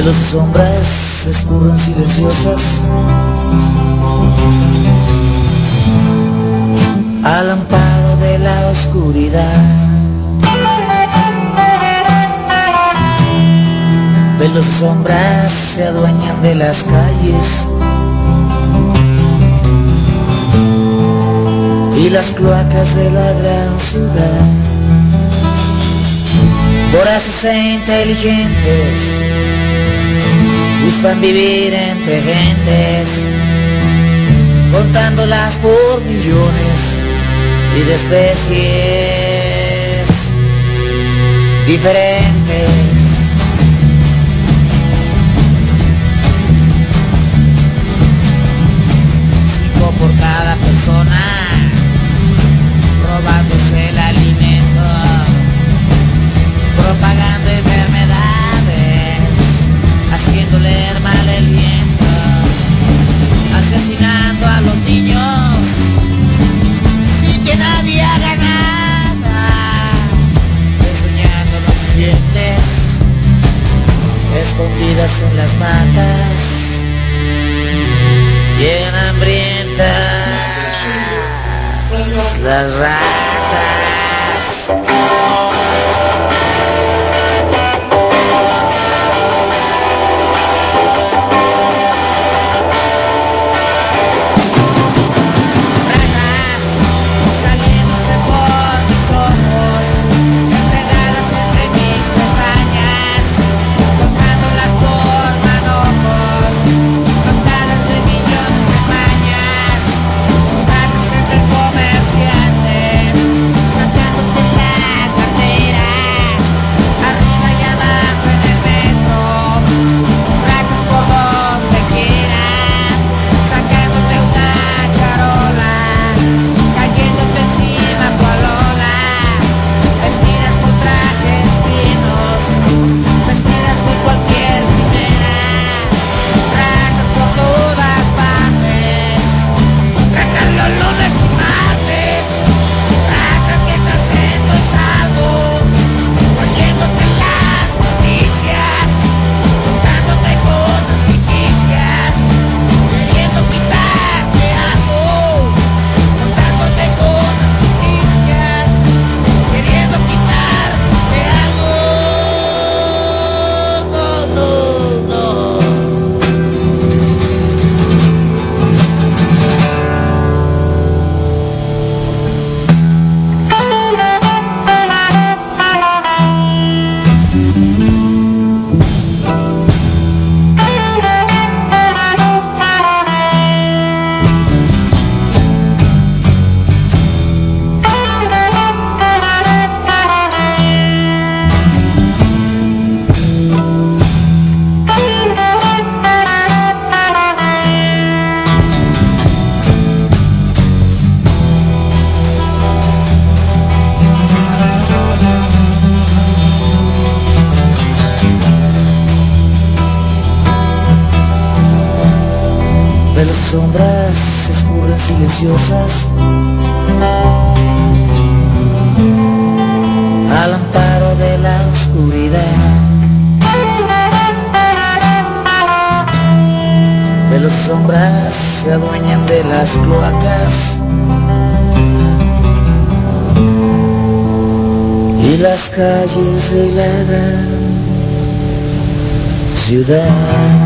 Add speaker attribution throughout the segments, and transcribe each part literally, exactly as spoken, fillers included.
Speaker 1: Velos y sombras escurren silenciosas al amparo de la oscuridad. Velos y sombras se adueñan de las calles y las cloacas de la gran ciudad. Voraces e inteligentes buscan vivir entre gentes, contándolas por millones y de especies diferentes. Cinco por cada persona, robándose el alimento, propagando enfermedades, haciendo leer mal el viento, asesinando a los niños sin que nadie haga nada, enseñando los dientes escondidas en las matas, bien hambrientas las ratas. Las sombras escurren silenciosas al amparo de la oscuridad. De las sombras se adueñan de las cloacas y las calles de la gran ciudad.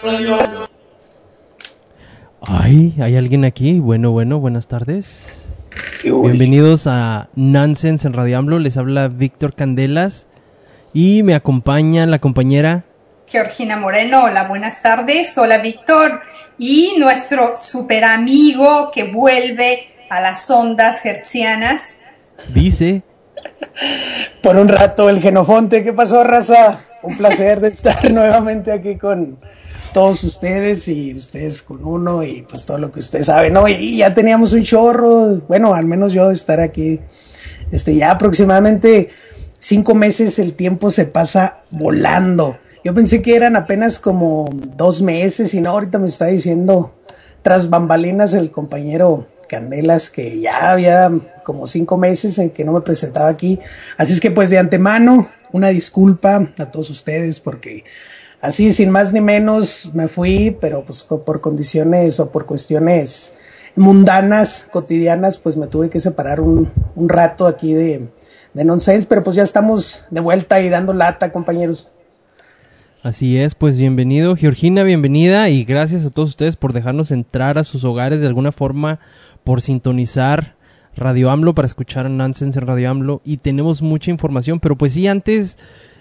Speaker 2: Ay, ¿hay alguien aquí? Bueno, bueno, buenas tardes. Bienvenidos a Nonsense en Radio AMLO. Les habla Víctor Candelas y me acompaña la compañera
Speaker 3: Georgina Moreno. Hola, buenas tardes. Hola, Víctor. Y nuestro super amigo que vuelve a las ondas hertzianas.
Speaker 2: Dice...
Speaker 4: Por un rato, el Genofonte. ¿Qué pasó, raza? Un placer de estar nuevamente aquí con todos ustedes y ustedes con uno y pues todo lo que ustedes saben, ¿no? Y ya teníamos un chorro, bueno, al menos yo de estar aquí, este, ya aproximadamente cinco meses. El tiempo se pasa volando. Yo pensé que eran apenas como dos meses y no, ahorita me está diciendo tras bambalinas el compañero Candelas que ya había como cinco meses en que no me presentaba aquí. Así es que pues de antemano una disculpa a todos ustedes porque así sin más ni menos me fui, pero pues por condiciones o por cuestiones mundanas, cotidianas, pues me tuve que separar un, un rato aquí de, de Nonsense, pero pues ya estamos de vuelta y dando lata, compañeros.
Speaker 2: Así es, pues bienvenido, Georgina, bienvenida y gracias a todos ustedes por dejarnos entrar a sus hogares de alguna forma, por sintonizar Radio AMLO para escuchar Nonsense en Radio AMLO y tenemos mucha información, pero pues sí, antes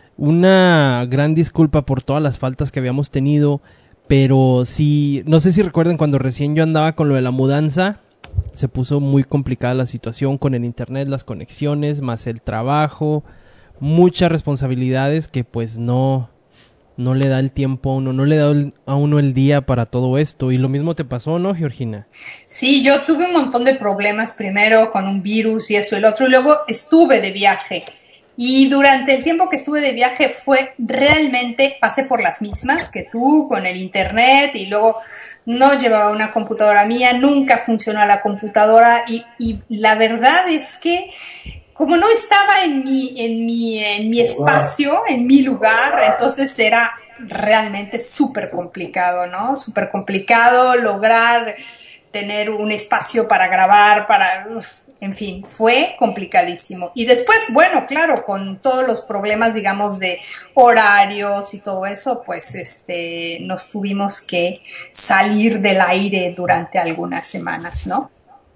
Speaker 2: una gran disculpa por todas las faltas que habíamos tenido, pero sí, no sé si recuerdan cuando recién yo andaba con lo de la mudanza, se puso muy complicada la situación con el internet, las conexiones, más el trabajo, muchas responsabilidades que pues no... no le da el tiempo a uno, no le da el, a uno el día para todo esto. Y lo mismo te pasó, ¿no, Georgina?
Speaker 3: Sí, yo tuve un montón de problemas, primero con un virus y eso y el otro, y luego estuve de viaje. Y durante el tiempo que estuve de viaje fue realmente, pasé por las mismas que tú, con el internet, y luego no llevaba una computadora mía, nunca funcionó la computadora, y, y la verdad es que como no estaba en mi, en mi, en mi espacio, en mi lugar, entonces era realmente súper complicado, ¿no? Súper complicado lograr tener un espacio para grabar, para, uf, en fin, fue complicadísimo. Y después, bueno, claro, con todos los problemas, digamos, de horarios y todo eso, pues, este, nos tuvimos que salir del aire durante algunas semanas, ¿no?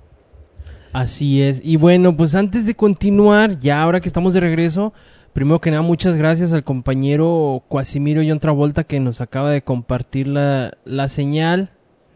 Speaker 2: Así es, y bueno, pues antes de continuar, ya ahora que estamos de regreso, primero que nada muchas gracias al compañero Quasimiro John Travolta que nos acaba de compartir la, la señal,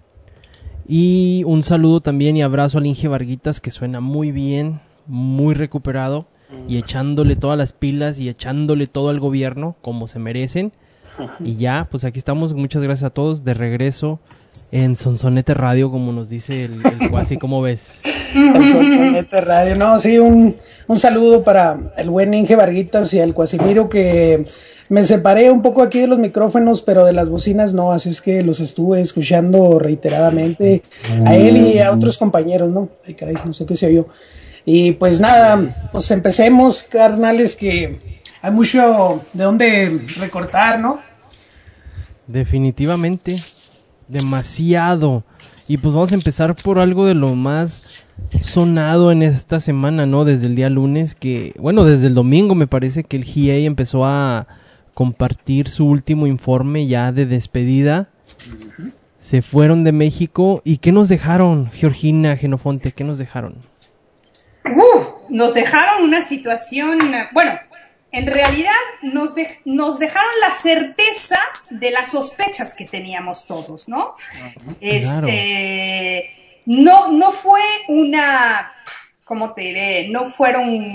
Speaker 2: y un saludo también y abrazo al Inge Varguitas que suena muy bien, muy recuperado, y echándole todas las pilas y echándole todo al gobierno como se merecen, y ya, pues aquí estamos, muchas gracias a todos, de regreso en Sonsonete Radio, como nos dice el, el Quasi, ¿cómo ves?
Speaker 4: El Sonsonete Radio, no, sí, un, un saludo para el buen Inge Varguitas y al Quasimiro, que me separé un poco aquí de los micrófonos, pero de las bocinas no, así es que los estuve escuchando reiteradamente a él y a otros compañeros, ¿no? Ay, caray, no sé qué se oyó. Y pues nada, pues empecemos, carnales, que hay mucho de dónde recortar, ¿no?
Speaker 2: Definitivamente, demasiado. Y pues vamos a empezar por algo de lo más sonado en esta semana, ¿no? Desde el día lunes, que, bueno, desde el domingo me parece que el G A empezó a compartir su último informe ya de despedida. Uh-huh. Se fueron de México. ¿Y qué nos dejaron, Georgina, Genofonte? ¿Qué nos dejaron?
Speaker 3: Uh, nos dejaron una situación, bueno, en realidad nos, de, nos dejaron la certeza de las sospechas que teníamos todos, ¿no? Uh-huh. Este, claro. no, no fue una, ¿cómo te diré? No fueron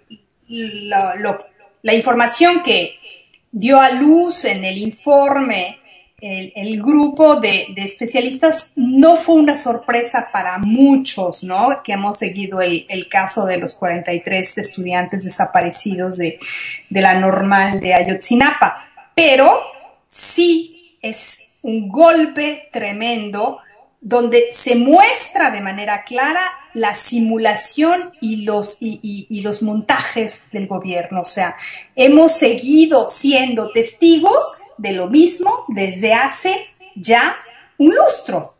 Speaker 3: lo, lo, la información que dio a luz en el informe el, el grupo de, de especialistas, no fue una sorpresa para muchos, ¿no? Que hemos seguido el, el caso de los cuarenta y tres estudiantes desaparecidos de, de la normal de Ayotzinapa, pero sí es un golpe tremendo donde se muestra de manera clara la simulación y los, y, y, y los montajes del gobierno. O sea, hemos seguido siendo testigos de lo mismo desde hace ya un lustro.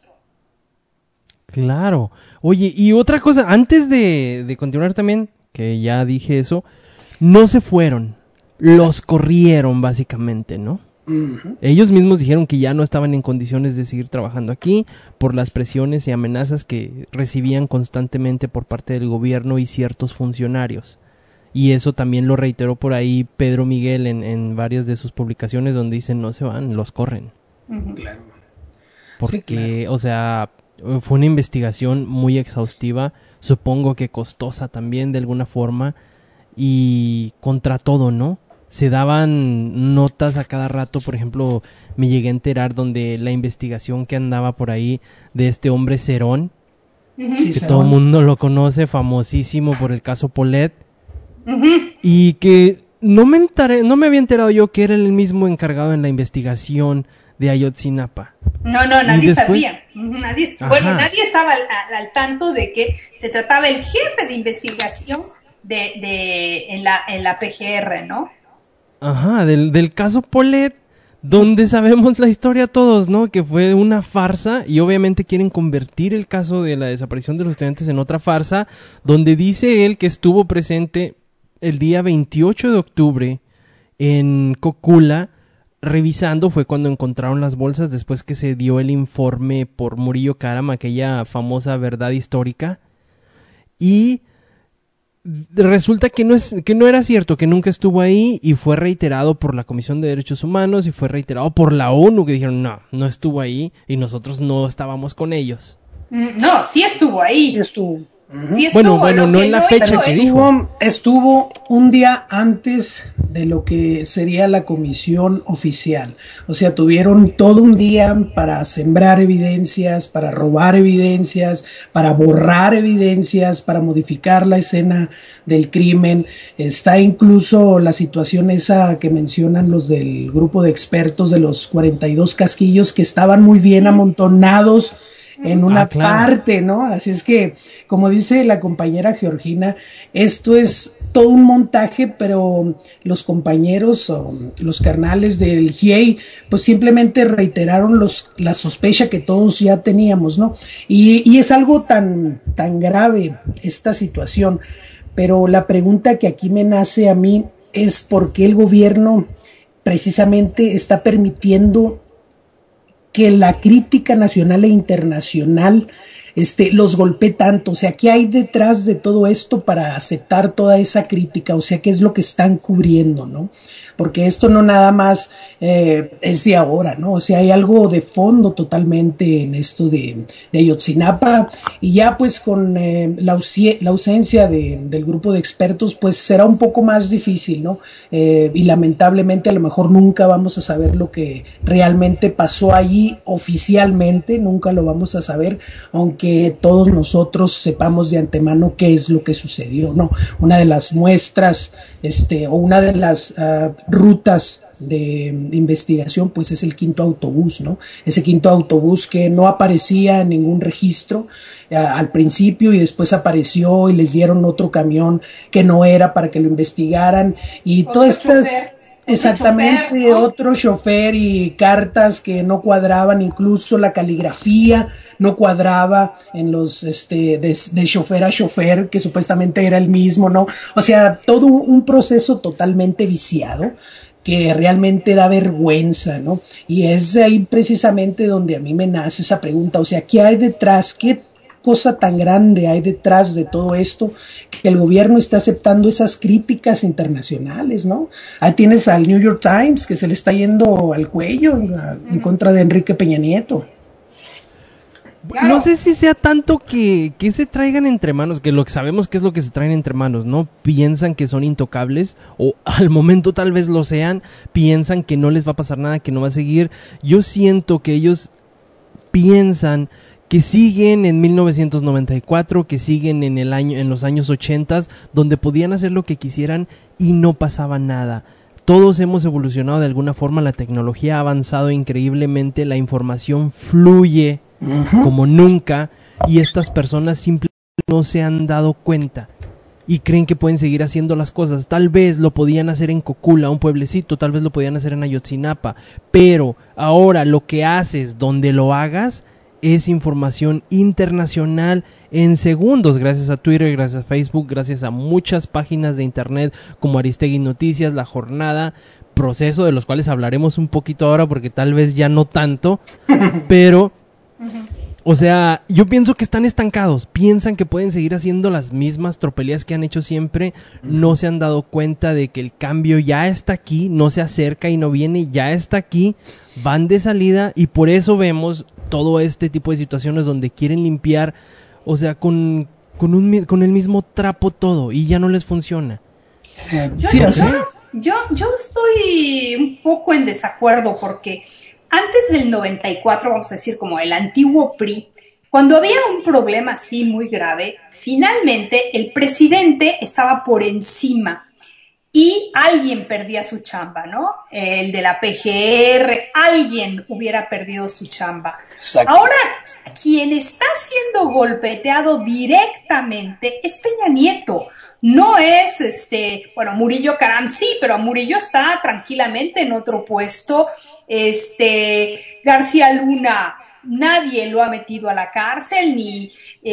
Speaker 2: Claro. Oye, y otra cosa, antes de, de continuar también, que ya dije eso, no se fueron, los corrieron básicamente, ¿no? Uh-huh. Ellos mismos dijeron que ya no estaban en condiciones de seguir trabajando aquí por las presiones y amenazas que recibían constantemente por parte del gobierno y ciertos funcionarios. Y eso también lo reiteró por ahí Pedro Miguel en, en varias de sus publicaciones donde dicen no se van, los corren.
Speaker 4: Uh-huh. Claro.
Speaker 2: Porque,
Speaker 4: sí, claro.
Speaker 2: o sea, fue una investigación muy exhaustiva, supongo que costosa también de alguna forma y contra todo, ¿no? Se daban notas a cada rato, por ejemplo, me llegué a enterar donde la investigación que andaba por ahí de este hombre Cerón, uh-huh. que sí, todo el mundo lo conoce, famosísimo por el caso Polet, uh-huh. y que no me enteré, no me había enterado yo que era el mismo encargado en la investigación de Ayotzinapa.
Speaker 3: No, no, nadie después, sabía. Nadie, bueno, nadie estaba al, al tanto de que se trataba el jefe de investigación de, de en la en la P G R, ¿no?
Speaker 2: Ajá, del, del caso Polet, donde sabemos la historia todos, ¿no? Que fue una farsa y obviamente quieren convertir el caso de la desaparición de los estudiantes en otra farsa, donde dice él que estuvo presente el día veintiocho de octubre en Cocula, revisando, fue cuando encontraron las bolsas después que se dio el informe por Murillo Karam, aquella famosa verdad histórica, y resulta que no es que no era cierto, que nunca estuvo ahí y fue reiterado por la Comisión de Derechos Humanos y fue reiterado por la ONU que dijeron no, no estuvo ahí y nosotros no estábamos con ellos.
Speaker 3: No, sí estuvo ahí.
Speaker 4: Sí estuvo.
Speaker 3: Uh-huh. Sí estuvo,
Speaker 2: bueno, bueno, no en la no fecha que dijo.
Speaker 4: Estuvo un día antes de lo que sería la comisión oficial. O sea, tuvieron todo un día para sembrar evidencias, para robar evidencias, para borrar evidencias, para modificar la escena del crimen. Está incluso la situación esa que mencionan los del grupo de expertos de los cuarenta y dos casquillos que estaban muy bien amontonados en una ah, claro. parte, ¿no? Así es que, como dice la compañera Georgina, esto es todo un montaje, pero los compañeros o los carnales del G I E I, pues simplemente reiteraron los, la sospecha que todos ya teníamos, ¿no? Y, y es algo tan, tan grave esta situación, pero la pregunta que aquí me nace a mí es por qué el gobierno precisamente está permitiendo que la crítica nacional e internacional este, los golpee tanto. O sea, ¿qué hay detrás de todo esto para aceptar toda esa crítica? O sea, ¿qué es lo que están cubriendo, no? Porque esto no nada más eh, es de ahora, ¿no? O sea, hay algo de fondo totalmente en esto de, de Ayotzinapa, y ya pues con eh, la, la ausencia de, del grupo de expertos, pues será un poco más difícil, ¿no? Eh, y lamentablemente a lo mejor nunca vamos a saber lo que realmente pasó allí oficialmente, nunca lo vamos a saber, aunque todos nosotros sepamos de antemano qué es lo que sucedió, ¿no? Una de las muestras, este, o una de las uh, rutas de, de investigación, pues es el quinto autobús, ¿no? Ese quinto autobús que no aparecía en ningún registro uh, al principio y después apareció y les dieron otro camión que no era para que lo investigaran y
Speaker 3: otro
Speaker 4: todas estas...
Speaker 3: chofer.
Speaker 4: Exactamente,
Speaker 3: chofer, ¿no?
Speaker 4: Otro chofer y cartas que no cuadraban, incluso la caligrafía no cuadraba en los, este, de, de chofer a chofer, que supuestamente era el mismo, ¿no? O sea, todo un proceso totalmente viciado que realmente da vergüenza, ¿no? Y es ahí precisamente donde a mí me nace esa pregunta, o sea, ¿qué hay detrás? ¿Qué cosa tan grande hay detrás de todo esto que el gobierno está aceptando esas críticas internacionales, ¿no? Ahí tienes al New York Times que se le está yendo al cuello a, en contra de Enrique Peña Nieto.
Speaker 2: Claro. No sé si sea tanto que, que se traigan entre manos, que lo que sabemos que es lo que se traen entre manos, ¿no? Piensan que son intocables, o al momento tal vez lo sean, piensan que no les va a pasar nada, que no va a seguir. Yo siento que ellos piensan que siguen en mil novecientos noventa y cuatro, que siguen en el año, en los años ochenta, donde podían hacer lo que quisieran y no pasaba nada. Todos hemos evolucionado de alguna forma, la tecnología ha avanzado increíblemente, la información fluye uh-huh. como nunca, y estas personas simplemente no se han dado cuenta y creen que pueden seguir haciendo las cosas. Tal vez lo podían hacer en Cocula, un pueblecito, tal vez lo podían hacer en Ayotzinapa, pero ahora lo que haces, donde lo hagas, es información internacional en segundos, gracias a Twitter, gracias a Facebook, gracias a muchas páginas de internet como Aristegui Noticias, La Jornada, proceso, de los cuales hablaremos un poquito ahora porque tal vez ya no tanto, pero, o sea, yo pienso que están estancados, piensan que pueden seguir haciendo las mismas tropelías que han hecho siempre, no se han dado cuenta de que el cambio ya está aquí, no se acerca y no viene, ya está aquí, van de salida y por eso vemos todo este tipo de situaciones donde quieren limpiar, o sea, con, con, un, con el mismo trapo todo y ya no les funciona.
Speaker 3: Yo,
Speaker 4: Sí,
Speaker 3: yo,
Speaker 4: o sea,
Speaker 3: yo, yo estoy un poco en desacuerdo porque antes del noventa y cuatro, vamos a decir como el antiguo P R I, cuando había un problema así muy grave, finalmente el presidente estaba por encima y alguien perdía su chamba, ¿no? El de la P G R, alguien hubiera perdido su chamba.
Speaker 4: Exacto.
Speaker 3: Ahora, quien está siendo golpeteado directamente es Peña Nieto. No es, este, bueno, Murillo Karam sí, pero Murillo está tranquilamente en otro puesto. Este, García Luna, nadie lo ha metido a la cárcel, ni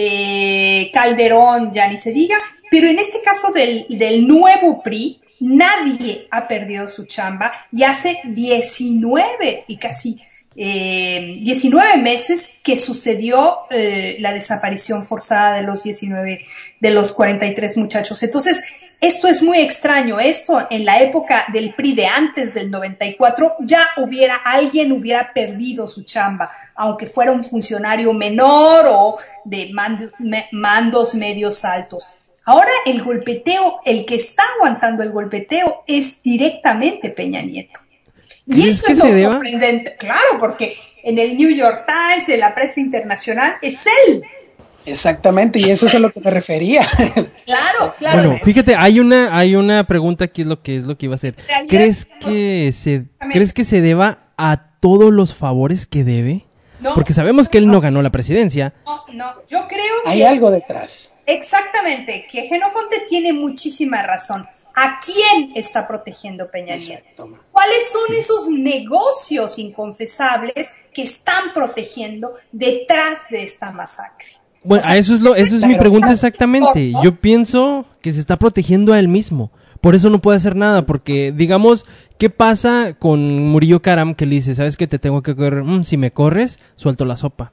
Speaker 3: eh, Calderón, ya ni se diga. Pero en este caso del, del nuevo P R I, nadie ha perdido su chamba y hace diecinueve y casi eh, diecinueve meses que sucedió eh, la desaparición forzada de los diecinueve, de los cuarenta y tres muchachos. Entonces, esto es muy extraño. Esto en la época del P R I de antes del noventa y cuatro ya hubiera, alguien hubiera perdido su chamba, aunque fuera un funcionario menor o de mand- me- mandos medios altos. Ahora el golpeteo, el que está aguantando el golpeteo es directamente Peña Nieto. Y eso es lo sorprendente, claro, porque en el New York Times, en la prensa internacional, es él.
Speaker 4: Exactamente, y eso es a lo que me refería.
Speaker 3: Claro, claro.
Speaker 2: Bueno, fíjate, hay una, hay una pregunta aquí, es lo que es lo que iba a hacer. ¿Crees que se, crees que se deba a todos los favores que debe?
Speaker 3: No,
Speaker 2: Porque sabemos que él no ganó la presidencia.
Speaker 3: No, no, yo creo que...
Speaker 4: Hay algo detrás.
Speaker 3: Exactamente, que Jenofonte tiene muchísima razón. ¿A quién está protegiendo Peña Nieto? ¿Cuáles son esos negocios inconfesables que están protegiendo detrás de esta masacre?
Speaker 2: Bueno,
Speaker 3: O sea,
Speaker 2: a eso es lo, eso es mi
Speaker 3: pero-
Speaker 2: pregunta exactamente. Yo pienso que se está protegiendo a él mismo. Por eso no puede hacer nada, porque digamos, ¿qué pasa con Murillo Karam que le dice, sabes que te tengo que correr? Mm, si me corres, suelto la sopa.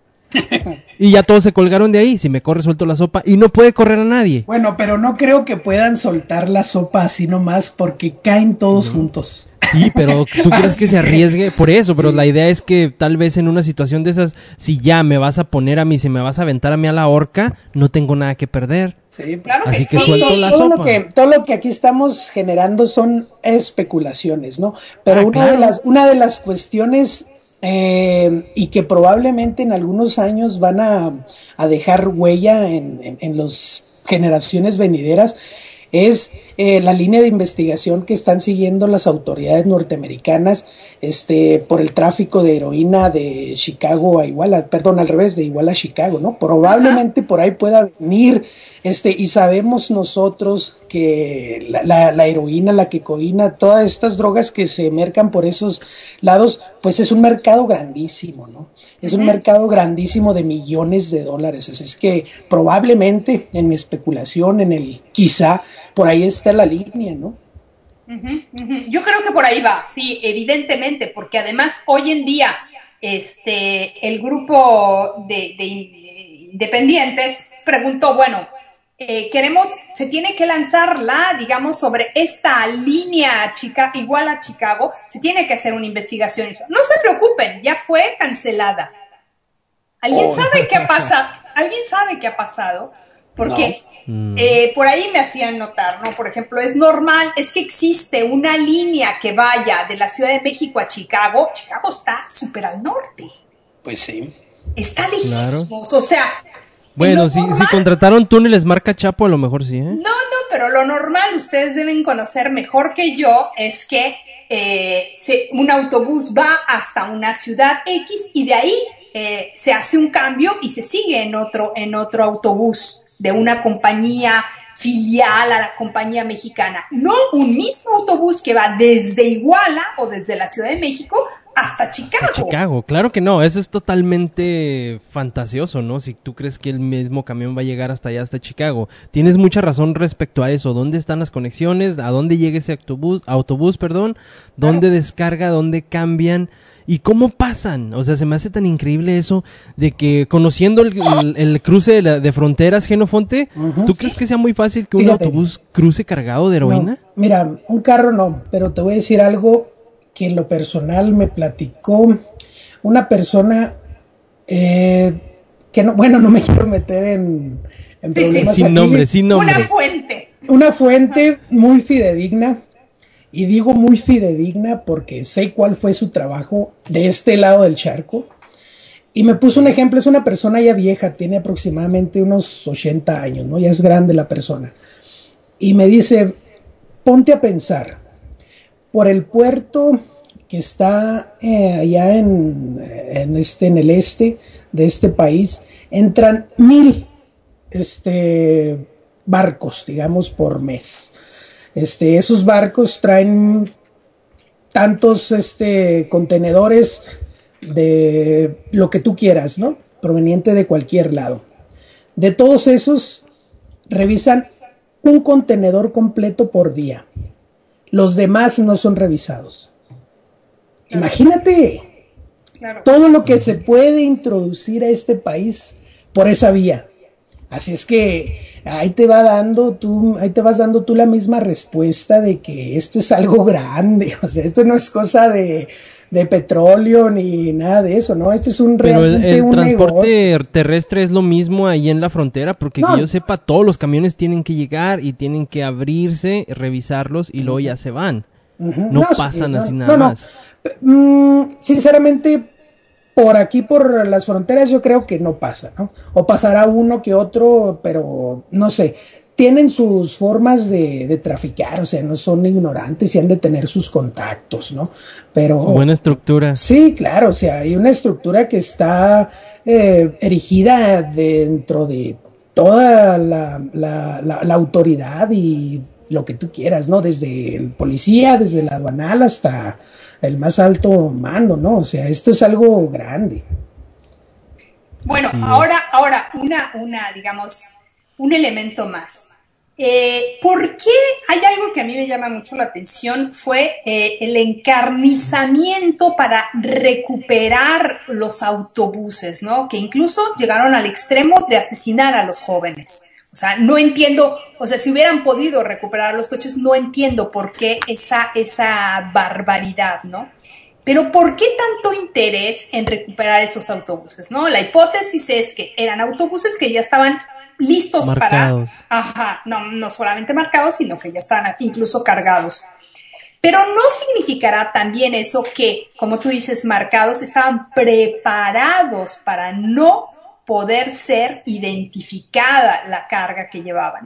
Speaker 2: Y ya todos se colgaron de ahí, si me corres, suelto la sopa, y no puede correr a nadie.
Speaker 4: Bueno, pero no creo que puedan soltar la sopa así nomás porque caen todos no. juntos.
Speaker 2: Sí, pero tú crees que se arriesgue por eso, pero sí. La idea es que tal vez en una situación de esas, si ya me vas a poner a mí, si me vas a aventar a mí a la horca, no tengo nada que perder.
Speaker 4: Sí, pues,
Speaker 3: claro
Speaker 2: así
Speaker 3: que
Speaker 2: que
Speaker 3: sí.
Speaker 2: suelto la
Speaker 4: todo
Speaker 2: sopa.
Speaker 4: Lo que, todo lo que aquí estamos generando son especulaciones, ¿no? Pero
Speaker 2: Ah,
Speaker 4: una,
Speaker 2: claro.
Speaker 4: de las, una de las cuestiones eh, y que probablemente en algunos años van a, a dejar huella en, en, en las generaciones venideras es eh, la línea de investigación que están siguiendo las autoridades norteamericanas este, por el tráfico de heroína de Chicago a Iguala, perdón, al revés, de Iguala a Chicago, ¿no? Probablemente Ajá. por ahí pueda venir, este, y sabemos nosotros que la, la, la heroína, la cocaína, todas estas drogas que se mercan por esos lados, pues es un mercado grandísimo, ¿no? Es uh-huh. un mercado grandísimo de millones de dólares, así es que probablemente en mi especulación, en el quizá, por ahí está la línea, ¿no?
Speaker 3: Uh-huh, uh-huh. Yo creo que por ahí va, sí, evidentemente, porque además hoy en día este, el grupo de, de independientes preguntó, bueno, eh, queremos, se tiene que lanzar la, digamos, sobre esta línea chica, igual a Chicago, se tiene que hacer una investigación. No se preocupen, ya fue cancelada. ¿Alguien oh. sabe qué ha pasado? ¿Alguien sabe qué ha pasado? Porque no. eh, por ahí me hacían notar, ¿no? Por ejemplo, es normal, es que existe una línea que vaya de la Ciudad de México a Chicago. Chicago está súper al norte.
Speaker 4: Pues sí.
Speaker 3: Está lejísimos,
Speaker 2: claro.
Speaker 3: O sea...
Speaker 2: Bueno, si, si contrataron túneles marca Chapo, a lo mejor sí, ¿eh?
Speaker 3: No, no, pero lo normal, ustedes deben conocer mejor que yo, es que eh, se, un autobús va hasta una ciudad X y de ahí eh, se hace un cambio y se sigue en otro, en otro autobús de una compañía filial a la compañía mexicana. No un mismo autobús que va desde Iguala o desde la Ciudad de México, hasta Chicago.
Speaker 2: Hasta Chicago, claro que no, eso es totalmente fantasioso, ¿no? Si tú crees que el mismo camión va a llegar hasta allá, hasta Chicago. Tienes mucha razón respecto a eso. ¿Dónde están las conexiones? ¿A dónde llega ese autobús? autobús perdón? ¿Dónde claro. descarga? ¿Dónde cambian? ¿Y cómo pasan? O sea, se me hace tan increíble eso de que conociendo el, el, el cruce de, la, de fronteras, Genofonte, uh-huh, ¿tú sí. crees que sea muy fácil que Fíjate. un autobús cruce cargado de heroína?
Speaker 4: No, mira, un carro no, pero te voy a decir algo que en lo personal me platicó una persona eh, que no, bueno, no me quiero meter en, en
Speaker 3: sí,
Speaker 4: problemas
Speaker 3: sí.
Speaker 2: Sin
Speaker 4: aquí.
Speaker 2: nombre, sin nombre.
Speaker 3: Una fuente.
Speaker 4: Una fuente muy fidedigna. Y digo muy fidedigna porque sé cuál fue su trabajo de este lado del charco. Y me puso un ejemplo, es una persona ya vieja, tiene aproximadamente unos ochenta años, ¿no? Ya es grande la persona. Y me dice, ponte a pensar, por el puerto que está eh, allá en, en, este, en el este de este país, entran mil este, barcos, digamos, por mes. Este, esos barcos traen tantos este, contenedores de lo que tú quieras, ¿no? Proveniente de cualquier lado. De todos esos, revisan un contenedor completo por día. Los demás no son revisados. Claro. Imagínate claro. todo lo que se puede introducir a este país por esa vía. Así es que ahí te va dando tú, ahí te vas dando tú la misma respuesta de que esto es algo grande, o sea, esto no es cosa de, de petróleo ni nada de eso, ¿no? Este es un
Speaker 2: Pero
Speaker 4: realmente
Speaker 2: el, el
Speaker 4: un
Speaker 2: transporte
Speaker 4: negocio.
Speaker 2: terrestre es lo mismo ahí en la frontera, porque no. que yo sepa, todos los camiones tienen que llegar y tienen que abrirse, revisarlos y luego ya se van. Uh-huh. No, no pasan sí, así no, nada no, más.
Speaker 4: No. Mm, sinceramente, por aquí, por las fronteras, yo creo que no pasa, ¿no? O pasará uno que otro, pero no sé. Tienen sus formas de, de traficar, o sea, no son ignorantes y han de tener sus contactos, ¿no? Pero
Speaker 2: su buena estructura.
Speaker 4: Sí, claro, o sea, hay una estructura que está eh, erigida dentro de toda la, la, la, la autoridad y lo que tú quieras, ¿no? Desde el policía, desde la aduanal hasta el más alto mando, ¿no? O sea, esto es algo grande.
Speaker 3: Bueno, sí. ahora, ahora, una, una, digamos, un elemento más. Eh, ¿Por qué? Hay algo que a mí me llama mucho la atención, fue eh, el encarnizamiento para recuperar los autobuses, ¿no? Que incluso llegaron al extremo de asesinar a los jóvenes. O sea, no entiendo, o sea, si hubieran podido recuperar los coches, no entiendo por qué esa, esa barbaridad, ¿no? Pero ¿por qué tanto interés en recuperar esos autobuses, no? La hipótesis es que eran autobuses que ya estaban listos
Speaker 2: marcados.
Speaker 3: para... Ajá, no, no solamente marcados, sino que ya estaban incluso cargados. Pero no significará también eso que, como tú dices, marcados, estaban preparados para no poder ser identificada la carga que llevaban.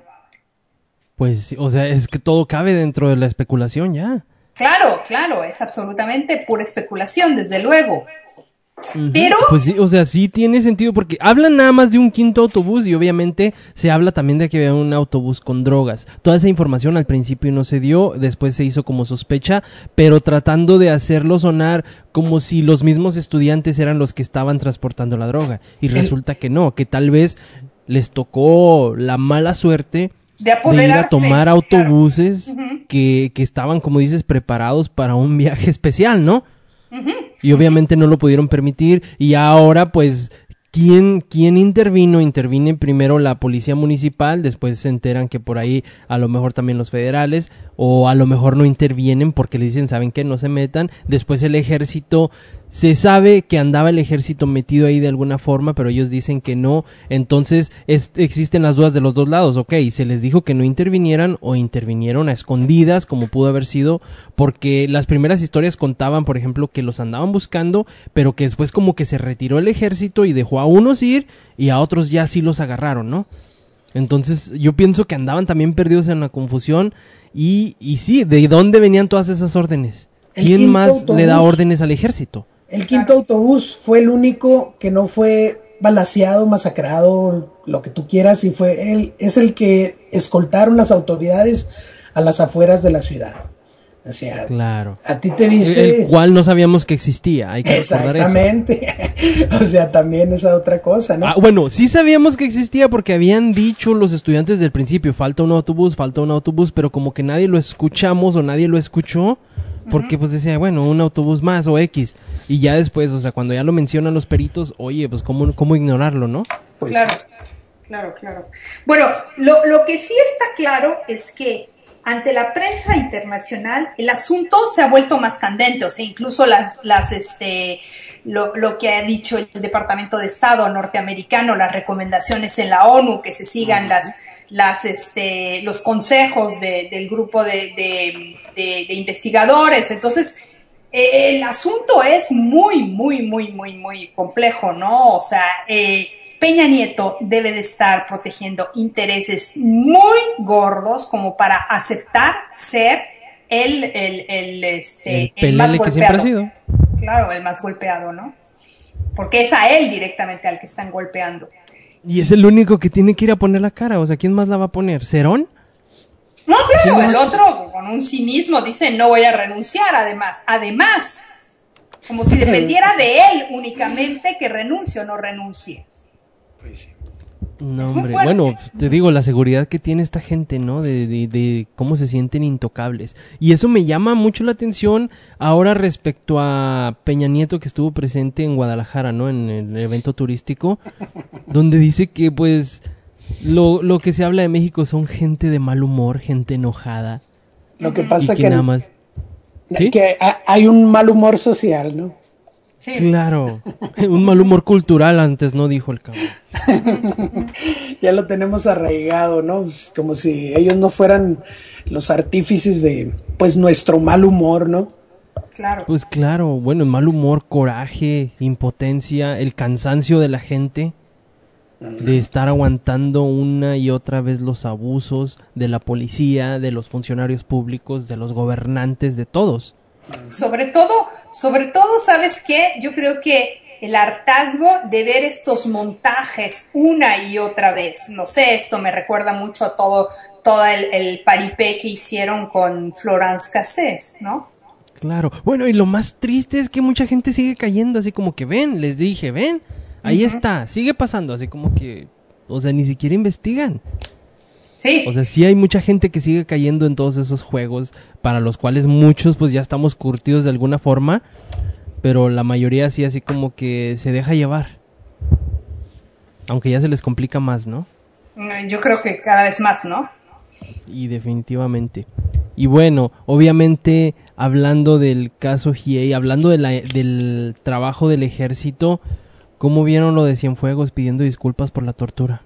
Speaker 2: Pues, o sea, es que todo cabe dentro de la especulación ya.
Speaker 3: Claro, claro, es absolutamente pura especulación, desde luego. Uh-huh. Pero...
Speaker 2: Pues sí, o sea, sí tiene sentido porque hablan nada más de un quinto autobús y obviamente se habla también de que había un autobús con drogas. Toda esa información al principio no se dio, después se hizo como sospecha, pero tratando de hacerlo sonar como si los mismos estudiantes eran los que estaban transportando la droga. Y resulta que no, que tal vez les tocó la mala suerte
Speaker 3: de,
Speaker 2: de ir a tomar autobuses uh-huh. que, que estaban, como dices, preparados para un viaje especial, ¿no? Uh-huh. Y obviamente no lo pudieron permitir y ahora pues ¿quién, quién intervino? Interviene primero la policía municipal, después se enteran que por ahí a lo mejor también los federales o a lo mejor no intervienen porque le dicen ¿saben qué? No se metan, después el ejército, se sabe que andaba el ejército metido ahí de alguna forma, pero ellos dicen que no, entonces es, existen las dudas de los dos lados, ok, se les dijo que no intervinieran o intervinieron a escondidas como pudo haber sido, porque las primeras historias contaban, por ejemplo, que los andaban buscando, pero que después como que se retiró el ejército y dejó a unos ir y a otros ya sí los agarraron, ¿no? Entonces yo pienso que andaban también perdidos en la confusión y, y sí, ¿de dónde venían todas esas órdenes? ¿Quién más autobús, le da órdenes al ejército?
Speaker 4: El quinto autobús fue el único que no fue balaceado, masacrado, lo que tú quieras, y fue él, es el que escoltaron las autoridades a las afueras de la ciudad. O sea,
Speaker 2: claro.
Speaker 4: A ti te dice...
Speaker 2: El cual no sabíamos que existía, hay que recordar eso.
Speaker 4: Exactamente. O sea, también esa otra cosa, ¿no?
Speaker 2: Ah, bueno, sí sabíamos que existía porque habían dicho los estudiantes del principio, falta un autobús, falta un autobús, pero como que nadie lo escuchamos o nadie lo escuchó, porque uh-huh. pues decía, bueno, un autobús más o X. Y ya después, o sea, cuando ya lo mencionan los peritos, oye, pues cómo, cómo ignorarlo, ¿no?
Speaker 3: Pues, claro, claro, claro. Bueno, lo, lo que sí está claro es que ante la prensa internacional, el asunto se ha vuelto más candente, o sea, incluso las, las, este, lo, lo que ha dicho el Departamento de Estado norteamericano, las recomendaciones en la ONU, que se sigan uh-huh. las, las, este, los consejos de, del grupo de, de, de, de investigadores. Entonces, eh, el asunto es muy, muy, muy, muy, muy complejo, ¿no? O sea, eh, Peña Nieto debe de estar protegiendo intereses muy gordos como para aceptar ser el, el, el, este,
Speaker 2: el,
Speaker 3: el más golpeado.
Speaker 2: Que siempre ha sido.
Speaker 3: Claro, el más golpeado, ¿no? Porque es a él directamente al que están golpeando.
Speaker 2: Y es el único que tiene que ir a poner la cara. O sea, ¿quién más la va a poner? ¿Cerón?
Speaker 3: No, claro, el otro con un cinismo dice no voy a renunciar, además. Además, como si dependiera de él únicamente que renuncie o no renuncie.
Speaker 2: No, hombre, bueno, te digo, la seguridad que tiene esta gente, ¿no? De, de, de cómo se sienten intocables. Y eso me llama mucho la atención ahora respecto a Peña Nieto, que estuvo presente en Guadalajara, ¿no? En el evento turístico, donde dice que, pues, lo, lo que se habla de México son gente de mal humor, gente enojada.
Speaker 4: Lo que pasa
Speaker 2: que,
Speaker 4: que,
Speaker 2: nada más, ¿sí?
Speaker 4: que hay un mal humor social, ¿no?
Speaker 3: Sí.
Speaker 2: Claro, un mal humor cultural antes, ¿no? Dijo el cabrón.
Speaker 4: Ya lo tenemos arraigado, ¿no? Es como si ellos no fueran los artífices de, pues, nuestro mal humor, ¿no?
Speaker 3: Claro.
Speaker 2: Pues claro, bueno, mal humor, coraje, impotencia, el cansancio de la gente, uh-huh. de estar aguantando una y otra vez los abusos de la policía, de los funcionarios públicos, de los gobernantes, de todos.
Speaker 3: Sobre todo, sobre todo, ¿sabes qué? Yo creo que el hartazgo de ver estos montajes una y otra vez. No sé, esto me recuerda mucho a todo, todo el, el paripé que hicieron con Florence Cassés, ¿no?
Speaker 2: Claro. Bueno, y lo más triste es que mucha gente sigue cayendo, así como que ven, les dije, ven, ahí uh-huh. está, sigue pasando, así como que, o sea, ni siquiera investigan.
Speaker 3: Sí.
Speaker 2: O sea, sí hay mucha gente que sigue cayendo en todos esos juegos, para los cuales muchos pues ya estamos curtidos de alguna forma, pero la mayoría sí así como que se deja llevar. Aunque ya se les complica más, ¿no?
Speaker 3: Yo creo que cada vez más, ¿no?
Speaker 2: Y definitivamente. Y bueno, obviamente hablando del caso Hiei, hablando de la, del trabajo del ejército, ¿cómo vieron lo de Cienfuegos pidiendo disculpas por la tortura?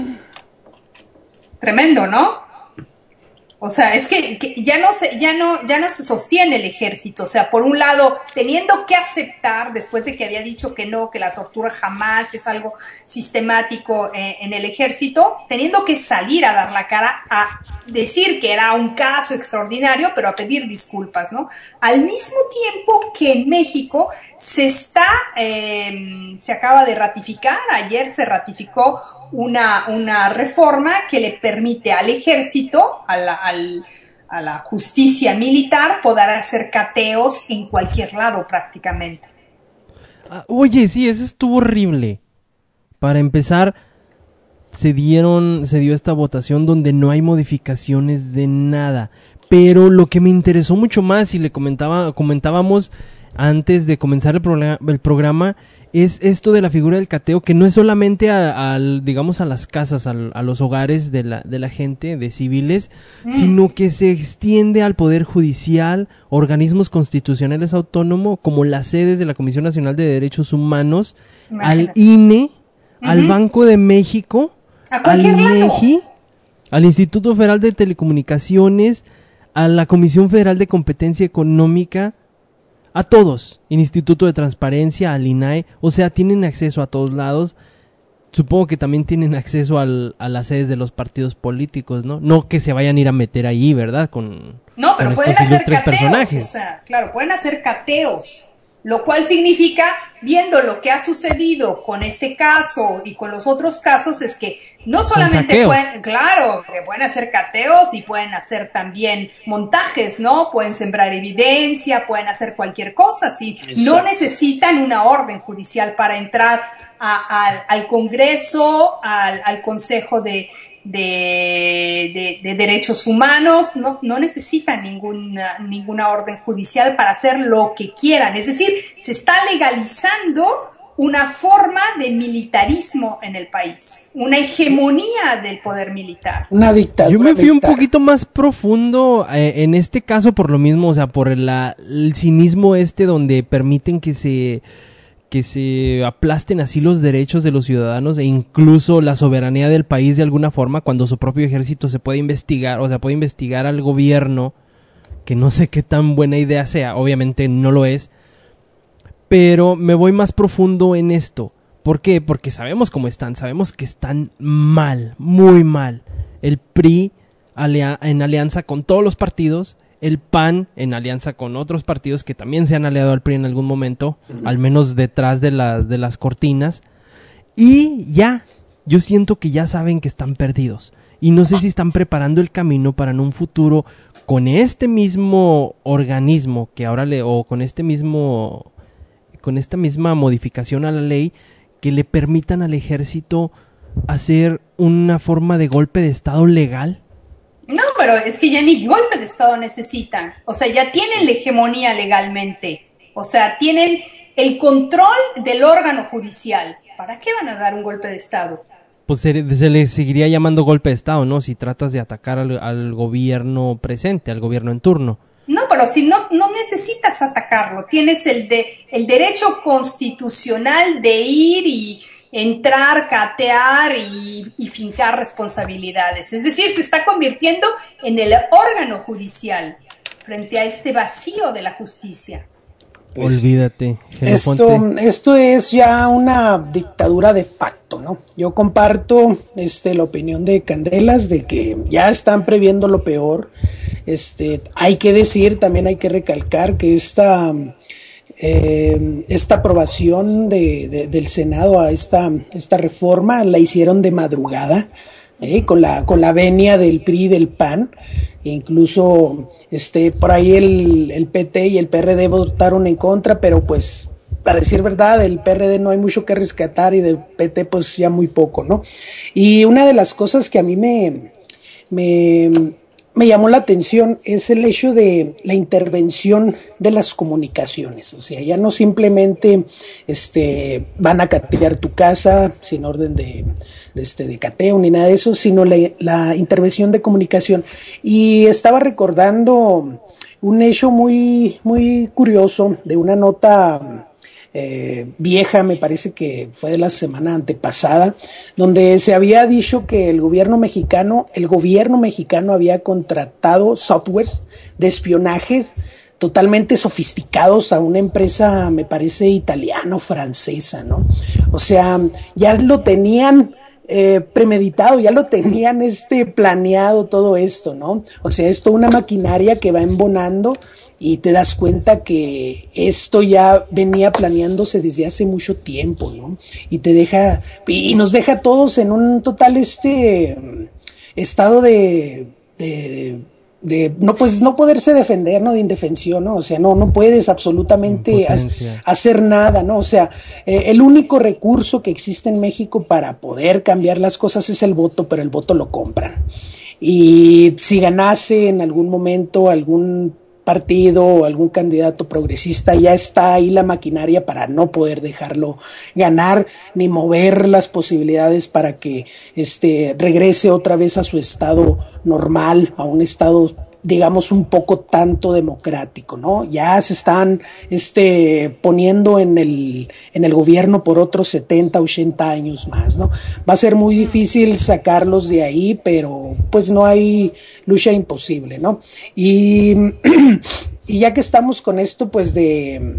Speaker 3: Tremendo, ¿no? O sea, es que, que ya no se, ya no, ya no se sostiene el ejército. O sea, por un lado, teniendo que aceptar, después de que había dicho que no, que la tortura jamás es algo sistemático eh, en el ejército, teniendo que salir a dar la cara, a decir que era un caso extraordinario, pero a pedir disculpas, ¿no? Al mismo tiempo que en México se está, eh, se acaba de ratificar, ayer se ratificó una, una reforma que le permite al ejército, a la, al, a la justicia militar, poder hacer cateos en cualquier lado prácticamente.
Speaker 2: Ah, oye, sí, eso estuvo horrible. Para empezar, se dieron, se dio esta votación donde no hay modificaciones de nada. Pero lo que me interesó mucho más, y le comentaba, comentábamos antes de comenzar el, programa, el programa, es esto de la figura del cateo, que no es solamente a, a digamos a las casas, a, a los hogares de la, de la gente, de civiles, mm. sino que se extiende al Poder Judicial, organismos constitucionales autónomos, como las sedes de la Comisión Nacional de Derechos Humanos, Imagínate. Al I N E, uh-huh. al Banco de México, al INEGI, al Instituto Federal de Telecomunicaciones, a la Comisión Federal de Competencia Económica, a todos, el Instituto de Transparencia, al I N A E, o sea, tienen acceso a todos lados. Supongo que también tienen acceso al, a las sedes de los partidos políticos, ¿no? No que se vayan a ir a meter ahí, ¿verdad? Con,
Speaker 3: no, pero
Speaker 2: con
Speaker 3: pueden
Speaker 2: estos
Speaker 3: hacer
Speaker 2: ilustres
Speaker 3: cateos,
Speaker 2: personajes.
Speaker 3: O sea, claro, pueden hacer cateos. Lo cual significa, viendo lo que ha sucedido con este caso y con los otros casos, es que no solamente pueden, claro, que pueden hacer cateos y pueden hacer también montajes, ¿no? Pueden sembrar evidencia, pueden hacer cualquier cosa, ¿sí? No necesitan una orden judicial para entrar a, a, al Congreso, al, al Consejo de, de, de, de Derechos Humanos, no, no necesitan ninguna, ninguna orden judicial para hacer lo que quieran. Es decir, se está legalizando una forma de militarismo en el país, una hegemonía del poder militar.
Speaker 4: Una dictadura.
Speaker 2: Yo me fui
Speaker 4: militar.
Speaker 2: un poquito más profundo eh, en este caso por lo mismo, o sea, por la, el cinismo este donde permiten que se... que se aplasten así los derechos de los ciudadanos e incluso la soberanía del país de alguna forma, cuando su propio ejército se puede investigar, o sea, puede investigar al gobierno, que no sé qué tan buena idea sea, obviamente no lo es, pero me voy más profundo en esto. ¿Por qué? Porque sabemos cómo están, sabemos que están mal, muy mal. El P R I alia- en alianza con todos los partidos, el P A N en alianza con otros partidos que también se han aliado al P R I en algún momento, uh-huh. al menos detrás de, la, de las cortinas, y ya, yo siento que ya saben que están perdidos, y no sé si están preparando el camino para en un futuro, con este mismo organismo, que ahora le, o con este mismo, con esta misma modificación a la ley, que le permitan al ejército hacer una forma de golpe de estado legal.
Speaker 3: No, pero es que ya ni golpe de estado necesitan. O sea, ya tienen la hegemonía legalmente. O sea, tienen el control del órgano judicial. ¿Para qué van a dar un golpe de estado?
Speaker 2: Pues se, se le seguiría llamando golpe de estado, ¿no? Si tratas de atacar al, al gobierno presente, al gobierno en turno.
Speaker 3: No, pero si no, no necesitas atacarlo. Tienes el, de, el derecho constitucional de ir y entrar, catear y, y fincar responsabilidades. Es decir, se está convirtiendo en el órgano judicial frente a este vacío de la justicia.
Speaker 2: Pues, olvídate.
Speaker 4: Esto, esto es ya una dictadura de facto, ¿no? Yo comparto este, la opinión de Candelas de que ya están previendo lo peor. Este, hay que decir, también hay que recalcar que esta... Eh, esta aprobación de, de, del Senado a esta, esta reforma la hicieron de madrugada, eh, con la con la venia del P R I y del P A N, e incluso este por ahí el, el P T y el P R D votaron en contra, pero pues para decir verdad, del P R D no hay mucho que rescatar y del P T pues ya muy poco, ¿no? Y una de las cosas que a mí me me me llamó la atención es el hecho de la intervención de las comunicaciones. O sea, ya no simplemente este, van a catear tu casa sin orden de, de, este, de cateo ni nada de eso, sino la, la intervención de comunicación. Y estaba recordando un hecho muy, muy curioso de una nota Eh, vieja, me parece que fue de la semana antepasada, donde se había dicho que el gobierno mexicano, el gobierno mexicano había contratado softwares de espionajes totalmente sofisticados a una empresa, me parece italiana o francesa, ¿no? O sea, ya lo tenían eh, premeditado, ya lo tenían este planeado todo esto, ¿no? O sea, es toda una maquinaria que va embonando. Y te das cuenta que esto ya venía planeándose desde hace mucho tiempo, ¿no? Y te deja, y nos deja a todos en un total este estado de, de, de no pues no poderse defender, ¿no? De indefensión, ¿no? O sea, no, no puedes absolutamente ha- hacer nada, ¿no? O sea, eh, el único recurso que existe en México para poder cambiar las cosas es el voto, pero el voto lo compran. Y si ganase en algún momento algún partido o algún candidato progresista, ya está ahí la maquinaria para no poder dejarlo ganar ni mover las posibilidades para que este regrese otra vez a su estado normal, a un estado digamos un poco tanto democrático, ¿no? Ya se están este poniendo en el en el gobierno por otros setenta, ochenta años más, ¿no? Va a ser muy difícil sacarlos de ahí, pero pues no hay lucha imposible, ¿no? Y y ya que estamos con esto pues de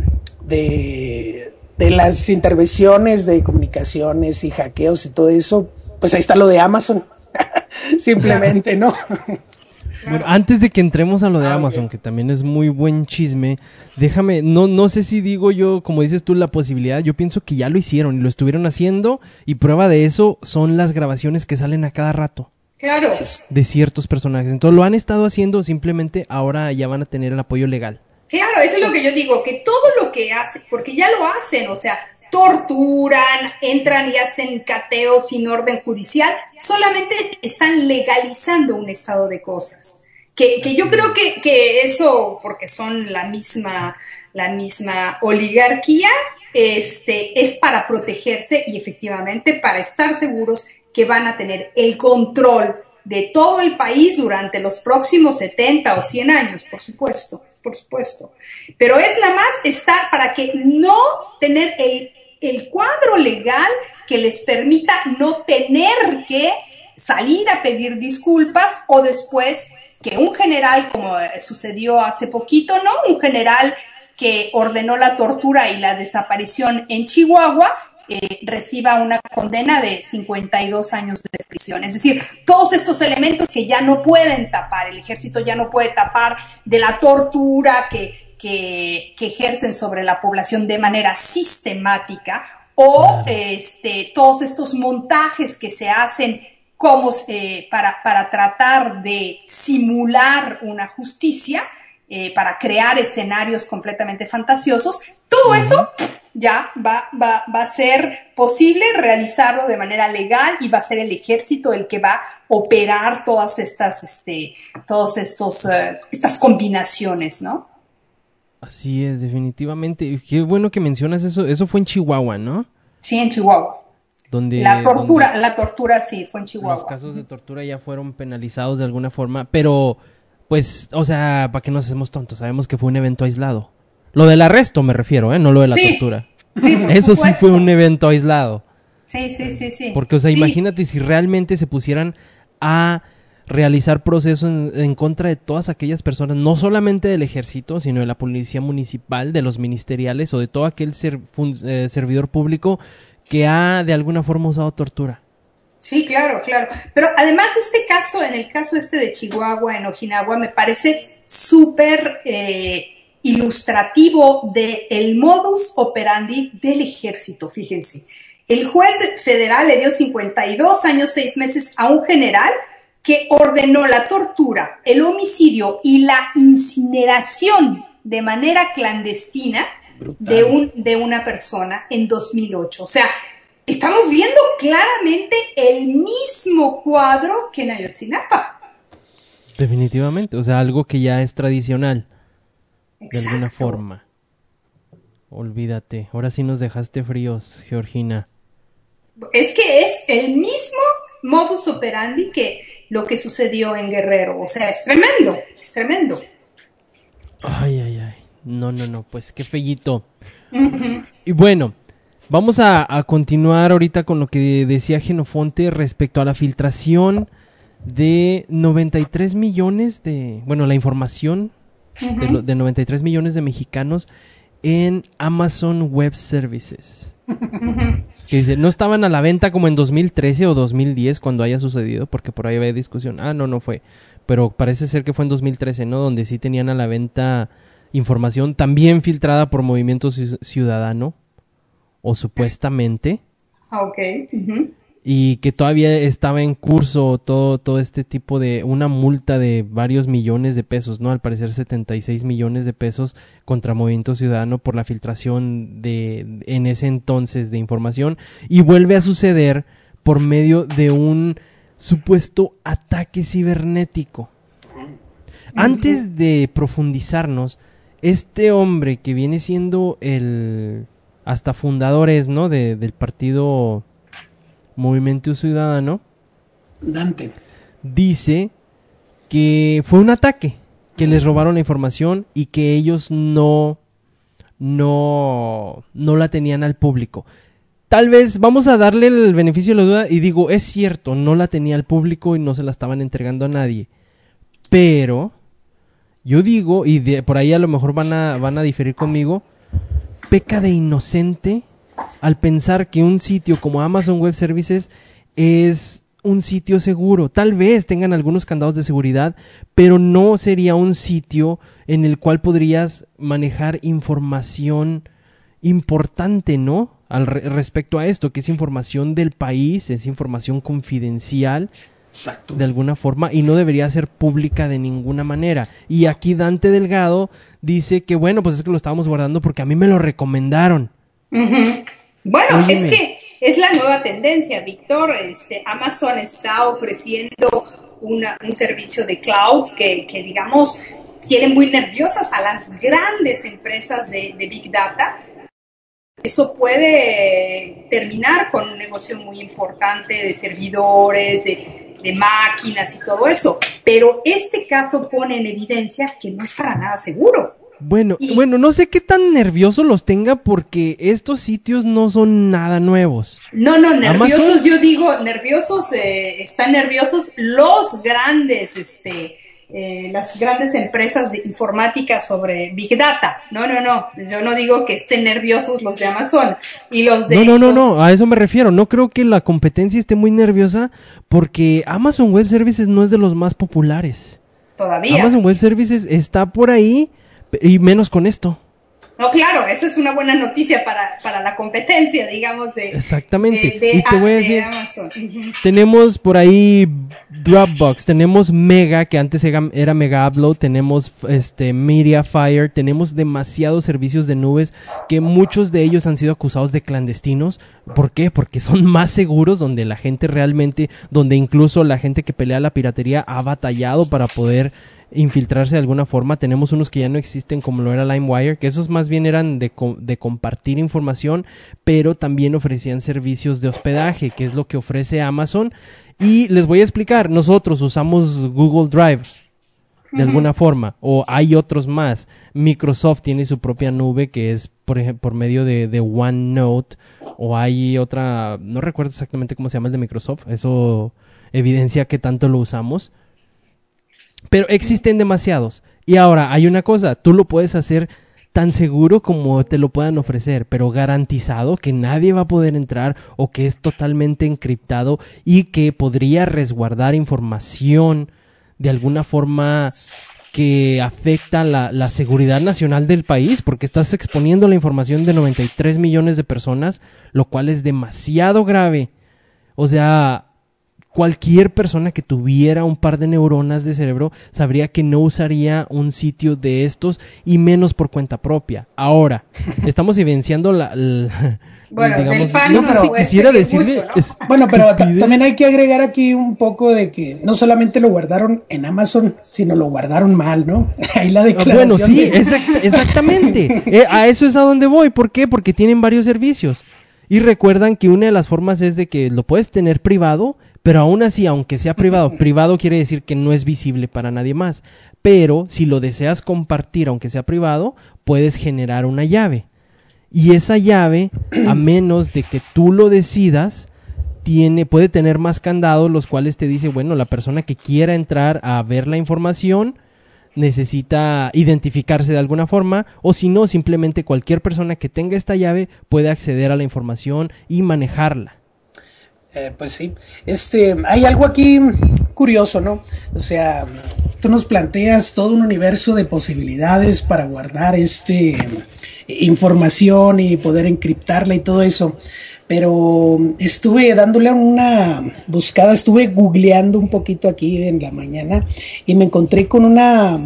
Speaker 4: de de las intervenciones de comunicaciones y hackeos y todo eso, pues ahí está lo de Amazon. Simplemente, ¿no?
Speaker 2: Bueno, antes de que entremos a lo de
Speaker 4: Ah,
Speaker 2: Amazon,
Speaker 4: ok.
Speaker 2: que también es muy buen chisme, déjame, no, no sé si digo yo, como dices tú, la posibilidad, yo pienso que ya lo hicieron y lo estuvieron haciendo, y prueba de eso son las grabaciones que salen a cada rato
Speaker 3: Claro.
Speaker 2: de ciertos personajes. Entonces lo han estado haciendo, simplemente ahora ya van a tener el apoyo legal.
Speaker 3: Claro, eso es lo que yo digo, que todo lo que hacen, porque ya lo hacen, o sea, torturan, entran y hacen cateos sin orden judicial, solamente están legalizando un estado de cosas. Que, que yo creo que, que eso, porque son la misma, la misma oligarquía, este, es para protegerse y efectivamente para estar seguros que van a tener el control de todo el país durante los próximos setenta o cien años, por supuesto, por supuesto. Pero es nada más estar para que no tener el, el cuadro legal que les permita no tener que salir a pedir disculpas o después que un general, como sucedió hace poquito, ¿no? Un general que ordenó la tortura y la desaparición en Chihuahua, Eh, reciba una condena de cincuenta y dos años de prisión. Es decir, todos estos elementos que ya no pueden tapar, el ejército ya no puede tapar de la tortura que, que, que ejercen sobre la población de manera sistemática, o este, todos estos montajes que se hacen como, eh, para, para tratar de simular una justicia, eh, para crear escenarios completamente fantasiosos. Todo eso ya va, va, va a ser posible realizarlo de manera legal y va a ser el ejército el que va a operar todas estas, este, todos estos, uh, estas combinaciones, ¿no?
Speaker 2: Así es, definitivamente. Qué bueno que mencionas eso. Eso fue en Chihuahua, ¿no?
Speaker 3: Sí, en Chihuahua.
Speaker 2: Donde,
Speaker 3: la tortura,
Speaker 2: donde
Speaker 3: la tortura sí, fue en Chihuahua.
Speaker 2: los casos de tortura ya fueron penalizados de alguna forma, pero, pues, o sea, ¿para qué nos hacemos tontos? Sabemos que fue un evento aislado. Lo del arresto me refiero, ¿eh? No lo de la
Speaker 3: sí,
Speaker 2: tortura.
Speaker 3: Sí, por
Speaker 2: Eso
Speaker 3: supuesto.
Speaker 2: sí fue un evento aislado.
Speaker 3: Sí, sí, sí, sí.
Speaker 2: Porque, o sea,
Speaker 3: sí.
Speaker 2: imagínate si realmente se pusieran a realizar procesos en, en contra de todas aquellas personas, no solamente del ejército, sino de la policía municipal, de los ministeriales o de todo aquel ser, fun, eh, servidor público que ha de alguna forma usado tortura.
Speaker 3: Sí, claro, claro. Pero además este caso, en el caso este de Chihuahua, en Ojinawa, me parece súper eh, ilustrativo del modus operandi del ejército, fíjense. El juez federal le dio cincuenta y dos años, seis meses a un general que ordenó la tortura, el homicidio y la incineración de manera clandestina de, un, de una persona en dos mil ocho. O sea, estamos viendo claramente el mismo cuadro que en Ayotzinapa.
Speaker 2: Definitivamente, o sea, algo que ya es tradicional.
Speaker 3: Exacto.
Speaker 2: De alguna forma. Olvídate, ahora sí nos dejaste fríos, Georgina.
Speaker 3: Es que es el mismo modus operandi que lo que sucedió en Guerrero. O sea, es tremendo, es tremendo.
Speaker 2: Ay, ay, ay. No, no, no, pues qué fellito.
Speaker 3: Uh-huh.
Speaker 2: Y bueno, vamos a, a continuar ahorita con lo que decía Genofonte respecto a la filtración de noventa y tres millones de... Bueno, la información uh-huh. de, lo, de noventa y tres millones de mexicanos en Amazon Web Services. Uh-huh. Que dice, no estaban a la venta como en dos mil trece o dos mil diez cuando haya sucedido, porque por ahí había discusión. Ah, no, no fue. Pero parece ser que fue en dos mil trece, ¿no? Donde sí tenían a la venta información también filtrada por Movimiento Ciudadano, o supuestamente.
Speaker 3: Ah, ok. Uh-huh.
Speaker 2: Y que todavía estaba en curso todo, todo este tipo de una multa de varios millones de pesos, ¿no? Al parecer setenta y seis millones de pesos contra Movimiento Ciudadano por la filtración de en ese entonces de información. Y vuelve a suceder por medio de un supuesto ataque cibernético. Antes de profundizarnos, este hombre que viene siendo el hasta fundador es, ¿no? De, del partido Movimiento Ciudadano,
Speaker 4: Dante,
Speaker 2: dice que fue un ataque, que les robaron la información y que ellos no, no, no la tenían al público. Tal vez vamos a darle el beneficio de la duda y digo, es cierto, no la tenía al público y no se la estaban entregando a nadie. Pero yo digo, y de, por ahí a lo mejor van a, van a diferir conmigo, peca de inocente al pensar que un sitio como Amazon Web Services es un sitio seguro. Tal vez tengan algunos candados de seguridad, pero no sería un sitio en el cual podrías manejar información importante, ¿no? Al re- respecto a esto, que es información del país, es información confidencial. Exacto. De alguna forma, y no debería ser pública de ninguna manera. Y aquí Dante Delgado dice que bueno, pues es que lo estábamos guardando porque a mí me lo recomendaron.
Speaker 3: Uh-huh. Bueno,
Speaker 2: Óyeme.
Speaker 3: es que es la nueva tendencia, Víctor. Este, Amazon está ofreciendo una, un servicio de cloud que, que, digamos, tiene muy nerviosas a las grandes empresas de, de Big Data. Eso puede terminar con un negocio muy importante de servidores, de, de máquinas y todo eso. Pero este caso pone en evidencia que no es para nada seguro.
Speaker 2: Bueno,
Speaker 3: y,
Speaker 2: bueno, no sé qué tan nerviosos los tenga porque estos sitios no son nada nuevos.
Speaker 3: No, no, nerviosos,
Speaker 2: Amazon,
Speaker 3: yo digo, nerviosos, eh, están nerviosos los grandes, este, eh, las grandes empresas de informática sobre Big Data. No, no, no, yo no digo que estén nerviosos los de Amazon y los de...
Speaker 2: No, no, no,
Speaker 3: los...
Speaker 2: no, a eso me refiero. No creo que la competencia esté muy nerviosa porque Amazon Web Services no es de los más populares.
Speaker 3: Todavía.
Speaker 2: Amazon Web Services está por ahí y menos con esto.
Speaker 3: No, claro, eso es una buena noticia para, para la competencia, digamos, de,
Speaker 2: Exactamente.
Speaker 3: de, de,
Speaker 2: y te voy a
Speaker 3: de
Speaker 2: decir,
Speaker 3: Amazon. Uh-huh.
Speaker 2: Tenemos por ahí Dropbox, tenemos Mega, que antes era Mega Upload, tenemos este Mediafire, tenemos demasiados servicios de nubes que muchos de ellos han sido acusados de clandestinos. ¿Por qué? Porque son más seguros, donde la gente realmente, donde incluso la gente que pelea la piratería ha batallado para poder infiltrarse de alguna forma. Tenemos unos que ya no existen, como lo era LimeWire, que esos más bien eran de, co- de compartir información, pero también ofrecían servicios de hospedaje, que es lo que ofrece Amazon. Y les voy a explicar, nosotros usamos Google Drive de uh-huh. alguna forma, o hay otros más. Microsoft tiene su propia nube, que es por ejemplo por medio de, de OneNote, o hay otra, no recuerdo exactamente cómo se llama el de Microsoft, eso evidencia que tanto lo usamos. Pero existen demasiados. Y ahora, hay una cosa, tú lo puedes hacer tan seguro como te lo puedan ofrecer, pero garantizado que nadie va a poder entrar o que es totalmente encriptado y que podría resguardar información de alguna forma que afecta la, la seguridad nacional del país, porque estás exponiendo la información de noventa y tres millones de personas, lo cual es demasiado grave. O sea, cualquier persona que tuviera un par de neuronas de cerebro sabría que no usaría un sitio de estos y menos por cuenta propia. Ahora, estamos evidenciando la... la
Speaker 3: bueno,
Speaker 2: digamos,
Speaker 3: pan,
Speaker 2: no sé si quisiera decirle...
Speaker 3: Mucho, ¿no?
Speaker 2: es,
Speaker 4: bueno, pero t- también hay que agregar aquí un poco de que no solamente lo guardaron en Amazon, sino lo guardaron mal, ¿no? Ahí la declaración.
Speaker 2: Bueno, sí,
Speaker 4: de...
Speaker 2: exact- exactamente. eh, a eso es a donde voy. ¿Por qué? Porque tienen varios servicios. Y recuerdan que una de las formas es de que lo puedes tener privado, pero aún así, aunque sea privado, privado quiere decir que no es visible para nadie más. Pero si lo deseas compartir, aunque sea privado, puedes generar una llave. Y esa llave, a menos de que tú lo decidas, tiene, puede tener más candados, los cuales te dice, bueno, la persona que quiera entrar a ver la información necesita identificarse de alguna forma, o si no, simplemente cualquier persona que tenga esta llave puede acceder a la información y manejarla.
Speaker 4: Eh, pues sí, este, hay algo aquí curioso, ¿no? O sea, tú nos planteas todo un universo de posibilidades para guardar este información y poder encriptarla y todo eso, pero estuve dándole una buscada, estuve googleando un poquito aquí en la mañana y me encontré con una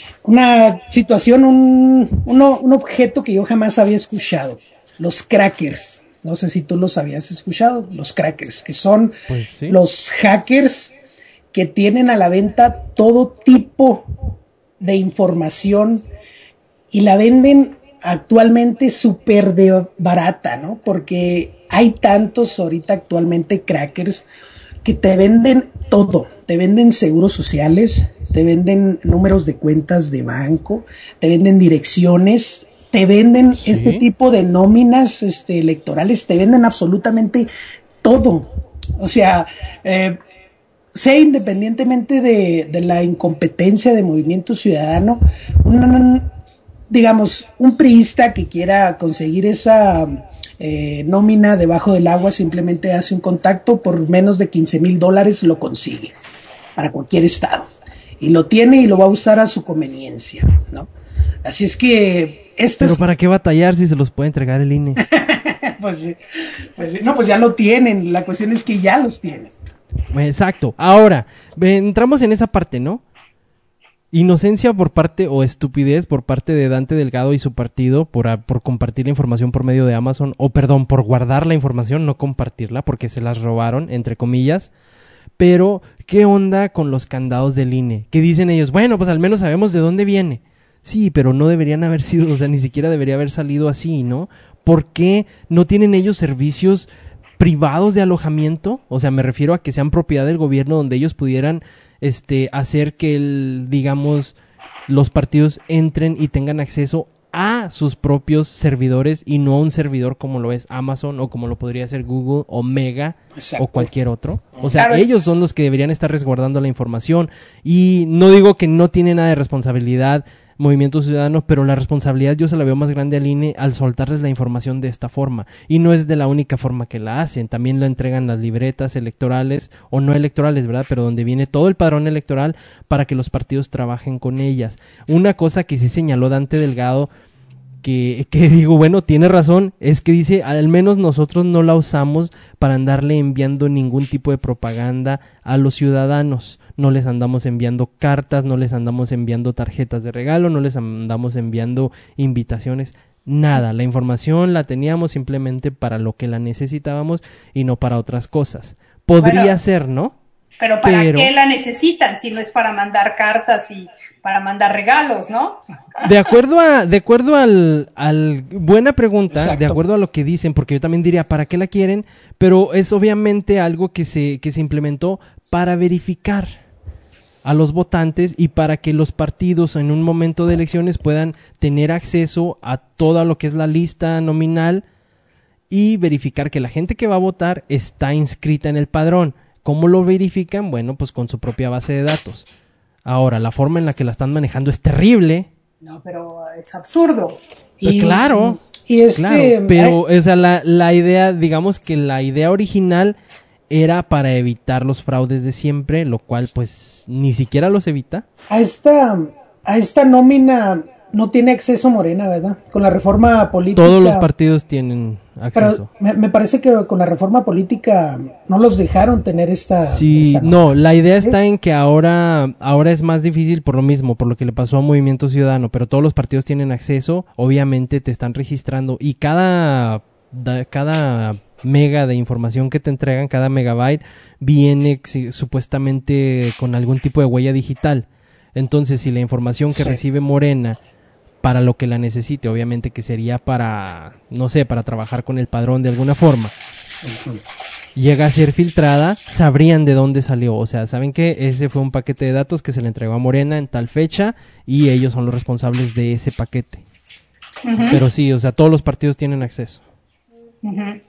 Speaker 4: una situación, un, uno, un objeto que yo jamás había escuchado, los crackers. No sé si tú los habías escuchado, los crackers, que son
Speaker 2: pues sí.
Speaker 4: los hackers que tienen a la venta todo tipo de información y la venden actualmente súper de barata, ¿no? Porque hay tantos ahorita actualmente crackers que te venden todo, te venden seguros sociales, te venden números de cuentas de banco, te venden direcciones, te venden sí. este tipo de nóminas este, electorales, te venden absolutamente todo. O sea, eh, sea independientemente de, de la incompetencia de Movimiento Ciudadano, un, digamos, un priista que quiera conseguir esa, eh, nómina debajo del agua, simplemente hace un contacto, por menos de quince mil dólares lo consigue para cualquier estado. Y lo tiene y lo va a usar a su conveniencia, ¿no? Así es que...
Speaker 2: Pero es... ¿para qué batallar si se los puede entregar el I N E?
Speaker 4: pues, pues, no, pues ya lo tienen. La cuestión es que ya los tienen.
Speaker 2: Exacto. Ahora, entramos en esa parte, ¿no? Inocencia por parte, o estupidez por parte de Dante Delgado y su partido por, por compartir la información por medio de Amazon, o perdón, por guardar la información, no compartirla, porque se las robaron, entre comillas. Pero, ¿qué onda con los candados del I N E? Que dicen ellos, bueno, pues al menos sabemos de dónde viene. Sí, pero no deberían haber sido, o sea, ni siquiera debería haber salido así, ¿no? ¿Por qué no tienen ellos servicios privados de alojamiento? O sea, me refiero a que sean propiedad del gobierno, donde ellos pudieran este, hacer que, el, digamos, los partidos entren y tengan acceso a sus propios servidores y no a un servidor como lo es Amazon o como lo podría ser Google o Mega. Exacto. O cualquier otro. O sea, claro, ellos son los que deberían estar resguardando la información. Y no digo que no tiene nada de responsabilidad Movimiento Ciudadano, pero la responsabilidad yo se la veo más grande al I N E al soltarles la información de esta forma. Y no es de la única forma que la hacen. También la entregan las libretas electorales, o no electorales, ¿verdad? Pero donde viene todo el padrón electoral para que los partidos trabajen con ellas. Una cosa que sí señaló Dante Delgado, que, que digo, bueno, tiene razón, es que dice, al menos nosotros no la usamos para andarle enviando ningún tipo de propaganda a los ciudadanos. No les andamos enviando cartas, no les andamos enviando tarjetas de regalo, no les andamos enviando invitaciones, nada. La información la teníamos simplemente para lo que la necesitábamos y no para otras cosas. Podría bueno, ser, ¿no?
Speaker 3: Pero ¿para pero, qué la necesitan si no es para mandar cartas y para mandar regalos, ¿no?
Speaker 2: De acuerdo a, de acuerdo al, al buena pregunta, exacto, de acuerdo a lo que dicen, porque yo también diría, ¿para qué la quieren? Pero es obviamente algo que se, que se implementó para verificar a los votantes y para que los partidos en un momento de elecciones puedan tener acceso a todo lo que es la lista nominal y verificar que la gente que va a votar está inscrita en el padrón. ¿Cómo lo verifican? Bueno, pues con su propia base de datos. Ahora, la forma en la que la están manejando es terrible.
Speaker 3: No, pero es absurdo.
Speaker 2: Pues y, claro,
Speaker 4: y es
Speaker 2: claro,
Speaker 4: que,
Speaker 2: pero o sea, la, la idea, digamos que la idea original era para evitar los fraudes de siempre, lo cual pues ni siquiera los evita.
Speaker 4: A esta, a esta nómina no tiene acceso Morena, ¿verdad? Con la reforma política.
Speaker 2: Todos los partidos tienen acceso.
Speaker 4: Pero me, me parece que con la reforma política no los dejaron tener esta.
Speaker 2: Sí,
Speaker 4: esta
Speaker 2: no, la idea ¿sí? está en que ahora, ahora es más difícil por lo mismo, por lo que le pasó a Movimiento Ciudadano, pero todos los partidos tienen acceso, obviamente te están registrando y cada, da, cada mega de información que te entregan, cada megabyte, viene si, supuestamente con algún tipo de huella digital. Entonces, si la información que sí. recibe Morena para lo que la necesite, obviamente que sería para, no sé, para trabajar con el padrón de alguna forma, uh-huh. llega a ser filtrada, sabrían de dónde salió. O sea, saben que ese fue un paquete de datos que se le entregó a Morena en tal fecha y ellos son los responsables de ese paquete. Uh-huh. Pero sí, o sea, todos los partidos tienen acceso.
Speaker 3: Uh-huh.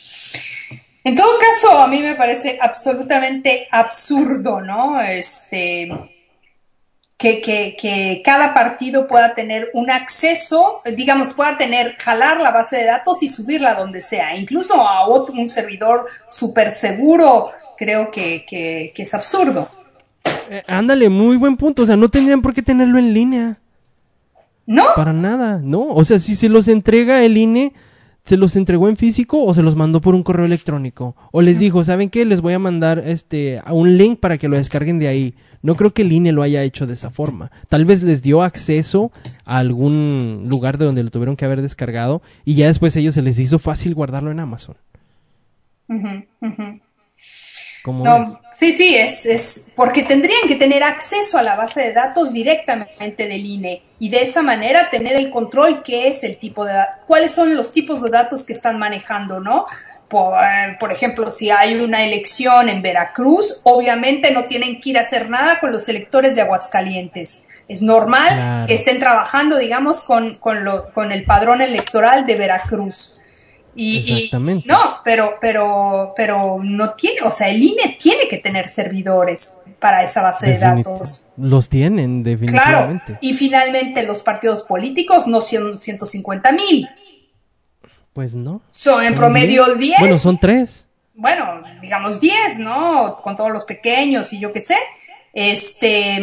Speaker 3: En todo caso, a mí me parece absolutamente absurdo, ¿no? Este... Que, que, que cada partido pueda tener un acceso, digamos, pueda tener, jalar la base de datos y subirla donde sea, incluso a otro, un servidor súper seguro, creo que, que, que es absurdo.
Speaker 2: Eh, ándale, muy buen punto, o sea, no tendrían por qué tenerlo en línea.
Speaker 3: ¿No?
Speaker 2: Para nada, ¿no? O sea, si se los entrega el I N E, ¿se los entregó en físico o se los mandó por un correo electrónico? O les dijo, ¿saben qué? Les voy a mandar este un link para que lo descarguen de ahí. No creo que el I N E lo haya hecho de esa forma. Tal vez les dio acceso a algún lugar de donde lo tuvieron que haber descargado y ya después a ellos se les hizo fácil guardarlo en Amazon.
Speaker 3: Uh-huh, uh-huh.
Speaker 2: ¿Cómo
Speaker 3: no,
Speaker 2: es?
Speaker 3: Sí, sí, es, es porque tendrían que tener acceso a la base de datos directamente del I N E y de esa manera tener el control qué es el tipo de cuáles son los tipos de datos que están manejando, ¿no? Por, por ejemplo, si hay una elección en Veracruz, obviamente no tienen que ir a hacer nada con los electores de Aguascalientes. Es normal claro. que estén trabajando, digamos, con, con, lo, con el padrón electoral de Veracruz. Y,
Speaker 2: Exactamente.
Speaker 3: Y, no, pero, pero, pero no tiene, o sea, el I N E tiene que tener servidores para esa base Definit- de datos.
Speaker 2: Los tienen, definitivamente.
Speaker 3: Claro, y finalmente los partidos políticos no son ciento cincuenta mil.
Speaker 2: Pues no.
Speaker 3: Son en promedio diez.
Speaker 2: Bueno, son tres.
Speaker 3: Bueno, digamos diez, ¿no? Con todos los pequeños y yo qué sé. Este,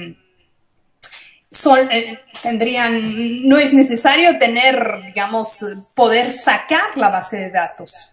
Speaker 3: son, eh, tendrían, no es necesario tener, digamos, poder sacar la base de datos.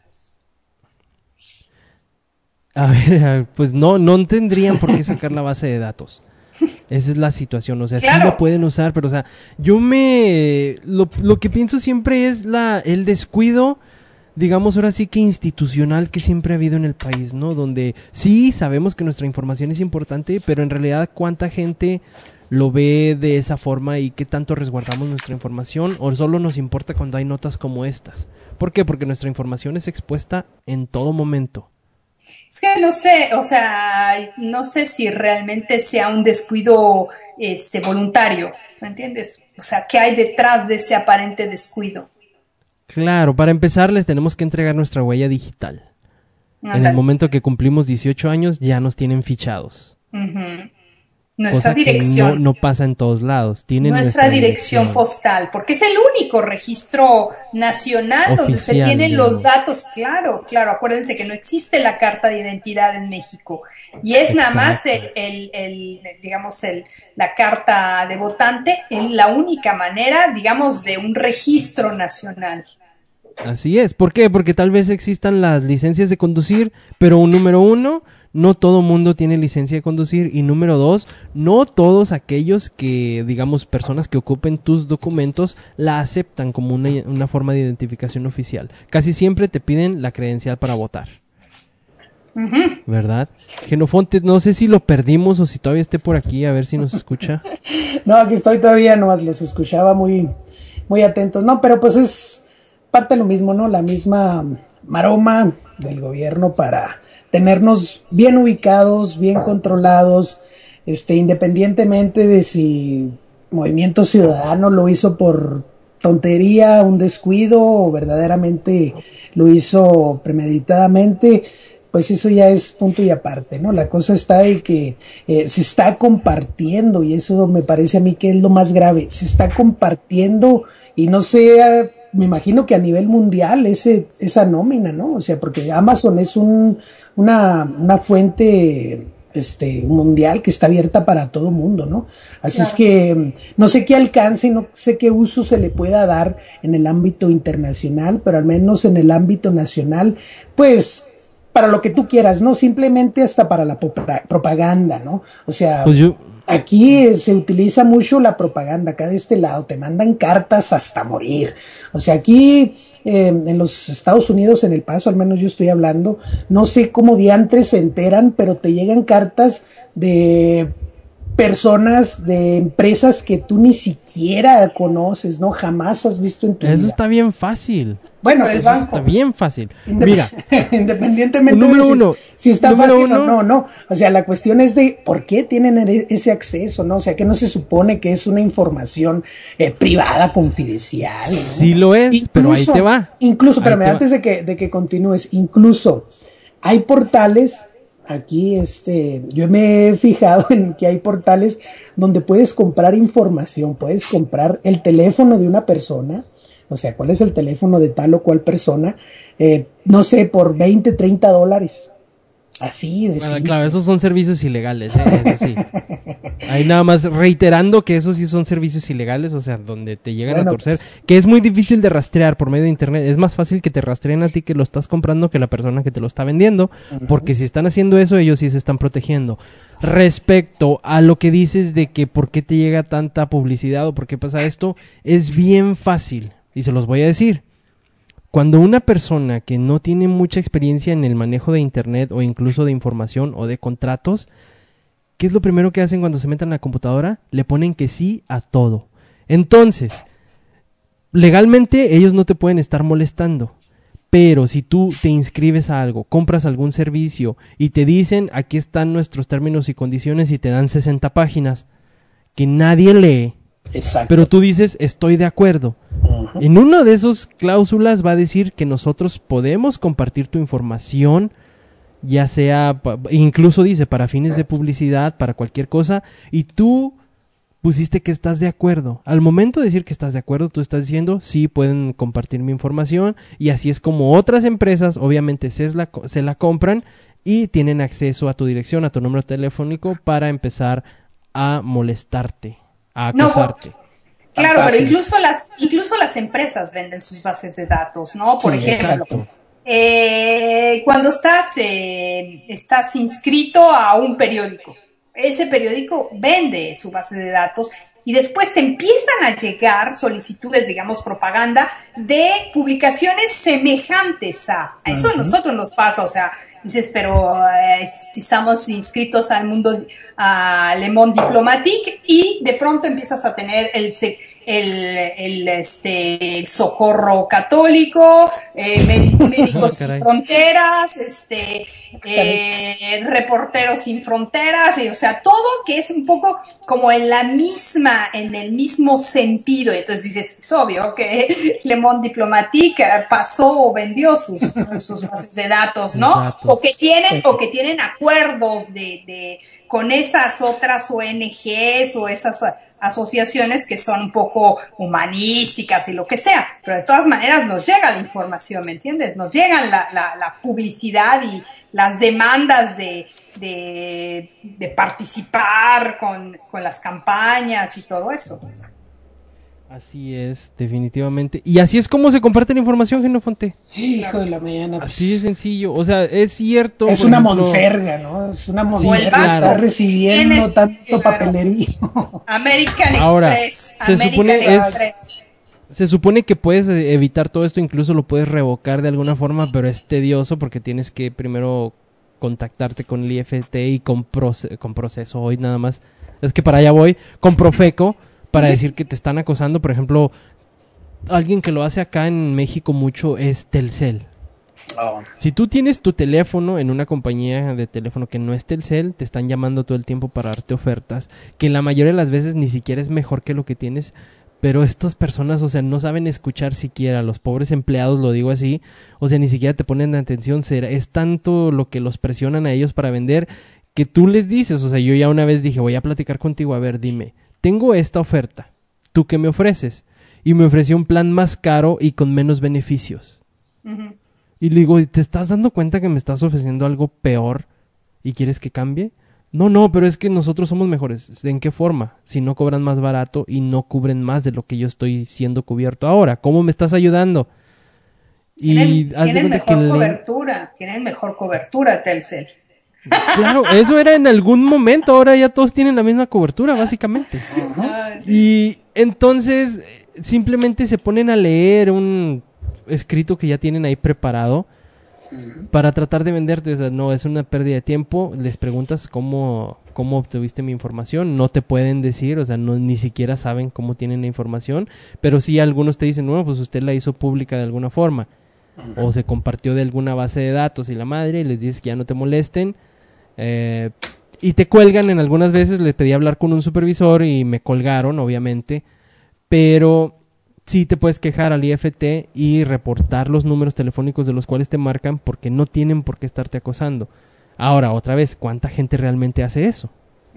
Speaker 2: A ver, pues no, no tendrían por qué sacar la base de datos. Esa es la situación, o sea, claro. Sí lo pueden usar, pero o sea, yo me... Lo, lo que pienso siempre es la el descuido, digamos ahora sí que institucional que siempre ha habido en el país, ¿no? Donde sí sabemos que nuestra información es importante, pero en realidad cuánta gente lo ve de esa forma y qué tanto resguardamos nuestra información, o solo nos importa cuando hay notas como estas. ¿Por qué? Porque nuestra información es expuesta en todo momento.
Speaker 3: Es que no sé, o sea, no sé si realmente sea un descuido este, voluntario, ¿me entiendes? O sea, ¿qué hay detrás de ese aparente descuido?
Speaker 2: Claro, para empezar les tenemos que entregar nuestra huella digital.
Speaker 3: Andale.
Speaker 2: En el momento que cumplimos dieciocho años ya nos tienen fichados.
Speaker 3: Uh-huh. Nuestra
Speaker 2: cosa
Speaker 3: dirección.
Speaker 2: Que no, no pasa en todos lados. Tienen
Speaker 3: nuestra, nuestra dirección, dirección postal, porque es el único registro nacional oficial, donde se tienen digamos. Los datos. Claro, claro, acuérdense que no existe la carta de identidad en México y es Exacto. Nada más el, el, el digamos, el, la carta de votante es la única manera, digamos, de un registro nacional.
Speaker 2: Así es. ¿Por qué? Porque tal vez existan las licencias de conducir, pero un número uno, no todo mundo tiene licencia de conducir, y número dos, no todos aquellos que, digamos, personas que ocupen tus documentos la aceptan como una, una forma de identificación oficial. Casi siempre te piden la credencial para votar. Uh-huh. ¿Verdad? Genofonte, no sé si lo perdimos o si todavía esté por aquí, a ver si nos escucha.
Speaker 4: No, aquí estoy todavía, nomás los escuchaba muy, muy atentos. No, pero pues es parte de lo mismo, ¿no? La misma maroma del gobierno para tenernos bien ubicados, bien controlados, este, independientemente de si Movimiento Ciudadano lo hizo por tontería, un descuido, o verdaderamente lo hizo premeditadamente, pues eso ya es punto y aparte, ¿no? La cosa está de que eh, se está compartiendo, y eso me parece a mí que es lo más grave, se está compartiendo, y no sé, me imagino que a nivel mundial ese, esa nómina, ¿no? O sea, porque Amazon es un, una, una fuente este, mundial que está abierta para todo mundo, ¿no? Así claro. Es que no sé qué alcance, no sé qué uso se le pueda dar en el ámbito internacional, pero al menos en el ámbito nacional, pues para lo que tú quieras, ¿no? Simplemente hasta para la propaganda, ¿no? O sea... Pues yo... Aquí se utiliza mucho la propaganda, acá de este lado te mandan cartas hasta morir. O sea, aquí eh, en los Estados Unidos, en El Paso, al menos yo estoy hablando, no sé cómo diantres se enteran, pero te llegan cartas de personas, de empresas que tú ni siquiera conoces, ¿no? Jamás has visto en tu vida.
Speaker 2: Eso está bien fácil.
Speaker 4: Bueno, pues,
Speaker 2: eso está bien fácil.
Speaker 4: Indep-
Speaker 2: Mira,
Speaker 4: independientemente
Speaker 2: número
Speaker 4: de si,
Speaker 2: uno,
Speaker 4: si está
Speaker 2: número
Speaker 4: fácil
Speaker 2: uno,
Speaker 4: o no, no. O sea, la cuestión es de por qué tienen ese acceso, ¿no? O sea, que no se supone que es una información eh, privada, confidencial, ¿no?
Speaker 2: Sí lo es, incluso, pero ahí te va.
Speaker 4: Incluso, pero antes de que, de que continúes, incluso hay portales. Aquí este, yo me he fijado en que hay portales donde puedes comprar información, puedes comprar el teléfono de una persona, o sea, cuál es el teléfono de tal o cual persona, eh, no sé, por veinte, treinta dólares. Así de
Speaker 2: bueno, claro, esos son servicios ilegales, ¿eh? Eso sí. Ahí nada más reiterando que esos sí son servicios ilegales, o sea, donde te llegan bueno, a torcer, pues... que es muy difícil de rastrear por medio de internet. Es más fácil que te rastreen a ti que lo estás comprando que la persona que te lo está vendiendo, uh-huh. Porque si están haciendo eso, ellos sí se están protegiendo. Respecto a lo que dices de que por qué te llega tanta publicidad o por qué pasa esto, es bien fácil, y se los voy a decir. Cuando una persona que no tiene mucha experiencia en el manejo de internet o incluso de información o de contratos, ¿qué es lo primero que hacen cuando se meten a la computadora? Le ponen que sí a todo. Entonces, legalmente ellos no te pueden estar molestando, pero si tú te inscribes a algo, compras algún servicio y te dicen aquí están nuestros términos y condiciones y te dan sesenta páginas que nadie lee, exacto. Pero tú dices estoy de acuerdo. Uh-huh. En una de esas cláusulas va a decir que nosotros podemos compartir tu información, ya sea, incluso dice para fines de publicidad, para cualquier cosa, y tú pusiste que estás de acuerdo. Al momento de decir que estás de acuerdo, tú estás diciendo, sí, pueden compartir mi información, y así es como otras empresas, obviamente, se la, se la compran y tienen acceso a tu dirección, a tu número telefónico para empezar a molestarte, a acosarte.
Speaker 3: No, claro, pero incluso las, incluso las empresas venden sus bases de datos, ¿no? Por sí, ejemplo, eh, cuando estás, eh, estás inscrito a un periódico, ese periódico vende su base de datos y después te empiezan a llegar solicitudes, digamos, propaganda de publicaciones semejantes a, a eso. Uh-huh. A nosotros nos pasa, o sea, dices, pero eh, estamos inscritos al mundo, a Le Monde Diplomatique, y de pronto empiezas a tener el, el, el, este, el Socorro Católico, eh, Médicos Sin Fronteras, este, eh, Reporteros Sin Fronteras, y, o sea, todo que es un poco como en la misma, en el mismo sentido. Entonces dices, es obvio que Le Monde Diplomatique pasó o vendió sus, sus bases de datos, ¿no? Datos. O que tienen, o que tienen acuerdos de, de, con esas otras O N Ges o esas asociaciones que son un poco humanísticas y lo que sea, pero de todas maneras nos llega la información, ¿me entiendes? Nos llegan la, la, la publicidad y las demandas de, de, de participar con, con las campañas y todo eso.
Speaker 2: Así es, definitivamente. Y así es como se comparte la información, Genofonte.
Speaker 4: Hijo de la mañana. Pues,
Speaker 2: así de sencillo. O sea, es cierto.
Speaker 4: Es una ejemplo, monserga, ¿no? Es una monserga. Sí, claro. Está recibiendo tanto claro. papelerío.
Speaker 3: American
Speaker 2: Ahora,
Speaker 3: Express.
Speaker 2: Se
Speaker 3: American
Speaker 2: supone
Speaker 3: Express.
Speaker 2: Es, se supone que puedes evitar todo esto, incluso lo puedes revocar de alguna forma, pero es tedioso porque tienes que primero contactarte con el I F T y con, proce- con proceso. Hoy nada más. Es que para allá voy. Con Profeco. Para decir que te están acosando. Por ejemplo, alguien que lo hace acá en México mucho es Telcel. Oh. Si tú tienes tu teléfono en una compañía de teléfono que no es Telcel, te están llamando todo el tiempo para darte ofertas, que la mayoría de las veces ni siquiera es mejor que lo que tienes, pero estas personas, o sea, no saben escuchar siquiera. Los pobres empleados, lo digo así, o sea, ni siquiera te ponen atención. Es tanto lo que los presionan a ellos para vender, que tú les dices, o sea, yo ya una vez dije, voy a platicar contigo, a ver, dime, tengo esta oferta, ¿tú qué me ofreces? Y me ofreció un plan más caro y con menos beneficios. Uh-huh. Y le digo, ¿te estás dando cuenta que me estás ofreciendo algo peor y quieres que cambie? No, no, pero es que nosotros somos mejores. ¿En qué forma? Si no cobran más barato y no cubren más de lo que yo estoy siendo cubierto ahora. ¿Cómo me estás ayudando?
Speaker 3: Tienen, y tienen mejor que cobertura, le... tienen mejor cobertura Telcel.
Speaker 2: Claro, eso era en algún momento, ahora ya todos tienen la misma cobertura, básicamente. Uh-huh. Y entonces simplemente se ponen a leer un escrito que ya tienen ahí preparado uh-huh. para tratar de venderte. O sea, no, es una pérdida de tiempo. Les preguntas cómo, cómo obtuviste mi información, no te pueden decir, o sea, no, ni siquiera saben cómo tienen la información, pero sí algunos te dicen, bueno, pues usted la hizo pública de alguna forma, uh-huh. o se compartió de alguna base de datos y la madre, y les dices que ya no te molesten. Eh, y te cuelgan. En algunas veces les pedí hablar con un supervisor y me colgaron, obviamente, pero sí te puedes quejar al I F T y reportar los números telefónicos de los cuales te marcan, porque no tienen por qué estarte acosando. Ahora, otra vez, ¿cuánta gente realmente hace eso?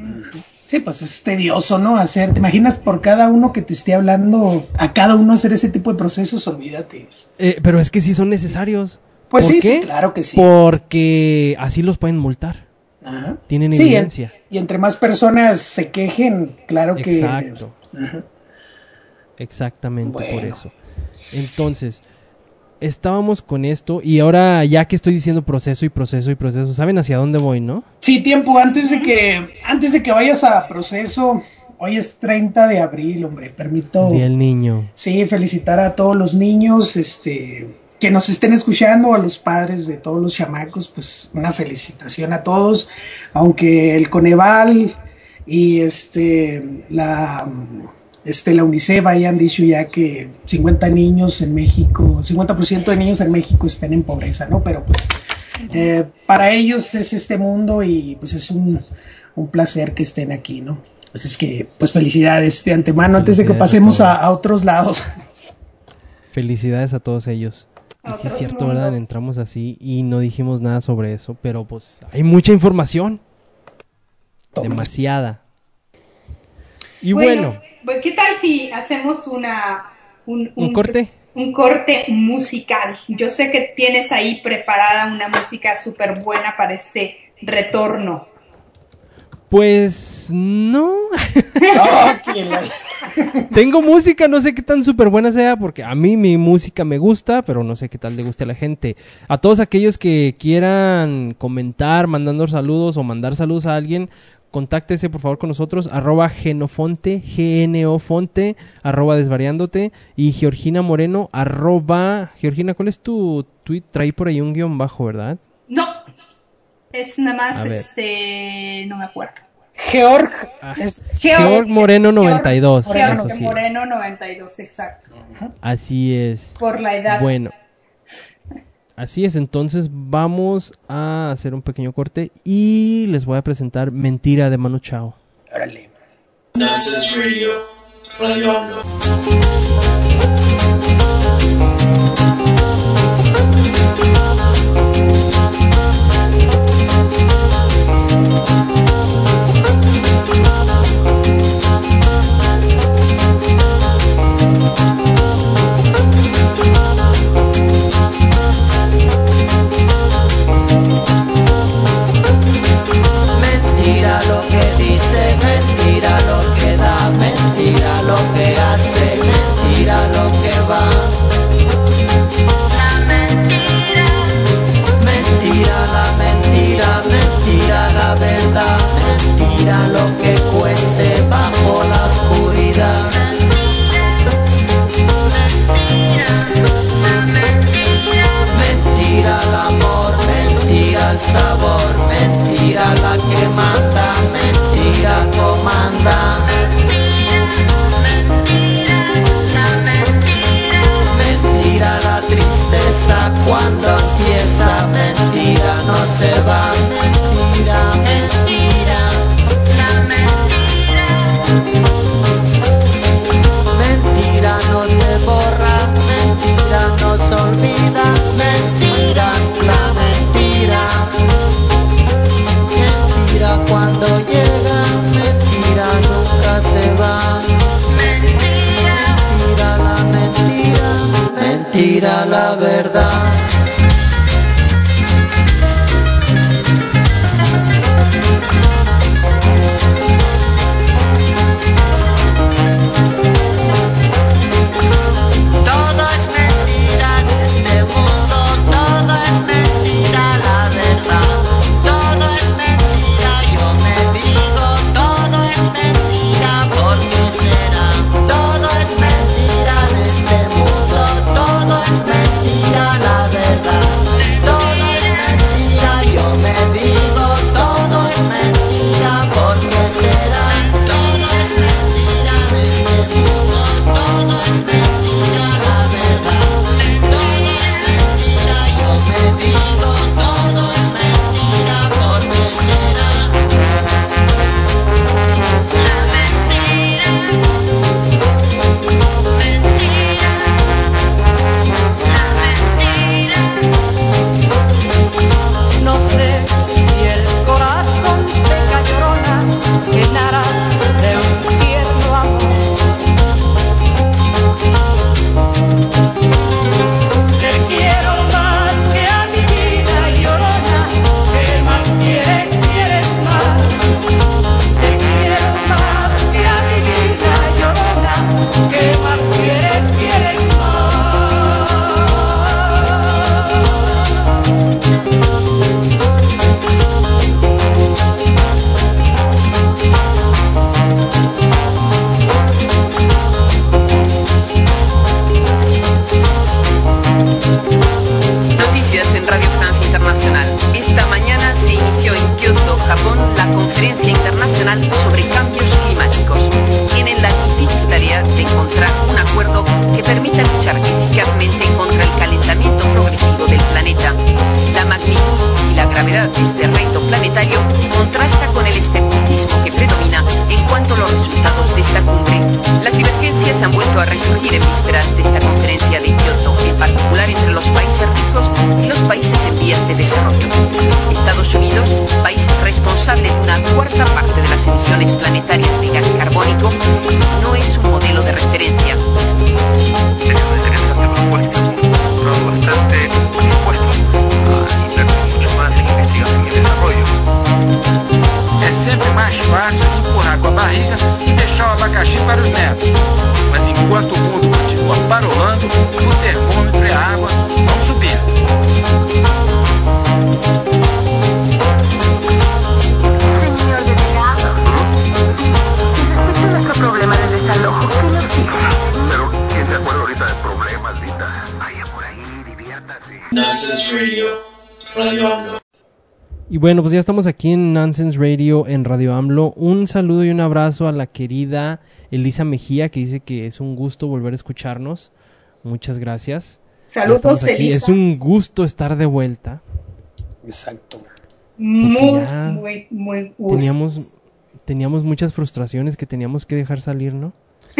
Speaker 4: Sí, pues es tedioso, ¿no? Hacer, ¿te imaginas por cada uno que te esté hablando, a cada uno hacer ese tipo de procesos? Olvídate.
Speaker 2: Eh, pero es que sí son necesarios.
Speaker 4: Pues
Speaker 2: ¿Por
Speaker 4: sí,
Speaker 2: qué?
Speaker 4: sí, claro que sí.
Speaker 2: Porque así los pueden multar.
Speaker 4: Ajá.
Speaker 2: Tienen
Speaker 4: sí,
Speaker 2: evidencia.
Speaker 4: Y entre más personas se quejen, claro que...
Speaker 2: Exacto. Ajá. Exactamente, bueno. Por eso. Entonces, estábamos con esto y ahora ya que estoy diciendo proceso y proceso y proceso, ¿saben hacia dónde voy, no?
Speaker 4: Sí, tiempo, antes de que antes de que vayas a proceso, hoy es treinta de abril, hombre, permito...
Speaker 2: Día del niño.
Speaker 4: Sí, felicitar a todos los niños, este... que nos estén escuchando, a los padres de todos los chamacos, pues una felicitación a todos, aunque el Coneval y este la este la UNICEF hayan dicho ya que cincuenta niños en México, cincuenta por ciento de niños en México estén en pobreza, ¿no? Pero pues eh, para ellos es este mundo y pues es un, un placer que estén aquí, ¿no? Así es que pues felicidades de antemano antes de que pasemos a, a otros lados.
Speaker 2: Felicidades a todos ellos. Y sí es cierto, mundos. ¿Verdad? Entramos así y no dijimos nada sobre eso, pero pues hay mucha información. Toma. Demasiada. Y bueno,
Speaker 3: bueno, ¿qué tal si hacemos una un,
Speaker 2: un, ¿un corte?
Speaker 3: Un corte musical. Yo sé que tienes ahí preparada una música súper buena para este retorno.
Speaker 2: Pues no. Tengo música, no sé qué tan súper buena sea, porque a mí mi música me gusta, pero no sé qué tal le guste a la gente. A todos aquellos que quieran comentar, mandando saludos o mandar saludos a alguien, contáctese por favor con nosotros, arroba genofonte, G N O Fonte, arroba desvariándote, y Georgina Moreno, arroba, Georgina, ¿cuál es tu tweet? Traí por ahí un guión bajo, ¿verdad?
Speaker 3: No, es nada más, este, no me acuerdo.
Speaker 4: Georg,
Speaker 2: ah,
Speaker 4: es
Speaker 2: Georg, Georg Moreno noventa y dos.
Speaker 3: Georg
Speaker 2: eso sí
Speaker 3: Moreno noventa y dos, exacto.
Speaker 2: Así es.
Speaker 3: Por la edad.
Speaker 2: Bueno. Así es, entonces vamos a hacer un pequeño corte y les voy a presentar Mentira de Manu Chao.
Speaker 4: Órale.
Speaker 5: Nonsense Radio, Radio AMLO.
Speaker 6: Mentira lo que dice, mentira lo que da, mentira lo que hace, mentira México no es un modelo de referencia.
Speaker 7: Eso de tener ante propuestas, son bastante dispuestos a invertir mucho más en investigación y desarrollo.
Speaker 8: É sempre mais fácil empurrar com a barriga e deixar o abacaxi para os netos. Mas enquanto o mundo continua parolando, o termômetro e a água vão subir.
Speaker 9: Señor delegado, existe nuestro problema de desalojo. ¿Qué nos dice?
Speaker 7: Pero, ¿quién se acuerda ahorita del problema, maldita? Vaya por ahí, diviértase.
Speaker 5: Nonsense Radio, Radio AMLO.
Speaker 2: Y bueno, pues ya estamos aquí en Nonsense Radio en Radio AMLO. Un saludo y un abrazo a la querida Elisa Mejía, que dice que es un gusto volver a escucharnos. Muchas gracias.
Speaker 3: Saludos, Elisa.
Speaker 2: Es un gusto estar de vuelta.
Speaker 4: Exacto.
Speaker 3: Muy, muy, muy gusto.
Speaker 2: Teníamos, teníamos muchas frustraciones que teníamos que dejar salir, ¿no?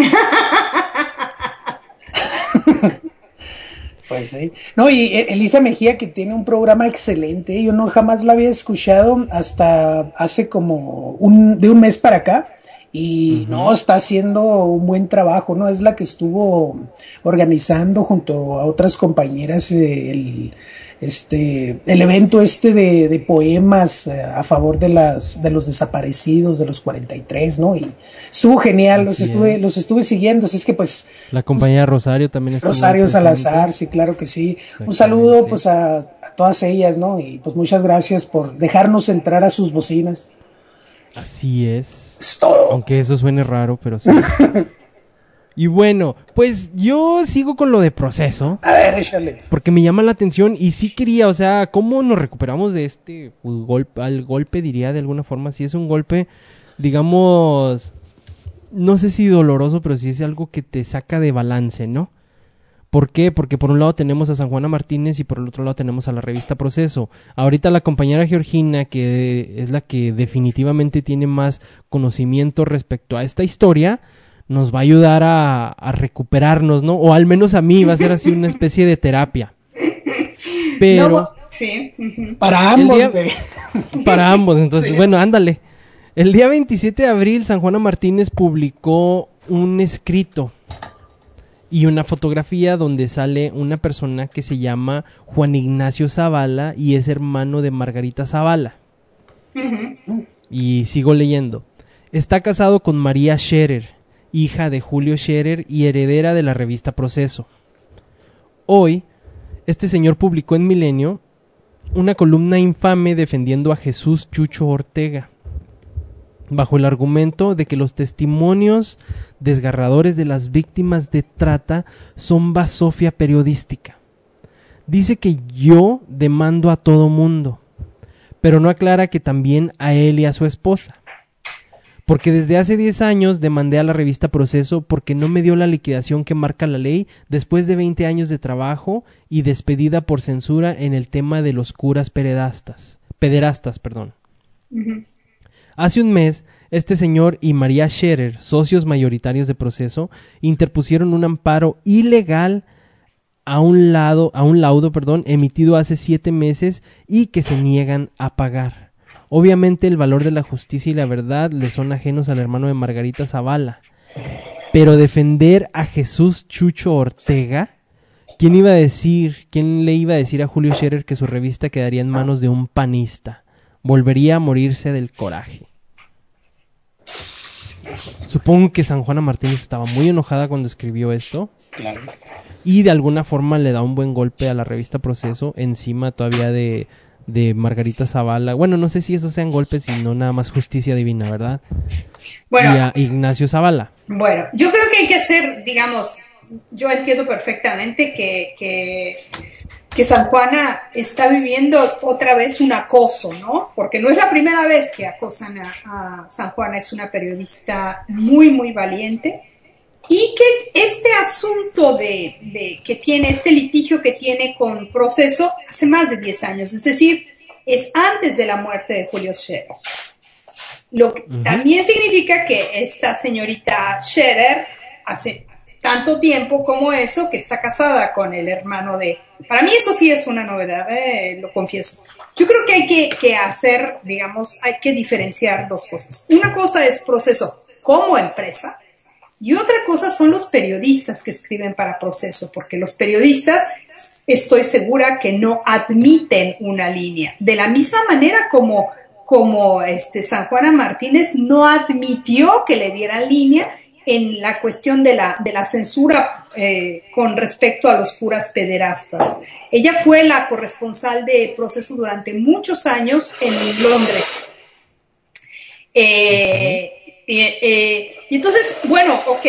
Speaker 4: Pues sí. No, y Elisa Mejía, que tiene un programa excelente, yo no jamás la había escuchado hasta hace como un, de un mes para acá, y uh-huh. no, está haciendo un buen trabajo, ¿no? Es la que estuvo organizando junto a otras compañeras el, este, el evento este de, de poemas a favor de las, de los desaparecidos, de los cuarenta y tres, ¿no? Y estuvo genial, los estuve, los estuve siguiendo, así es que pues...
Speaker 2: La compañía Rosario también estuvo
Speaker 4: Rosario Salazar, sí, claro que sí. Un saludo pues a, a todas ellas, ¿no? Y pues muchas gracias por dejarnos entrar a sus bocinas.
Speaker 2: Así es.
Speaker 4: Es todo.
Speaker 2: Aunque eso suene raro, pero sí. Y bueno, pues yo sigo con lo de Proceso.
Speaker 4: A ver, échale.
Speaker 2: Porque me llama la atención y sí quería, o sea, ¿cómo nos recuperamos de este golpe? Al golpe, diría de alguna forma, si es un golpe, digamos, no sé si doloroso, pero sí es algo que te saca de balance, ¿no? ¿Por qué? Porque por un lado tenemos a San Juana Martínez y por el otro lado tenemos a la revista Proceso. Ahorita la compañera Georgina, que es la que definitivamente tiene más conocimiento respecto a esta historia, nos va a ayudar a, a recuperarnos, ¿no? O al menos a mí va a ser así una especie de terapia. Pero...
Speaker 3: No, sí.
Speaker 4: Para ambos,
Speaker 2: día,
Speaker 4: güey.
Speaker 2: Para ambos, entonces, sí. Bueno, ándale. El día veintisiete de abril, San Juana Martínez publicó un escrito y una fotografía donde sale una persona que se llama Juan Ignacio Zavala y es hermano de Margarita Zavala. Uh-huh. Y sigo leyendo. Está casado con María Scherer, hija de Julio Scherer y heredera de la revista Proceso. Hoy, este señor publicó en Milenio una columna infame defendiendo a Jesús Chucho Ortega, bajo el argumento de que los testimonios desgarradores de las víctimas de trata son basofia periodística. Dice que yo demando a todo mundo, pero no aclara que también a él y a su esposa. Porque desde hace diez años demandé a la revista Proceso porque no me dio la liquidación que marca la ley después de veinte años de trabajo y despedida por censura en el tema de los curas pederastas, pederastas, perdón. Uh-huh. Hace un mes, este señor y María Scherer, socios mayoritarios de Proceso, interpusieron un amparo ilegal a un lado, a un laudo, perdón, emitido hace siete meses y que se niegan a pagar. Obviamente el valor de la justicia y la verdad le son ajenos al hermano de Margarita Zavala. Pero defender a Jesús Chucho Ortega, ¿quién iba a decir, quién le iba a decir a Julio Scherer que su revista quedaría en manos de un panista? Volvería a morirse del coraje. Supongo que San Juana Martínez estaba muy enojada cuando escribió esto.
Speaker 4: Claro.
Speaker 2: Y de alguna forma le da un buen golpe a la revista Proceso, encima todavía de, de Margarita Zavala. Bueno, no sé si esos sean golpes, sino nada más justicia divina, ¿verdad?
Speaker 3: Bueno,
Speaker 2: y a Ignacio Zavala.
Speaker 3: Bueno, yo creo que hay que hacer, digamos, yo entiendo perfectamente que, que, que San Juana está viviendo otra vez un acoso, ¿no? Porque no es la primera vez que acosan a, a San Juana, es una periodista muy, muy valiente. Y que este asunto de, de que tiene, este litigio que tiene con Proceso hace más de diez años, es decir, es antes de la muerte de Julio Scherer. Lo que uh-huh. también significa que esta señorita Scherer hace tanto tiempo como eso que está casada con el hermano de... Para mí eso sí es una novedad, eh, lo confieso. Yo creo que hay que, que hacer, digamos, hay que diferenciar dos cosas. Una cosa es Proceso. como empresa. Y otra cosa son los periodistas que escriben para Proceso, porque los periodistas estoy segura que no admiten una línea. De la misma manera como, como este San Juana Martínez no admitió que le dieran línea en la cuestión de la, de la censura eh, con respecto a los curas pederastas. Ella fue la corresponsal de Proceso durante muchos años en Londres. Eh, eh, eh, y entonces, bueno, ok,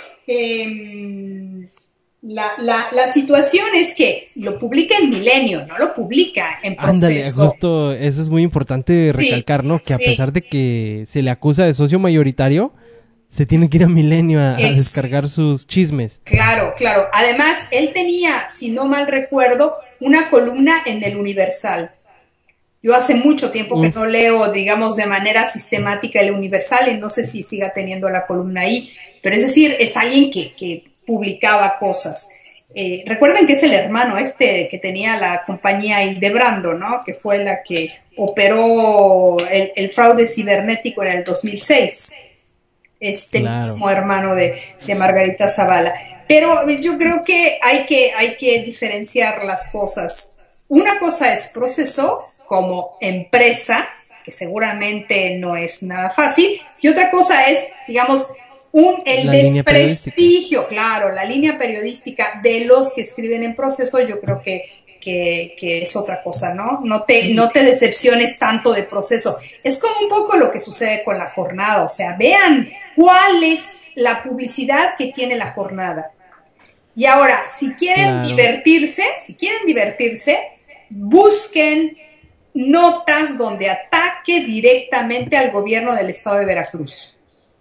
Speaker 3: eh, la, la, la situación es que lo publica en Milenio, no lo publica en Proceso.
Speaker 2: Ándale, justo eso es muy importante recalcar, sí, ¿no? Que a sí. pesar de que se le acusa de socio mayoritario, se tiene que ir a Milenio a, a descargar sus chismes.
Speaker 3: Claro, claro. Además, él tenía, si no mal recuerdo, una columna en el Universal. Yo hace mucho tiempo que no leo, digamos, de manera sistemática el Universal y no sé si siga teniendo la columna ahí, pero es decir, es alguien que, que publicaba cosas. Eh, recuerden que es el hermano este que tenía la compañía Hildebrando, ¿no? Que fue la que operó el, el fraude cibernético en el dos mil seis. Este claro. mismo hermano de, de Margarita Zavala. Pero yo creo que hay que, hay que diferenciar las cosas. Una cosa es Proceso como empresa, que seguramente no es nada fácil, y otra cosa es, digamos, un, el la desprestigio, claro, la línea periodística de los que escriben en Proceso, yo creo que, que, que es otra cosa, ¿no? No te, no te decepciones tanto de Proceso. Es como un poco lo que sucede con La Jornada, o sea, vean cuál es la publicidad que tiene La Jornada. Y ahora, si quieren claro. divertirse, si quieren divertirse, busquen notas donde ataque directamente al gobierno del estado de Veracruz.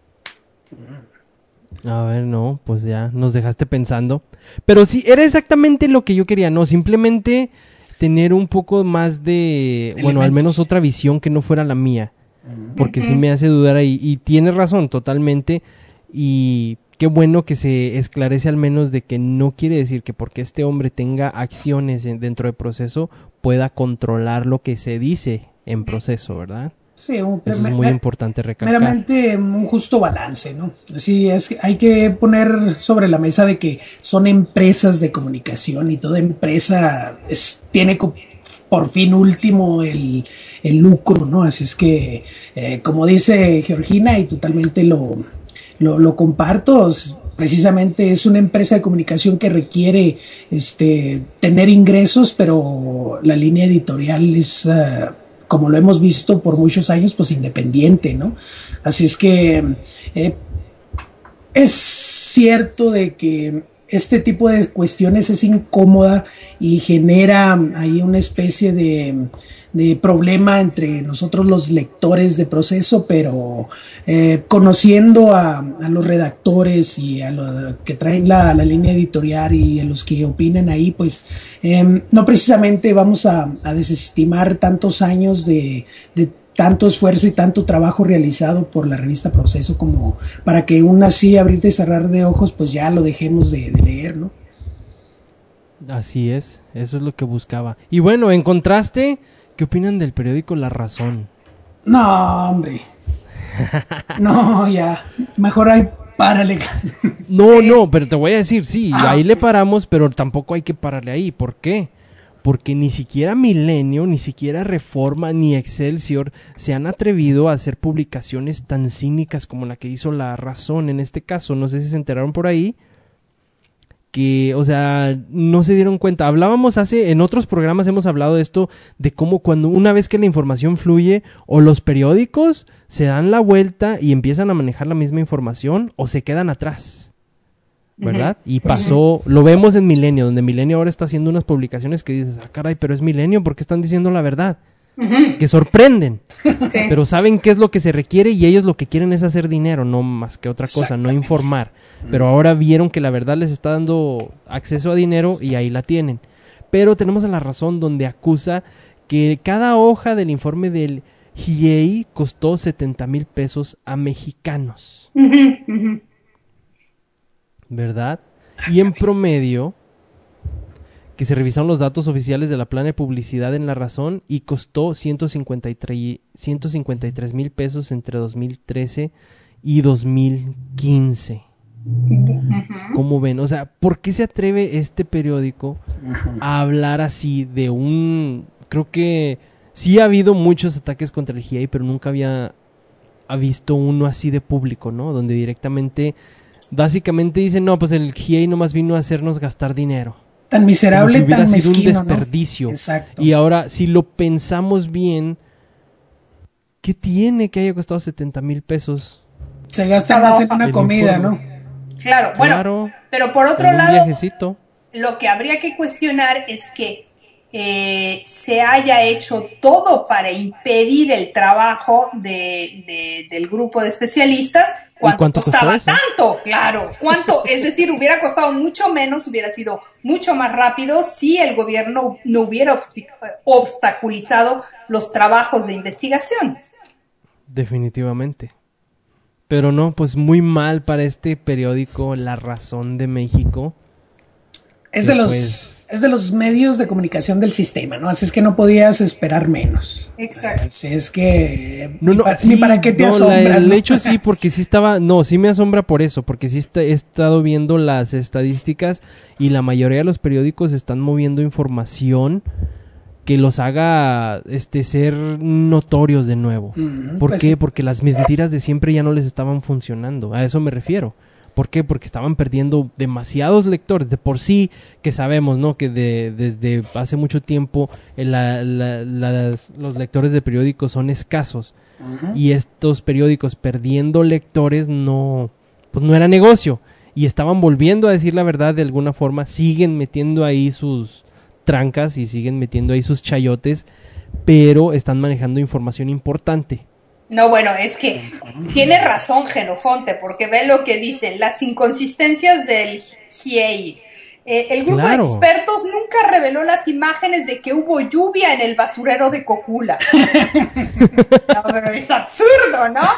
Speaker 2: A ver, no, pues ya nos dejaste pensando. Pero sí, era exactamente lo que yo quería, no, simplemente tener un poco más de, elementos. Bueno, al menos otra visión que no fuera la mía, porque uh-huh. sí me hace dudar ahí, y tienes razón totalmente, y qué bueno que se esclarece al menos de que no quiere decir que porque este hombre tenga acciones en, dentro de Proceso pueda controlar lo que se dice en Proceso, ¿verdad?
Speaker 4: Sí, un,
Speaker 2: eso es muy mer- importante recalcar.
Speaker 4: Meramente un justo balance, ¿no? Sí, es que hay que poner sobre la mesa de que son empresas de comunicación y toda empresa es, tiene co- por fin último el, el lucro, ¿no? Así es que, eh, como dice Georgina, y totalmente lo, lo, lo comparto, precisamente es una empresa de comunicación que requiere este, tener ingresos, pero la línea editorial es... Uh, como lo hemos visto por muchos años, pues independiente, ¿no? Así es que eh, es cierto de que este tipo de cuestiones es incómoda y genera ahí una especie de, de problema entre nosotros los lectores de Proceso, pero eh, conociendo a, a los redactores y a los que traen la, la línea editorial y a los que opinan ahí, pues eh, no precisamente vamos a, a desestimar tantos años de, de tanto esfuerzo y tanto trabajo realizado por la revista Proceso como para que un así abrir y cerrar de ojos pues ya lo dejemos de, de leer, ¿no?
Speaker 2: Así es, eso es lo que buscaba. Y bueno, en contraste, ¿qué opinan del periódico La Razón?
Speaker 4: No, hombre. No, ya. Mejor ahí párale.
Speaker 2: No, sí. no, pero te voy a decir, sí, ah. ahí le paramos, pero tampoco hay que pararle ahí. ¿Por qué? Porque ni siquiera Milenio, ni siquiera Reforma, ni Excelsior se han atrevido a hacer publicaciones tan cínicas como la que hizo La Razón en este caso. No sé si se enteraron por ahí. Que, o sea, no se dieron cuenta. Hablábamos hace, en otros programas hemos hablado de esto, de cómo cuando una vez que la información fluye, o los periódicos se dan la vuelta y empiezan a manejar la misma información, o se quedan atrás, ¿verdad? Uh-huh. Y pasó, lo vemos en Milenio, donde Milenio ahora está haciendo unas publicaciones que dices, ah, caray, pero es Milenio, ¿por qué están diciendo la verdad? Uh-huh. Que sorprenden, sí. Pero saben qué es lo que se requiere y ellos lo que quieren es hacer dinero, no más que otra cosa, no informar. Pero ahora vieron que la verdad les está dando acceso a dinero y ahí la tienen. Pero tenemos a La Razón donde acusa que cada hoja del informe del G I E I costó setenta mil pesos a mexicanos. Uh-huh, uh-huh. ¿Verdad? Y en promedio, que se revisaron los datos oficiales de la plana de publicidad en La Razón y costó ciento cincuenta y tres mil pesos entre dos mil trece y dos mil quince. ¿Cómo ven? O sea, ¿por qué se atreve este periódico a hablar así de un... Creo que sí ha habido muchos ataques contra el G I A, pero nunca había ha visto uno así de público, ¿no? Donde directamente, básicamente dicen, no, pues el G I A nomás vino a hacernos gastar dinero.
Speaker 4: Tan miserable,
Speaker 2: como si
Speaker 4: tan
Speaker 2: sido
Speaker 4: mezquino,
Speaker 2: un desperdicio.
Speaker 4: ¿no? Exacto.
Speaker 2: Y ahora, si lo pensamos bien, ¿qué tiene que haya costado setenta mil pesos?
Speaker 4: Se gasta más en una comida, ¿no?
Speaker 3: Claro, bueno,
Speaker 2: Claro,
Speaker 3: pero por otro
Speaker 2: en un
Speaker 3: lado,
Speaker 2: viajecito.
Speaker 3: lo que habría que cuestionar es que eh, se haya hecho todo para impedir el trabajo de, de, del grupo de especialistas. ¿Cuánto,
Speaker 2: cuánto
Speaker 3: costaba
Speaker 2: costó eso?
Speaker 3: tanto? Claro, ¿cuánto? Es decir, hubiera costado mucho menos, hubiera sido mucho más rápido si el gobierno no hubiera obstaculizado los trabajos de investigación.
Speaker 2: Definitivamente. Pero no, pues muy mal para este periódico La Razón de México.
Speaker 4: Es de los
Speaker 2: pues...
Speaker 4: es de los medios de comunicación del sistema, ¿no? Así es que no podías esperar menos.
Speaker 3: Exacto.
Speaker 4: Así es que
Speaker 2: no, no,
Speaker 4: ni, para,
Speaker 2: sí,
Speaker 4: ni para qué te
Speaker 2: no,
Speaker 4: asombras.
Speaker 2: La, el
Speaker 4: ¿no?
Speaker 2: hecho sí, porque sí estaba, no, sí me asombra por eso, porque sí está, he estado viendo las estadísticas y la mayoría de los periódicos están moviendo información que los haga este ser notorios de nuevo.
Speaker 4: Uh-huh,
Speaker 2: ¿Por
Speaker 4: pues
Speaker 2: qué?
Speaker 4: sí.
Speaker 2: Porque las mentiras de siempre ya no les estaban funcionando. A eso me refiero. ¿Por qué? Porque estaban perdiendo demasiados lectores. De por sí que sabemos, ¿no? Que de, desde hace mucho tiempo el, la, la, las, los lectores de periódicos son escasos. Uh-huh. Y estos periódicos perdiendo lectores no, pues no era negocio. Y estaban volviendo a decir la verdad de alguna forma. Siguen metiendo ahí sus trancas y siguen metiendo ahí sus chayotes, pero están manejando información importante.
Speaker 3: No, bueno, es que tiene razón Genofonte, porque ve lo que dicen, las inconsistencias del G A. Eh, el grupo
Speaker 2: Claro.
Speaker 3: de expertos nunca reveló las imágenes de que hubo lluvia en el basurero de Cocula. No, pero es absurdo, ¿no?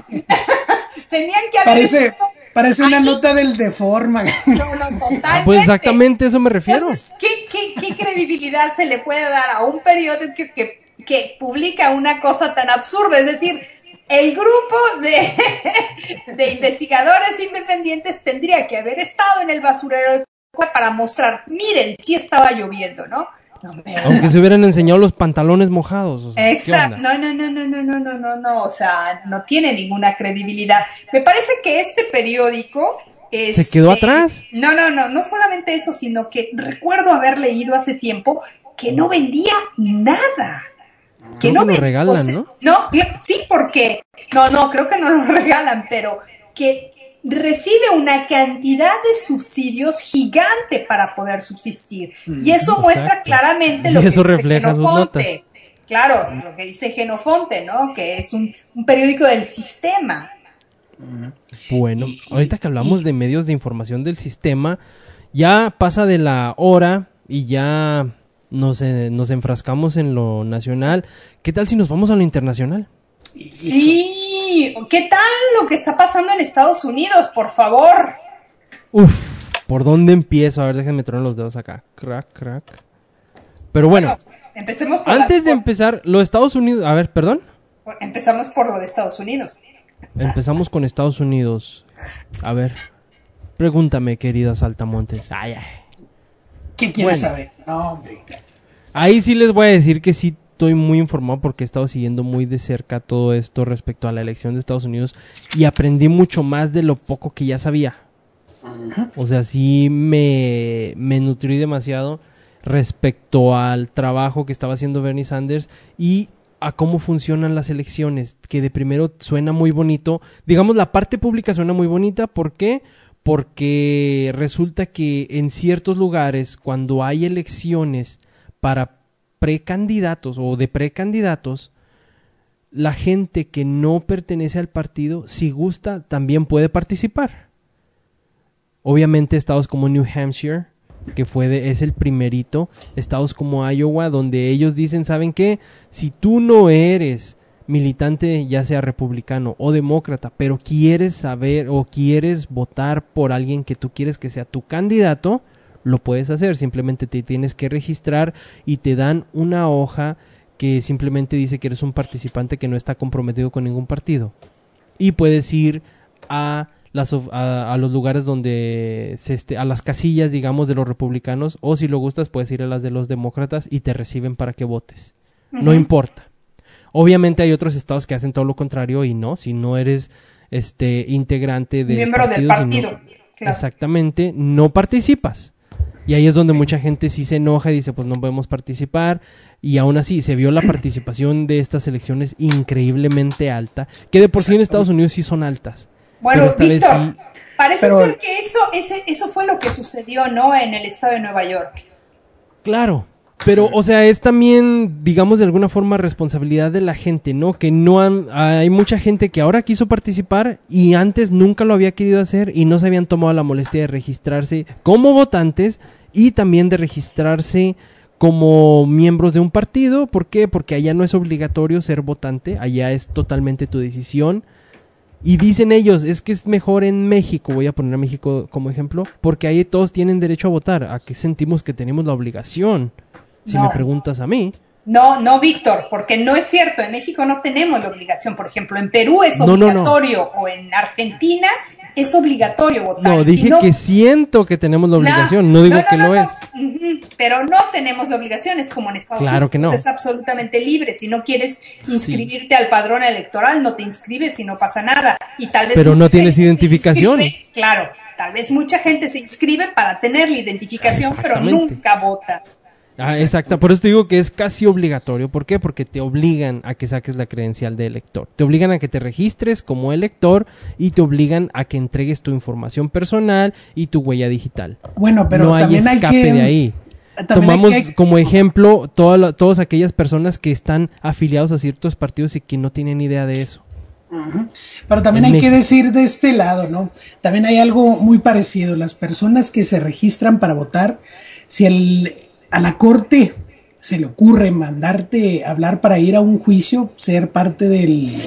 Speaker 3: Tenían que haber...
Speaker 4: Parece, parece una
Speaker 3: ahí.
Speaker 4: Nota del Deforma.
Speaker 3: No, no, totalmente.
Speaker 2: Ah, pues exactamente a eso me refiero.
Speaker 3: Entonces, ¿qué, qué, ¿qué credibilidad se le puede dar a un periódico que, que, que publica una cosa tan absurda? Es decir, el grupo de, de investigadores independientes tendría que haber estado en el basurero de Cocula para mostrar, miren, sí estaba lloviendo, ¿no? No me...
Speaker 2: Aunque se hubieran enseñado los pantalones mojados. O sea,
Speaker 3: Exacto, no, no, no, no, no, no, no, no, no, o sea, no tiene ninguna credibilidad. Me parece que este periódico...
Speaker 2: ¿Se quedó
Speaker 3: este,
Speaker 2: atrás?
Speaker 3: No, no, no, no solamente eso, sino que recuerdo haber leído hace tiempo que no vendía nada. Que
Speaker 2: Creo
Speaker 3: no
Speaker 2: que lo
Speaker 3: ven-
Speaker 2: regalan,
Speaker 3: o sea,
Speaker 2: ¿no?
Speaker 3: No, cl- sí, porque... No, no, creo que no lo regalan, pero que recibe una cantidad de subsidios gigante para poder subsistir. Y eso muestra
Speaker 2: Exacto.
Speaker 3: claramente
Speaker 2: Y
Speaker 3: lo que
Speaker 2: eso
Speaker 3: dice
Speaker 2: refleja sus
Speaker 3: Genofonte. Claro, lo que dice Genofonte, ¿no? Que es un, un periódico del sistema.
Speaker 2: Bueno, ahorita que hablamos de medios de información del sistema, ya pasa de la hora y ya nos, eh, nos enfrascamos en lo nacional. ¿Qué tal si nos vamos a lo internacional?
Speaker 3: Sí, ¿qué tal lo que está pasando en Estados Unidos, por favor?
Speaker 2: Uf, ¿por dónde empiezo? A ver, déjenme tronar los dedos acá. Crack, crack. Pero bueno,
Speaker 3: Empecemos por
Speaker 2: antes
Speaker 3: la-
Speaker 2: de empezar, los Estados Unidos... A ver, perdón.
Speaker 3: por- empezamos por lo de Estados Unidos.
Speaker 2: Empezamos con Estados Unidos. A ver, pregúntame, querida Saltamontes. Ay, ay.
Speaker 4: ¿Qué quieres
Speaker 2: Bueno.
Speaker 4: saber? No, hombre.
Speaker 2: Ahí sí les voy a decir que sí estoy muy informado porque he estado siguiendo muy de cerca todo esto respecto a la elección de Estados Unidos y aprendí mucho más de lo poco que ya sabía. O sea, sí me, me nutrí demasiado respecto al trabajo que estaba haciendo Bernie Sanders y a cómo funcionan las elecciones, que de primero suena muy bonito. Digamos, la parte pública suena muy bonita. ¿Por qué? Porque resulta que en ciertos lugares, cuando hay elecciones para precandidatos o de precandidatos, la gente que no pertenece al partido, si gusta, también puede participar. Obviamente estados como New Hampshire, que fue de, es el primerito, estados como Iowa, donde ellos dicen, ¿saben qué? Si tú no eres militante, ya sea republicano o demócrata, pero quieres saber o quieres votar por alguien que tú quieres que sea tu candidato, lo puedes hacer, simplemente te tienes que registrar y te dan una hoja que simplemente dice que eres un participante que no está comprometido con ningún partido. y puedes ir a las a, a los lugares donde se este, a las casillas, digamos, de los republicanos, o si lo gustas puedes ir a las de los demócratas y te reciben para que votes. Uh-huh. No importa. Obviamente hay otros estados que hacen todo lo contrario y no, si no eres este integrante del
Speaker 3: miembro
Speaker 2: partido,
Speaker 3: del partido.
Speaker 2: Si no, claro. Exactamente, no participas. Y ahí es donde mucha gente sí se enoja y dice, pues no podemos participar. Y aún así se vio la participación de estas elecciones increíblemente alta, que de por sí en Estados Unidos sí son altas.
Speaker 3: Bueno,
Speaker 2: Víctor,
Speaker 3: sí, parece
Speaker 4: pero,
Speaker 3: ser que eso, ese, eso fue lo que sucedió, ¿no? En el estado de Nueva York.
Speaker 2: Claro, pero, o sea, es también, digamos, de alguna forma responsabilidad de la gente, ¿no? Que no han, hay mucha gente que ahora quiso participar y antes nunca lo había querido hacer y no se habían tomado la molestia de registrarse como votantes y también de registrarse como miembros de un partido. ¿Por qué? Porque allá no es obligatorio ser votante, allá es totalmente tu decisión. Y dicen ellos, es que es mejor en México, voy a poner a México como ejemplo, porque ahí todos tienen derecho a votar. ¿A qué sentimos que tenemos la obligación? Si
Speaker 3: no.
Speaker 2: me preguntas a mí.
Speaker 3: No, no, Víctor, porque no es cierto. En México no tenemos la obligación. Por ejemplo, en Perú es obligatorio, no, no, no. O en Argentina es obligatorio votar.
Speaker 2: No, dije si no... que siento que tenemos la obligación, no, no digo no, no, que no, lo no. es.
Speaker 3: Uh-huh. Pero no tenemos la obligación, es como en Estados
Speaker 2: claro
Speaker 3: Unidos.
Speaker 2: Que no.
Speaker 3: Es absolutamente libre. Si no quieres inscribirte sí. al padrón electoral, no te inscribes y no pasa nada. Y tal vez
Speaker 2: pero no tienes identificación.
Speaker 3: Claro, tal vez mucha gente se inscribe para tener la identificación, pero nunca vota.
Speaker 2: Ah, exacto, por eso te digo que es casi obligatorio. ¿Por qué? Porque te obligan a que saques la credencial de elector. Te obligan a que te registres como elector y te obligan a que entregues tu información personal y tu huella digital.
Speaker 4: Bueno, pero
Speaker 2: no hay
Speaker 4: también
Speaker 2: escape
Speaker 4: hay que,
Speaker 2: de ahí. Tomamos que... como ejemplo toda la, todas aquellas personas que están afiliados a ciertos partidos y que no tienen idea de eso.
Speaker 4: Uh-huh. Pero también en hay México. Que decir de este lado, ¿no? También hay algo muy parecido. Las personas que se registran para votar, si el a la corte se le ocurre mandarte hablar para ir a un juicio, ser parte del,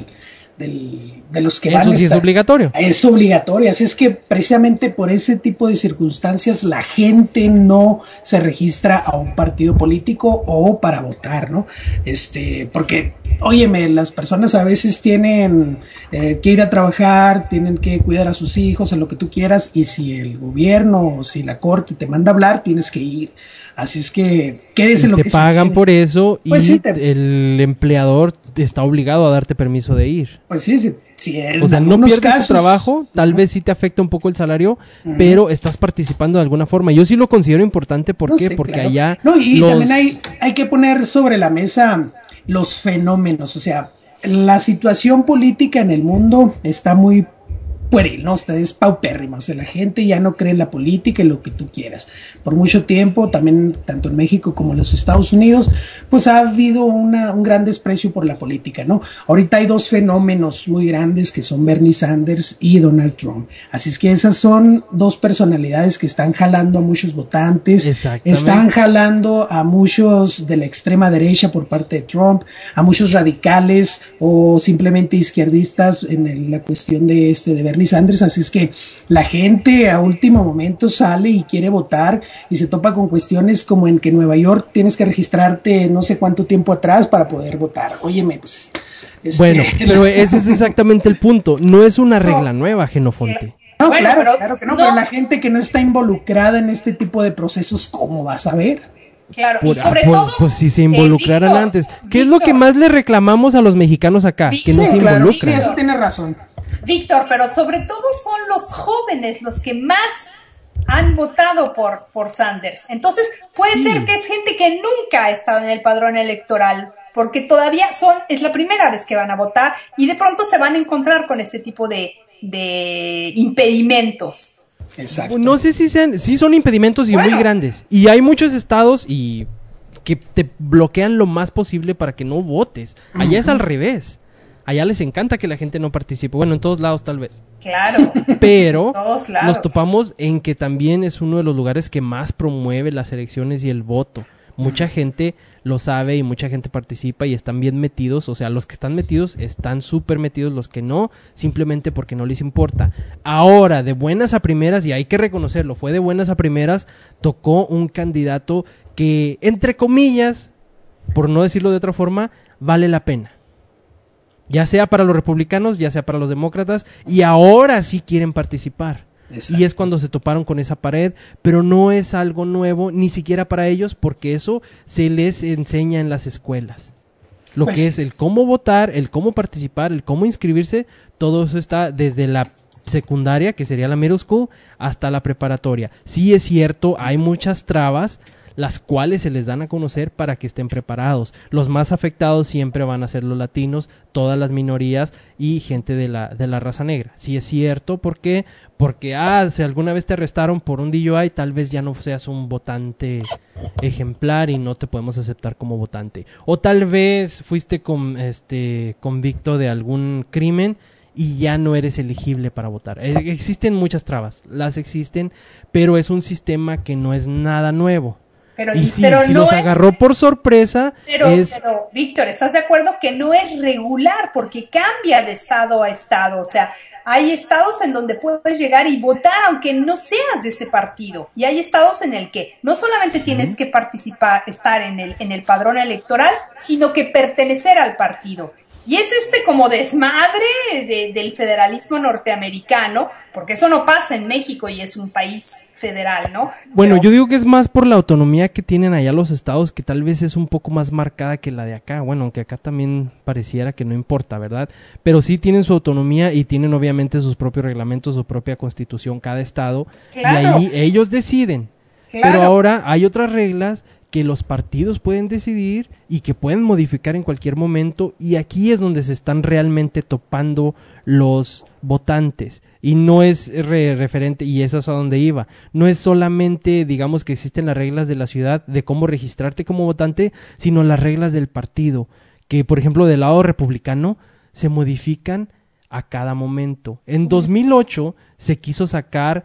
Speaker 4: del de los que
Speaker 2: Eso
Speaker 4: van a
Speaker 2: sí
Speaker 4: estar,
Speaker 2: es obligatorio.
Speaker 4: Es obligatorio, así es que precisamente por ese tipo de circunstancias la gente no se registra a un partido político o para votar, ¿no? Este, porque, óyeme, las personas a veces tienen eh, que ir a trabajar, tienen que cuidar a sus hijos, en lo que tú quieras, y si el gobierno o si la corte te manda a hablar, tienes que ir. Así es que quédese lo que
Speaker 2: te pagan por eso y
Speaker 4: pues sí, te...
Speaker 2: el empleador está obligado a darte permiso de ir.
Speaker 4: Pues sí, sí, sí en
Speaker 2: o sea, no pierdes
Speaker 4: casos,
Speaker 2: tu trabajo, tal uh-huh. vez sí te afecta un poco el salario, uh-huh. pero estás participando de alguna forma. Yo sí lo considero importante, ¿por
Speaker 4: no
Speaker 2: qué?
Speaker 4: sé,
Speaker 2: Porque
Speaker 4: claro.
Speaker 2: allá
Speaker 4: no, y
Speaker 2: los...
Speaker 4: también hay, hay que poner sobre la mesa los fenómenos, o sea, la situación política en el mundo está muy pueril, ¿no? Está es paupérrima, o sea, la gente ya no cree en la política y lo que tú quieras. Por mucho tiempo, también tanto en México como en los Estados Unidos, pues ha habido una, un gran desprecio por la política, ¿no? Ahorita hay dos fenómenos muy grandes que son Bernie Sanders y Donald Trump. Así es que esas son dos personalidades que están jalando a muchos votantes, están jalando a muchos de la extrema derecha por parte de Trump, a muchos radicales o simplemente izquierdistas en el, la cuestión de este de Bernie Sanders, así es que la gente a último momento sale y quiere votar y se topa con cuestiones como en que en Nueva York tienes que registrarte no sé cuánto tiempo atrás para poder votar. Óyeme, pues... Este...
Speaker 2: Bueno, pero ese es exactamente el punto, no es una regla nueva, Genofonte.
Speaker 4: No,
Speaker 3: bueno,
Speaker 4: claro,
Speaker 3: pero,
Speaker 4: claro que no,
Speaker 3: no,
Speaker 4: pero la gente que no está involucrada en este tipo de procesos, ¿cómo va a saber?
Speaker 3: Claro,
Speaker 2: Por,
Speaker 3: y sobre
Speaker 2: pues,
Speaker 3: todo,
Speaker 2: pues si se involucraran
Speaker 3: eh, Víctor,
Speaker 2: antes. ¿Qué
Speaker 3: Víctor,
Speaker 2: es lo que más le reclamamos a los mexicanos acá?
Speaker 3: Víctor,
Speaker 2: que no
Speaker 4: sí,
Speaker 2: se
Speaker 4: claro,
Speaker 2: involucran.
Speaker 4: sí, eso tiene razón.
Speaker 3: Víctor, pero sobre todo son los jóvenes los que más han votado por, por Sanders. Entonces, puede sí. ser que es gente que nunca ha estado en el padrón electoral, porque todavía son, es la primera vez que van a votar y de pronto se van a encontrar con este tipo de, de impedimentos.
Speaker 4: Exacto.
Speaker 2: No sé si sean, sí son impedimentos y bueno. muy grandes. Y hay muchos estados y que te bloquean lo más posible para que no votes. Allá uh-huh. es al revés. Allá les encanta que la gente no participe. Bueno, en todos lados tal vez.
Speaker 3: Claro.
Speaker 2: Pero
Speaker 3: todos lados.
Speaker 2: nos topamos en que también es uno de los lugares que más promueve las elecciones y el voto. Mucha uh-huh. gente lo sabe y mucha gente participa y están bien metidos. O sea, los que están metidos están súper metidos. Los que no, simplemente porque no les importa. Ahora, de buenas a primeras, y hay que reconocerlo, fue de buenas a primeras, tocó un candidato que, entre comillas, por no decirlo de otra forma, vale la pena. Ya sea para los republicanos, ya sea para los demócratas, y ahora sí quieren participar. Exacto. Y es cuando se toparon con esa pared, pero no es algo nuevo, ni siquiera para ellos, porque eso se les enseña en las escuelas. Lo pues, que es el cómo votar, el cómo participar, el cómo inscribirse, todo eso está desde la secundaria, que sería la middle school, hasta la preparatoria. Sí es cierto, hay muchas trabas, las cuales se les dan a conocer para que estén preparados. Los más afectados siempre van a ser los latinos, todas las minorías y gente de la, de la raza negra. Sí es cierto, ¿por qué? Porque, ah, si alguna vez te arrestaron por un D U I, tal vez ya no seas un votante ejemplar y no te podemos aceptar como votante. O tal vez fuiste con, este, convicto de algún crimen y ya no eres elegible para votar. Eh, existen muchas trabas, las existen, pero es un sistema que no es nada nuevo.
Speaker 3: Pero,
Speaker 2: y sí,
Speaker 3: pero
Speaker 2: si
Speaker 3: no
Speaker 2: los
Speaker 3: es,
Speaker 2: agarró por sorpresa,
Speaker 3: pero,
Speaker 2: es...
Speaker 3: pero, Víctor, ¿estás de acuerdo que no es regular? Porque cambia de estado a estado. O sea, hay estados en donde puedes llegar y votar aunque no seas de ese partido. Y hay estados en el que no solamente tienes que participar, estar en el, en el padrón electoral, sino que pertenecer al partido. Y es este como desmadre de, del federalismo norteamericano, porque eso no pasa en México y es un país federal, ¿no?
Speaker 2: Bueno,
Speaker 3: Pero,
Speaker 2: yo digo que es más por la autonomía que tienen allá los estados, que tal vez es un poco más marcada que la de acá. Bueno, aunque acá también pareciera que no importa, ¿verdad? Pero sí tienen su autonomía y tienen obviamente sus propios reglamentos, su propia constitución cada estado. Claro. Y ahí ellos deciden. Claro. Pero ahora hay otras reglas que los partidos pueden decidir y que pueden modificar en cualquier momento, y aquí es donde se están realmente topando los votantes, y no es re referente, y eso es a donde iba, no es solamente, digamos, que existen las reglas de la ciudad de cómo registrarte como votante, sino las reglas del partido, que por ejemplo del lado republicano se modifican a cada momento. En dos mil ocho se quiso sacar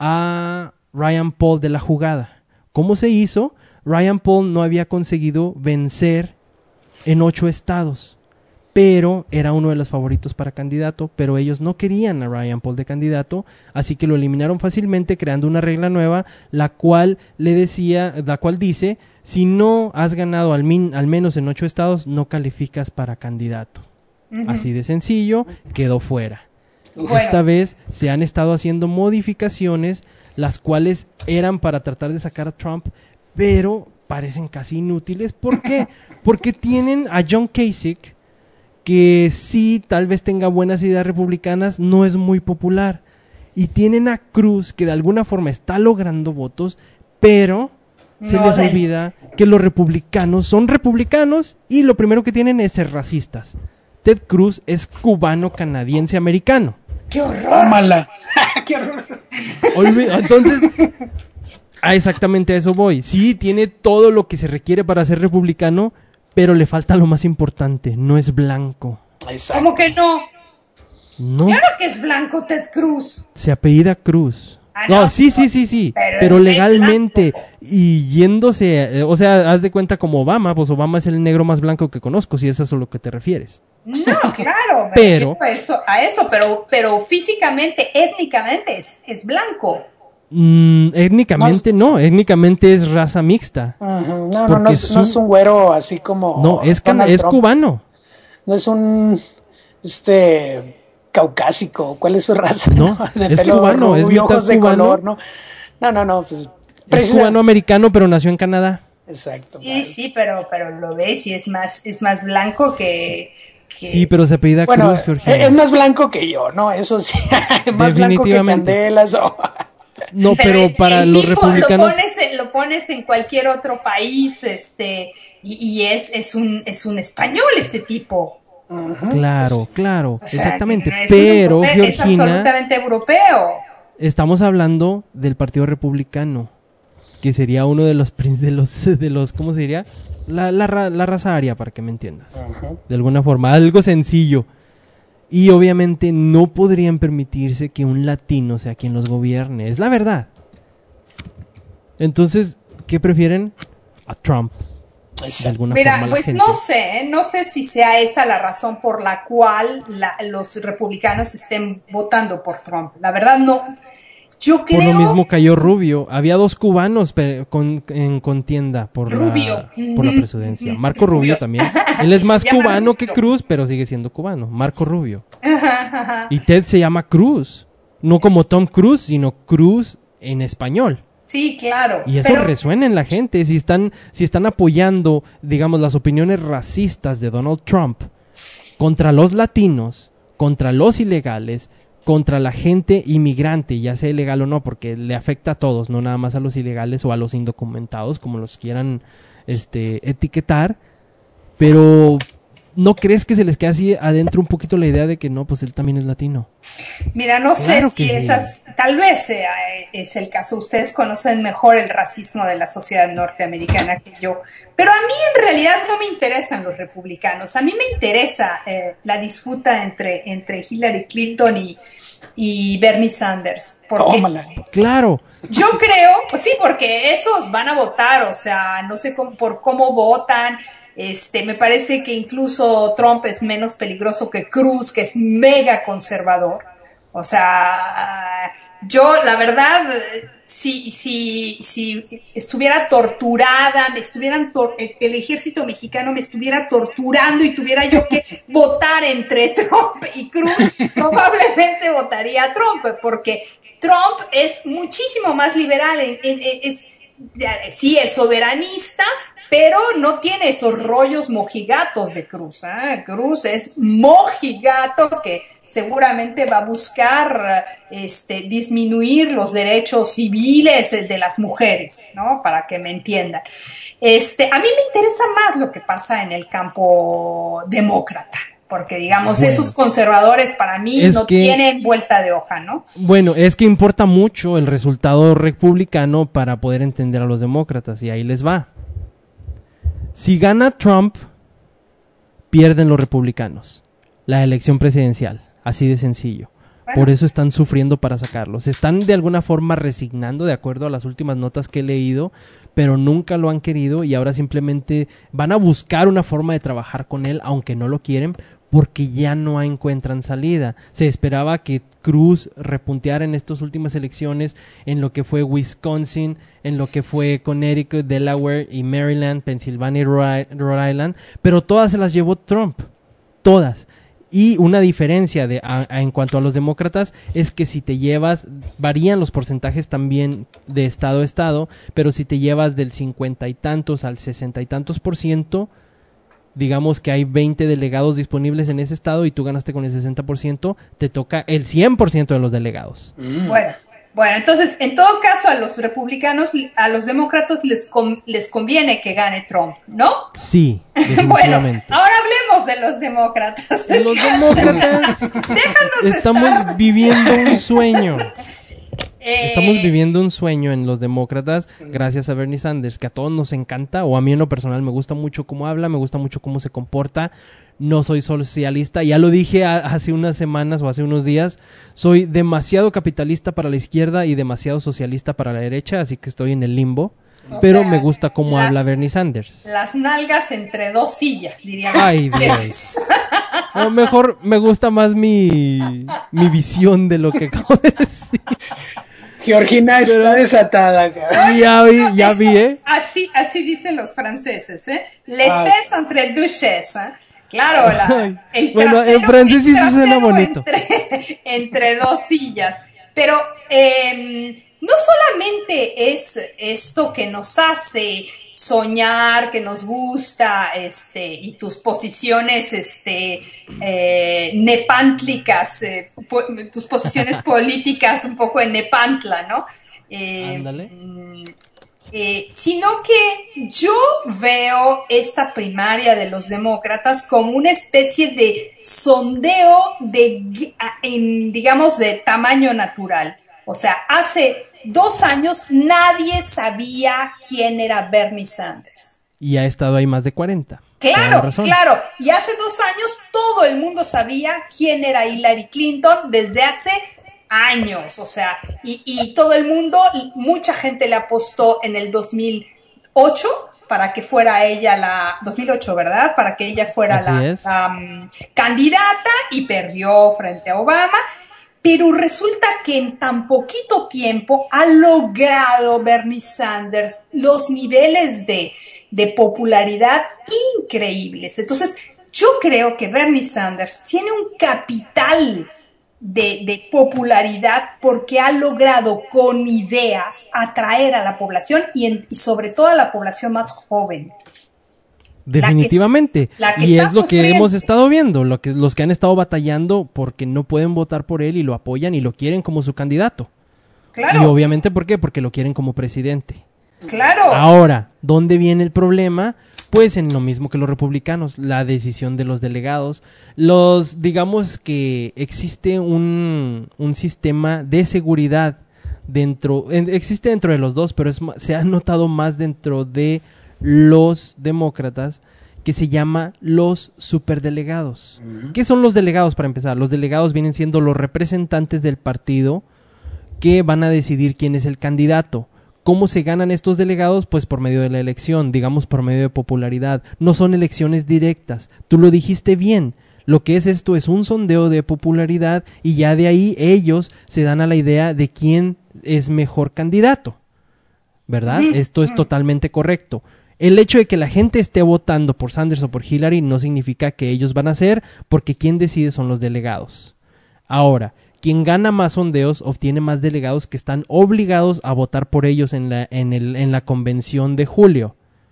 Speaker 2: a Ryan Paul de la jugada. ¿Cómo se hizo? Ryan Paul no había conseguido vencer en ocho estados, pero era uno de los favoritos para candidato, pero ellos no querían a Ryan Paul de candidato, así que lo eliminaron fácilmente creando una regla nueva, la cual le decía, la cual dice, si no has ganado al, min, al menos en ocho estados, no calificas para candidato. Uh-huh. Así de sencillo, quedó fuera. Bueno. Esta vez se han estado haciendo modificaciones, las cuales eran para tratar de sacar a Trump, pero parecen casi inútiles. ¿Por qué? Porque tienen a John Kasich, que sí, tal vez tenga buenas ideas republicanas, no es muy popular. Y tienen a Cruz, que de alguna forma está logrando votos, pero se no, les ven. olvida que los republicanos son republicanos y lo primero que tienen es ser racistas. Ted Cruz es cubano-canadiense-americano.
Speaker 4: ¡Qué horror! Mala.
Speaker 3: ¡Qué horror!
Speaker 2: Entonces... Ah, exactamente a eso voy. Sí, tiene todo lo que se requiere para ser republicano, pero le falta lo más importante, no es blanco.
Speaker 3: Exacto. ¿Cómo que no?
Speaker 2: No.
Speaker 3: Claro que es blanco Ted Cruz.
Speaker 2: Se apellida Cruz. Ah, no, no, sí, sí, sí, sí, pero, pero legalmente y yéndose, eh, o sea, haz de cuenta como Obama, pues Obama es el negro más blanco que conozco, si es eso a lo que te refieres.
Speaker 3: No, claro,
Speaker 2: pero
Speaker 3: a eso, a eso, pero, pero físicamente, étnicamente es, es blanco.
Speaker 2: Mm, étnicamente no, no, étnicamente es raza mixta.
Speaker 4: Uh-huh. No, no, no es, no es un güero así como...
Speaker 2: No, es, can, es cubano.
Speaker 4: No es un, este, caucásico, ¿cuál es su raza?
Speaker 2: No,
Speaker 4: de
Speaker 2: es
Speaker 4: pelo
Speaker 2: cubano,
Speaker 4: rubio,
Speaker 2: es mitad
Speaker 4: ojos de
Speaker 2: cubano.
Speaker 4: color, ¿no? No, no, no, pues...
Speaker 2: Es cubano-americano, pero nació en Canadá.
Speaker 4: Exacto.
Speaker 3: Sí, vale. sí, pero, pero lo ves y es más, es más blanco que... Que...
Speaker 2: Sí, pero se apellida
Speaker 4: bueno,
Speaker 2: Cruz, Georgina.
Speaker 4: Es más blanco que yo, ¿no? Eso sí, más blanco que Candelas o...
Speaker 2: No, pero, pero para
Speaker 3: el
Speaker 2: los
Speaker 3: tipo
Speaker 2: republicanos...
Speaker 3: Lo pones, lo pones en cualquier otro país, este, y, y es, es, un, es un español este tipo.
Speaker 2: Uh-huh. Claro, claro, o sea, exactamente,
Speaker 3: no es
Speaker 2: pero
Speaker 3: europeo,
Speaker 2: Georgina...
Speaker 3: Es absolutamente europeo.
Speaker 2: Estamos hablando del Partido Republicano, que sería uno de los, de los, de los ¿cómo se diría? La, la, la raza aria, para que me entiendas. Uh-huh. De alguna forma, algo sencillo. Y obviamente no podrían permitirse que un latino sea quien los gobierne. Es la verdad. Entonces, ¿qué prefieren? A Trump.
Speaker 3: De alguna Mira, forma, pues no sé, ¿eh? no sé si sea esa la razón por la cual la, los republicanos estén votando por Trump. La verdad no, Yo creo...
Speaker 2: Por lo mismo cayó Rubio. Había dos cubanos pe- con, en contienda por
Speaker 3: Rubio.
Speaker 2: la, por la presidencia. Marco Rubio también. Él es más cubano que Cruz, pero sigue siendo cubano. Marco Rubio. Y Ted se llama Cruz. No como Tom Cruise, sino Cruz en español.
Speaker 3: Sí, claro.
Speaker 2: Y eso
Speaker 3: pero...
Speaker 2: resuena en la gente. Si están, si están apoyando, digamos, las opiniones racistas de Donald Trump contra los latinos, contra los ilegales, contra la gente inmigrante, ya sea ilegal o no, porque le afecta a todos, no nada más a los ilegales o a los indocumentados, como los quieran este, etiquetar, pero ¿no crees que se les queda así adentro un poquito la idea de que no, pues él también es latino?
Speaker 3: Mira, no
Speaker 2: Claro
Speaker 3: sé si
Speaker 2: que
Speaker 3: esas,
Speaker 2: sí.
Speaker 3: tal vez sea es el caso, ustedes conocen mejor el racismo de la sociedad norteamericana que yo, pero a mí en realidad no me interesan los republicanos, a mí me interesa eh, la disputa entre, entre Hillary Clinton y, y Bernie Sanders, porque
Speaker 4: Tómala.
Speaker 2: Claro.
Speaker 3: yo creo, pues sí, porque esos van a votar, o sea, no sé cómo, por cómo votan. Este, me parece que incluso Trump es menos peligroso que Cruz, que es mega conservador. O sea, yo, la verdad, si, si, si estuviera torturada, me estuvieran tor- el ejército mexicano me estuviera torturando y tuviera yo que votar entre Trump y Cruz, probablemente votaría a Trump, porque Trump es muchísimo más liberal, es, es, es, sí es soberanista, pero no tiene esos rollos mojigatos de Cruz, ¿eh? Cruz es mojigato que seguramente va a buscar este, disminuir los derechos civiles de las mujeres, ¿no? Para que me entiendan. Este, a mí me interesa más lo que pasa en el campo demócrata, porque digamos, bueno, esos conservadores para mí no que, tienen vuelta de hoja, ¿no?
Speaker 2: Bueno, es que importa mucho el resultado republicano para poder entender a los demócratas, y ahí les va. Si gana Trump, pierden los republicanos la elección presidencial, así de sencillo. Bueno. Por eso están sufriendo para sacarlo. Se están de alguna forma resignando de acuerdo a las últimas notas que he leído, pero nunca lo han querido y ahora simplemente van a buscar una forma de trabajar con él, aunque no lo quieren, porque ya no encuentran salida. Se esperaba que Cruz repunteara en estas últimas elecciones, en lo que fue Wisconsin, en lo que fue Connecticut, Delaware y Maryland, Pensilvania y Rhode Island, pero todas se las llevó Trump, todas. Y una diferencia de, a, a, en cuanto a los demócratas es que si te llevas, varían los porcentajes también de estado a estado, pero si te llevas del cincuenta y tantos al sesenta y tantos por ciento, digamos que hay veinte delegados disponibles en ese estado y tú ganaste con el sesenta por ciento, te toca el cien por ciento de los delegados.
Speaker 3: Mm. Bueno, bueno, entonces, en todo caso, a los republicanos, a los demócratas les, con, les conviene que gane Trump, ¿no?
Speaker 2: Sí, definitivamente.
Speaker 3: Bueno, ahora hablemos de los demócratas.
Speaker 2: Los demócratas estamos estar. viviendo un sueño. Eh, Estamos viviendo un sueño en los demócratas gracias a Bernie Sanders, que a todos nos encanta, o a mí en lo personal me gusta mucho cómo habla, me gusta mucho cómo se comporta. No soy socialista, ya lo dije a, hace unas semanas o hace unos días, soy demasiado capitalista para la izquierda y demasiado socialista para la derecha, así que estoy en el limbo. O pero sea, me gusta cómo las, habla Bernie Sanders.
Speaker 3: Las nalgas entre dos sillas, diría.
Speaker 2: Ay, Dios. O mejor me gusta más mi, mi visión de lo que acabo de decir.
Speaker 4: Georgina está pero, desatada, cara.
Speaker 2: Ya vi, ya vi, ¿eh?
Speaker 3: Así, así dicen los franceses, ¿eh? Les fesses entre duches, ¿eh? Claro, la, el
Speaker 2: bueno,
Speaker 3: trasero,
Speaker 2: en francés sí suena bonito.
Speaker 3: Entre, entre dos sillas. Pero eh, no solamente es esto que nos hace soñar, que nos gusta, este, y tus posiciones, este, eh, nepántlicas, eh, po, tus posiciones políticas un poco en Nepantla, ¿no? Eh,
Speaker 2: Ándale.
Speaker 3: Eh, sino que yo veo esta primaria de los demócratas como una especie de sondeo de, en, digamos, de tamaño natural. O sea, hace dos años nadie sabía quién era Bernie Sanders.
Speaker 2: Y ha estado ahí más de cuarenta.
Speaker 3: Claro, claro. Y hace dos años todo el mundo sabía quién era Hillary Clinton desde hace años. O sea, y, y todo el mundo, mucha gente le apostó en el dos mil ocho para que fuera ella la... dos mil ocho, ¿verdad? Para que ella fuera
Speaker 2: Así
Speaker 3: la, la um, candidata y perdió frente a Obama. pero resulta que en tan poquito tiempo ha logrado Bernie Sanders los niveles de, de popularidad increíbles. Entonces, yo creo que Bernie Sanders tiene un capital de, de popularidad porque ha logrado con ideas atraer a la población y, en, y sobre todo a la población más joven.
Speaker 2: Definitivamente.
Speaker 3: La que, la que
Speaker 2: y es lo
Speaker 3: sufriendo.
Speaker 2: que hemos estado viendo, lo que, los que han estado batallando porque no pueden votar por él y lo apoyan y lo quieren como su candidato.
Speaker 3: Claro.
Speaker 2: Y obviamente, ¿por qué? Porque lo quieren como presidente.
Speaker 3: Claro.
Speaker 2: Ahora, ¿dónde viene el problema? Pues en lo mismo que los republicanos, la decisión de los delegados. Los, digamos que existe un, un sistema de seguridad dentro, en, existe dentro de los dos, pero es, se ha notado más dentro de los demócratas, que se llama los superdelegados. Uh-huh. ¿Qué son los delegados para empezar? Los delegados vienen siendo los representantes del partido que van a decidir quién es el candidato. ¿Cómo se ganan estos delegados? Pues por medio de la elección, digamos por medio de popularidad. No son elecciones directas. Tú lo dijiste bien. Lo que es esto es un sondeo de popularidad y ya de ahí ellos se dan a la idea de quién es mejor candidato. ¿Verdad? Uh-huh. Esto es totalmente correcto. El hecho de que la gente esté votando por Sanders o por Hillary no significa que ellos van a ser, porque quien decide son los delegados. Ahora, quien gana más sondeos obtiene más delegados que están obligados a votar por ellos en la, en el, en la convención de julio.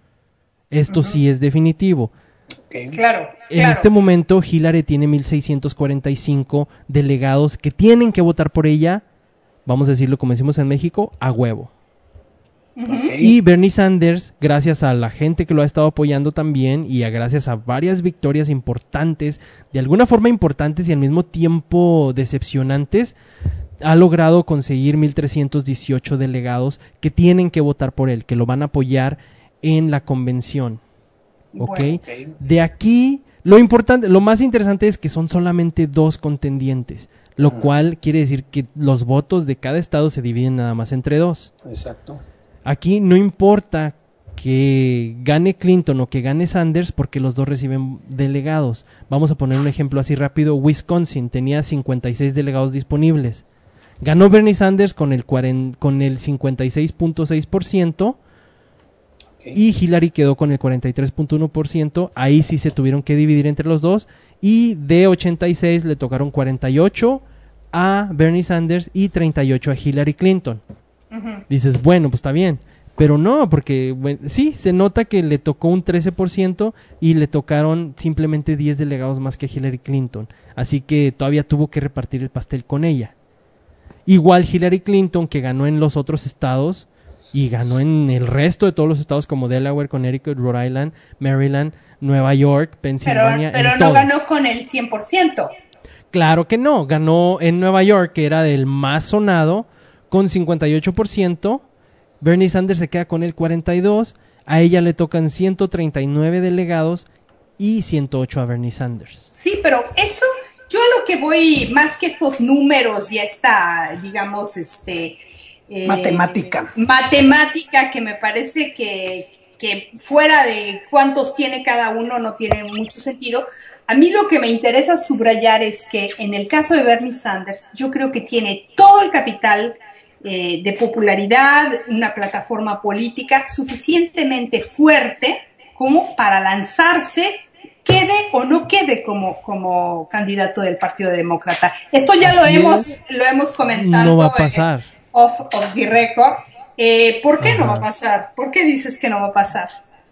Speaker 2: Esto uh-huh. sí es definitivo.
Speaker 3: Okay. Claro,
Speaker 2: en
Speaker 3: claro.
Speaker 2: este momento Hillary tiene mil seiscientos cuarenta y cinco delegados que tienen que votar por ella, vamos a decirlo como decimos en México, a huevo. Okay. Y Bernie Sanders, gracias a la gente que lo ha estado apoyando también y a gracias a varias victorias importantes, de alguna forma importantes y al mismo tiempo decepcionantes, ha logrado conseguir mil trescientos dieciocho delegados que tienen que votar por él, que lo van a apoyar en la convención. ¿Okay? Bueno, okay. De aquí, lo importante, lo más interesante es que son solamente dos contendientes, lo uh-huh. cual quiere decir que los votos de cada estado se dividen nada más entre dos.
Speaker 4: Exacto.
Speaker 2: Aquí no importa que gane Clinton o que gane Sanders porque los dos reciben delegados. Vamos a poner un ejemplo así rápido. Wisconsin tenía cincuenta y seis delegados disponibles. Ganó Bernie Sanders con el, cuarenta, con el cincuenta y seis punto seis por ciento okay. y Hillary quedó con el cuarenta y tres punto uno por ciento. Ahí sí se tuvieron que dividir entre los dos y de ochenta y seis le tocaron cuarenta y ocho a Bernie Sanders y treinta y ocho a Hillary Clinton. Uh-huh. Dices, bueno, pues está bien, pero no, porque bueno, sí, se nota que le tocó un trece por ciento y le tocaron simplemente diez delegados más que a Hillary Clinton, así que todavía tuvo que repartir el pastel con ella. Igual Hillary Clinton, que ganó en los otros estados y ganó en el resto de todos los estados como Delaware, Connecticut, Rhode Island, Maryland, Nueva York, Pensilvania.
Speaker 3: Pero, pero no todo. Ganó con el cien por ciento.
Speaker 2: Claro que no, ganó en Nueva York, que era del más sonado, con cincuenta y ocho por ciento, Bernie Sanders se queda con el cuarenta y dos por ciento, a ella le tocan ciento treinta y nueve delegados y ciento ocho a Bernie Sanders.
Speaker 3: Sí, pero eso, yo a lo que voy, más que estos números y esta, digamos, este...
Speaker 4: Eh, matemática.
Speaker 3: Matemática que me parece que, que fuera de cuántos tiene cada uno no tiene mucho sentido. A mí lo que me interesa subrayar es que en el caso de Bernie Sanders, yo creo que tiene todo el capital eh, de popularidad, una plataforma política suficientemente fuerte como para lanzarse, quede o no quede como, como candidato del Partido Demócrata. Esto ya lo hemos, lo hemos comentado.
Speaker 2: No va a pasar.
Speaker 3: Eh, off, off the record. Eh, ¿Por qué Ajá. no va a pasar? ¿Por qué dices que no va a pasar?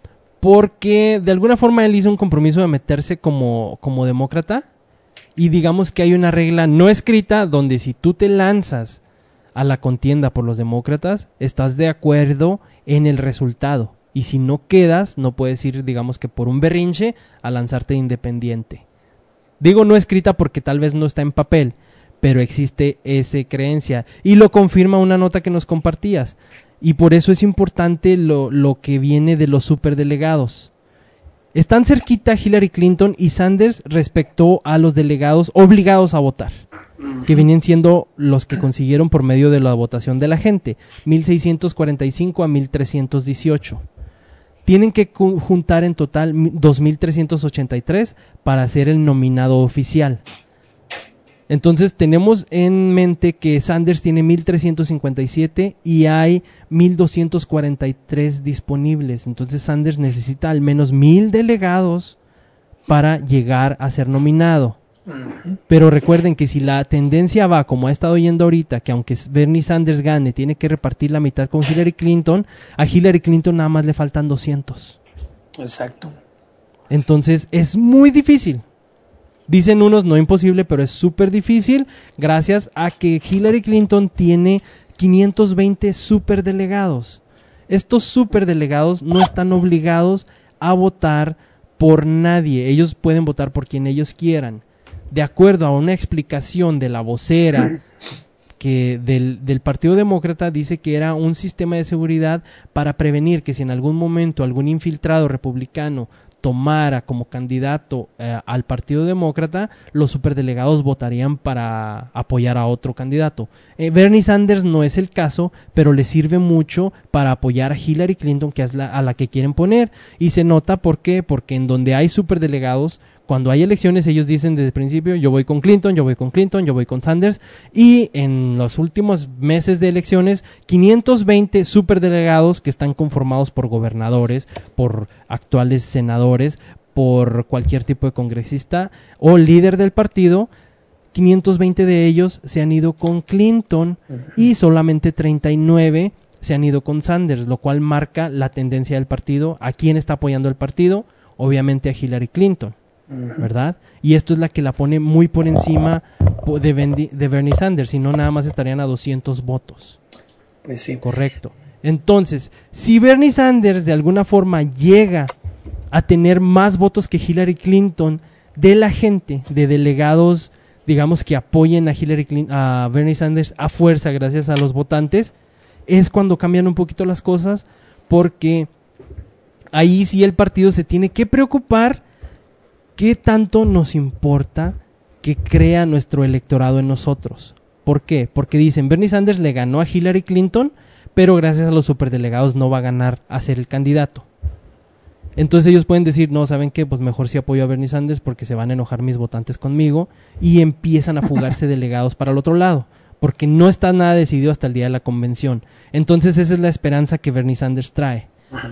Speaker 2: Porque de alguna forma él hizo un compromiso de meterse como, como demócrata y digamos que hay una regla no escrita donde si tú te lanzas a la contienda por los demócratas, estás de acuerdo en el resultado y si no quedas, no puedes ir digamos que por un berrinche a lanzarte de independiente. Digo no escrita porque tal vez no está en papel, pero existe esa creencia y lo confirma una nota que nos compartías. Y por eso es importante lo, lo que viene de los superdelegados. Están cerquita Hillary Clinton y Sanders respecto a los delegados obligados a votar, que vienen siendo los que consiguieron por medio de la votación de la gente, mil seiscientos cuarenta y cinco a mil trescientos dieciocho. Tienen que juntar en total dos mil trescientos ochenta y tres para ser el nominado oficial. Entonces tenemos en mente que Sanders tiene mil trescientos cincuenta y siete y hay mil doscientos cuarenta y tres disponibles. Entonces Sanders necesita al menos mil delegados para llegar a ser nominado. Pero recuerden que si la tendencia va como ha estado yendo ahorita, que aunque Bernie Sanders gane, tiene que repartir la mitad con Hillary Clinton, a Hillary Clinton nada más le faltan doscientos.
Speaker 4: Exacto.
Speaker 2: Entonces es muy difícil. Dicen unos no imposible, pero es súper difícil gracias a que Hillary Clinton tiene quinientos veinte superdelegados. Estos superdelegados no están obligados a votar por nadie. Ellos pueden votar por quien ellos quieran. De acuerdo a una explicación de la vocera que del, del Partido Demócrata, dice que era un sistema de seguridad para prevenir que si en algún momento algún infiltrado republicano tomara como candidato eh, al Partido Demócrata, los superdelegados votarían para apoyar a otro candidato. Eh, Bernie Sanders no es el caso, pero le sirve mucho para apoyar a Hillary Clinton, que es la, a la que quieren poner. Y se nota por qué, porque en donde hay superdelegados, cuando hay elecciones, ellos dicen desde el principio, yo voy con Clinton, yo voy con Clinton, yo voy con Sanders, y en los últimos meses de elecciones, quinientos veinte superdelegados que están conformados por gobernadores, por actuales senadores, por cualquier tipo de congresista o líder del partido, quinientos veinte de ellos se han ido con Clinton y solamente treinta y nueve se han ido con Sanders, lo cual marca la tendencia del partido, a quién está apoyando el partido, obviamente a Hillary Clinton, ¿verdad? Y esto es la que la pone muy por encima de, Bendy, de Bernie Sanders, si no nada más estarían a doscientos votos.
Speaker 4: Pues sí.
Speaker 2: Correcto. Entonces, si Bernie Sanders de alguna forma llega a tener más votos que Hillary Clinton de la gente, de delegados, digamos, que apoyen a Hillary Clinton, a Bernie Sanders a fuerza gracias a los votantes, es cuando cambian un poquito las cosas, porque ahí sí el partido se tiene que preocupar qué tanto nos importa que crea nuestro electorado en nosotros. ¿Por qué? Porque dicen, Bernie Sanders le ganó a Hillary Clinton, pero gracias a los superdelegados no va a ganar a ser el candidato. Entonces ellos pueden decir, no, ¿saben qué? Pues mejor si apoyo a Bernie Sanders porque se van a enojar mis votantes conmigo, y empiezan a fugarse delegados para el otro lado, porque no está nada decidido hasta el día de la convención. Entonces esa es la esperanza que Bernie Sanders trae.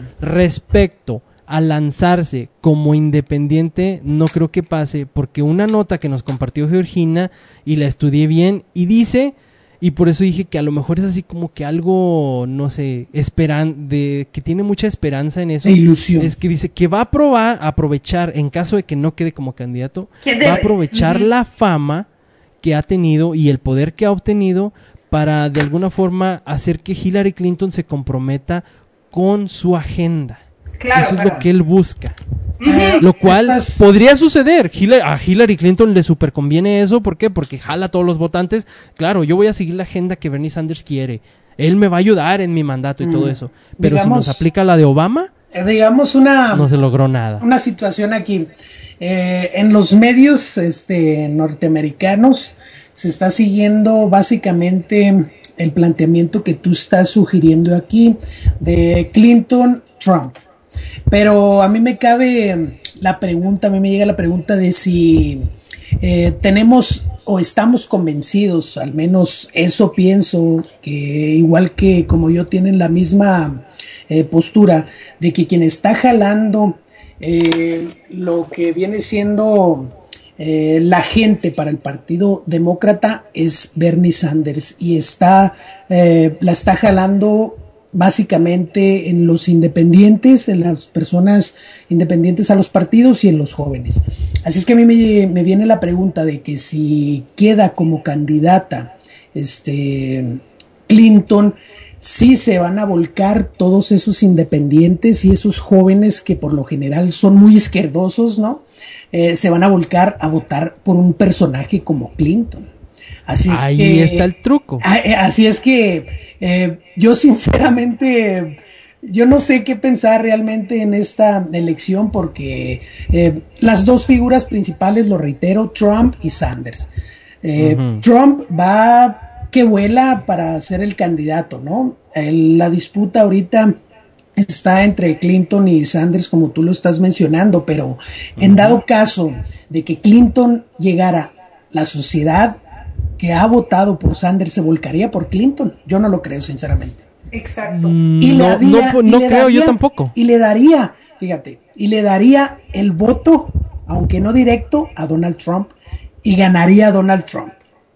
Speaker 2: Respecto a lanzarse como independiente, no creo que pase, porque una nota que nos compartió Georgina, y la estudié bien, y dice, y por eso dije que a lo mejor es así como que algo, no sé, esperan de que tiene mucha esperanza en eso.
Speaker 4: E ilusión.
Speaker 2: Es que dice que va a probar, a aprovechar, en caso de que no quede como candidato,
Speaker 3: ¿Quién debe?
Speaker 2: va a aprovechar
Speaker 3: Uh-huh.
Speaker 2: la fama que ha tenido y el poder que ha obtenido para de alguna forma hacer que Hillary Clinton se comprometa con su agenda.
Speaker 3: Claro,
Speaker 2: Eso es
Speaker 3: claro.
Speaker 2: lo que él busca.
Speaker 3: Ujú.
Speaker 2: Lo cual
Speaker 4: Estas-
Speaker 2: podría suceder. Hillary- a Hillary Clinton le super conviene eso. ¿Por qué? Porque jala a todos los votantes. Claro, yo voy a seguir la agenda que Bernie Sanders quiere. Él me va a ayudar en mi mandato y
Speaker 4: Mm.
Speaker 2: todo eso. Pero
Speaker 4: Digamos-
Speaker 2: si nos aplica la de Obama,
Speaker 4: Eh, digamos una,
Speaker 2: no se logró nada.
Speaker 4: una situación aquí. Eh, en los medios este, norteamericanos se está siguiendo básicamente el planteamiento que tú estás sugiriendo aquí de Clinton-Trump. Pero a mí me cabe la pregunta, a mí me llega la pregunta de si eh, tenemos o estamos convencidos, al menos eso pienso, que igual que como yo tienen la misma eh, postura, de que quien está jalando eh, lo que viene siendo eh, la gente para el Partido Demócrata es Bernie Sanders, y está eh, la está jalando básicamente en los independientes, en las personas independientes a los partidos y en los jóvenes. Así es que a mí me, me viene la pregunta de que si queda como candidata este Clinton, sí se van a volcar todos esos independientes y esos jóvenes que por lo general son muy izquierdosos, ¿no? Eh, se van a volcar a votar por un personaje como Clinton. Así es
Speaker 2: Ahí
Speaker 4: que,
Speaker 2: está el truco.
Speaker 4: Así es que eh, yo sinceramente, yo no sé qué pensar realmente en esta elección, porque eh, las dos figuras principales, lo reitero, Trump y Sanders. Eh,
Speaker 2: Ujú.
Speaker 4: Trump va que vuela para ser el candidato, ¿no? El, la disputa ahorita está entre Clinton y Sanders, como tú lo estás mencionando, pero en dado caso de que Clinton llegara la sociedad que ha votado por Sanders se volcaría por Clinton. Yo no lo creo, sinceramente.
Speaker 3: Exacto.
Speaker 2: Mm,
Speaker 4: Y le
Speaker 2: no
Speaker 4: daría-
Speaker 2: no,
Speaker 4: y
Speaker 2: no
Speaker 4: le
Speaker 2: creo yo
Speaker 4: daría-
Speaker 2: tampoco.
Speaker 4: Y le daría, fíjate, y le daría el voto, aunque no directo, a Donald Trump, y ganaría Donald Trump.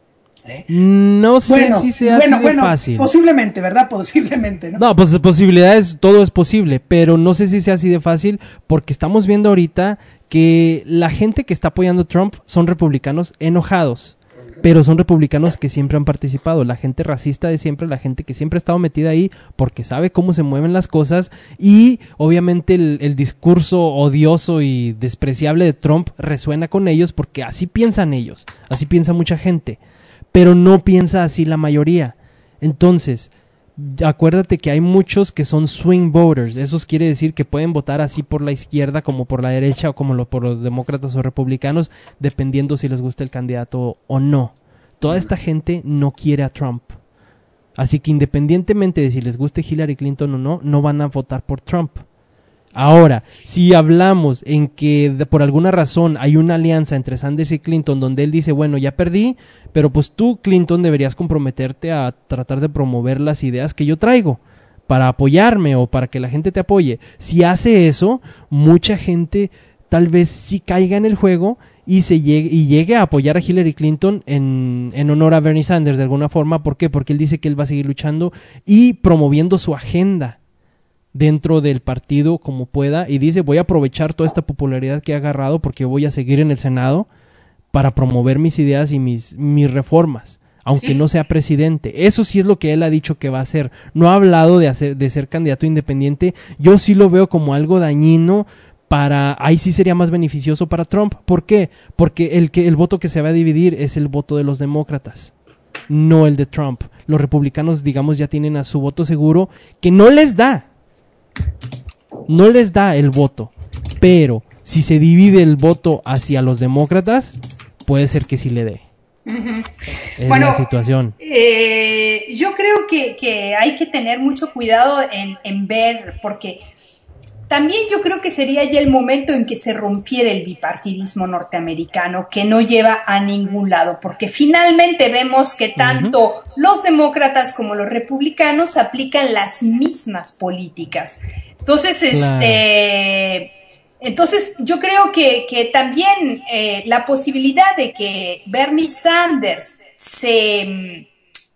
Speaker 2: No sé
Speaker 4: Bueno,
Speaker 2: si sea
Speaker 4: bueno,
Speaker 2: así de
Speaker 4: bueno,
Speaker 2: fácil.
Speaker 4: posiblemente, ¿verdad? Posiblemente, ¿no?
Speaker 2: No, pues posibilidades, todo es posible, pero no sé si sea así de fácil, porque estamos viendo ahorita que la gente que está apoyando a Trump son republicanos enojados, pero son republicanos que siempre han participado, la gente racista de siempre, la gente que siempre ha estado metida ahí porque sabe cómo se mueven las cosas, y obviamente el, el discurso odioso y despreciable de Trump resuena con ellos porque así piensan ellos, así piensa mucha gente, pero no piensa así la mayoría. Entonces, acuérdate que hay muchos que son swing voters. Eso quiere decir que pueden votar así por la izquierda como por la derecha o como lo, por los demócratas o republicanos, dependiendo si les gusta el candidato o no. Toda esta gente no quiere a Trump. Así que independientemente de si les guste Hillary Clinton o no, no van a votar por Trump. Ahora, si hablamos en que de, por alguna razón hay una alianza entre Sanders y Clinton donde él dice, bueno, ya perdí, pero pues tú, Clinton, deberías comprometerte a tratar de promover las ideas que yo traigo para apoyarme o para que la gente te apoye. Si hace eso, mucha gente tal vez sí caiga en el juego y se llegue, y llegue a apoyar a Hillary Clinton en, en honor a Bernie Sanders de alguna forma. ¿Por qué? Porque él dice que él va a seguir luchando y promoviendo su agenda dentro del partido como pueda, y dice, voy a aprovechar toda esta popularidad que he agarrado porque voy a seguir en el Senado para promover mis ideas y mis, mis reformas, aunque sí. no sea presidente. Eso sí es lo que él ha dicho que va a hacer. No ha hablado de, hacer, de ser candidato independiente. Yo sí lo veo como algo dañino para, ahí sí sería más beneficioso para Trump. ¿Por qué? Porque el, que, el voto que se va a dividir es el voto de los demócratas, no el de Trump. Los republicanos, digamos, ya tienen a su voto seguro, que no les da. No les da el voto, pero si se divide el voto hacia los demócratas, puede ser que sí le dé.
Speaker 3: Uh-huh.
Speaker 2: Es
Speaker 3: bueno,
Speaker 2: la situación.
Speaker 3: Eh, yo creo que, que hay que tener mucho cuidado en, en ver, porque también yo creo que sería ya el momento en que se rompiera el bipartidismo norteamericano, que no lleva a ningún lado, porque finalmente vemos que tanto uh-huh. los demócratas como los republicanos aplican las mismas políticas. Entonces, claro. este, entonces yo creo que, que también eh, la posibilidad de que Bernie Sanders se,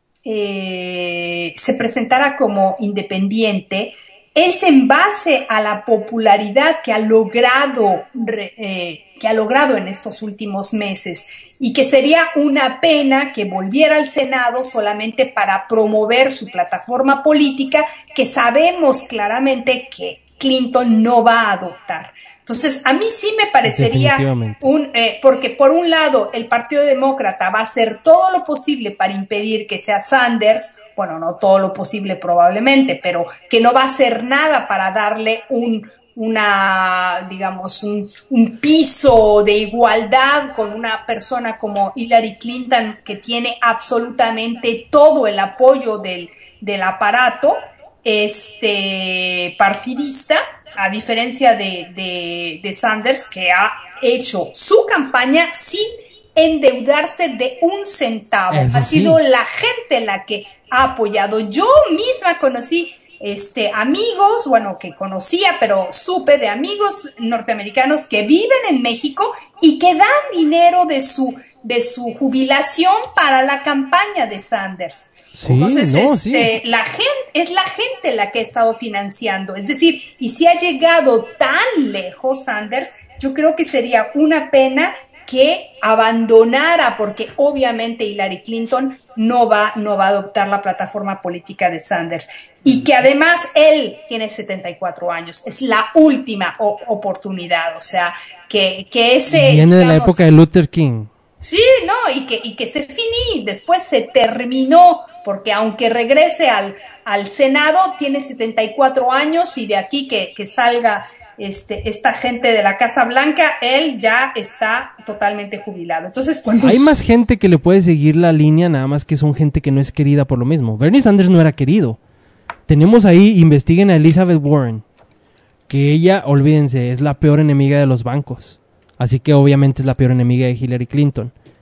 Speaker 3: eh, se presentara como independiente es en base a la popularidad que ha logrado eh, que ha logrado en estos últimos meses, y que sería una pena que volviera al Senado solamente para promover su plataforma política, que sabemos claramente que Clinton no va a adoptar. Entonces, a mí sí me parecería un, eh, porque por un lado el Partido Demócrata va a hacer todo lo posible para impedir que sea Sanders, bueno, no todo lo posible probablemente, pero que no va a hacer nada para darle un, una, digamos, un, un piso de igualdad con una persona como Hillary Clinton, que tiene absolutamente todo el apoyo del, del aparato este partidista, a diferencia de, de, de Sanders, que ha hecho su campaña sin endeudarse de un centavo. Eso ha sido sí. la gente la que ha apoyado. Yo misma conocí este, amigos, bueno, que conocía, pero supe de amigos norteamericanos que viven en México y que dan dinero de su, de su jubilación para la campaña de Sanders.
Speaker 2: Sí,
Speaker 3: Entonces,
Speaker 2: no,
Speaker 3: este,
Speaker 2: sí.
Speaker 3: la gente, es la gente la que ha estado financiando. Es decir, y si ha llegado tan lejos Sanders, yo creo que sería una pena que abandonara, porque obviamente Hillary Clinton no va, no va a adoptar la plataforma política de Sanders. Y que además él tiene setenta y cuatro años. Es la última o- oportunidad. O sea, que, que ese...
Speaker 2: Viene de
Speaker 3: digamos,
Speaker 2: la época de Luther King.
Speaker 3: Sí, no, y que, y que se finí, después se terminó, porque aunque regrese al, al Senado, tiene setenta y cuatro años, y de aquí que, que salga este, esta gente de la Casa Blanca, él ya está totalmente jubilado. Entonces,
Speaker 2: hay más gente que le puede seguir la línea, nada más que son gente que no es querida por lo mismo. Bernie Sanders no era querido. Tenemos ahí, investiguen a Elizabeth Warren, que ella, olvídense, es la peor enemiga de los bancos. Así que obviamente es la peor enemiga de Hillary Clinton.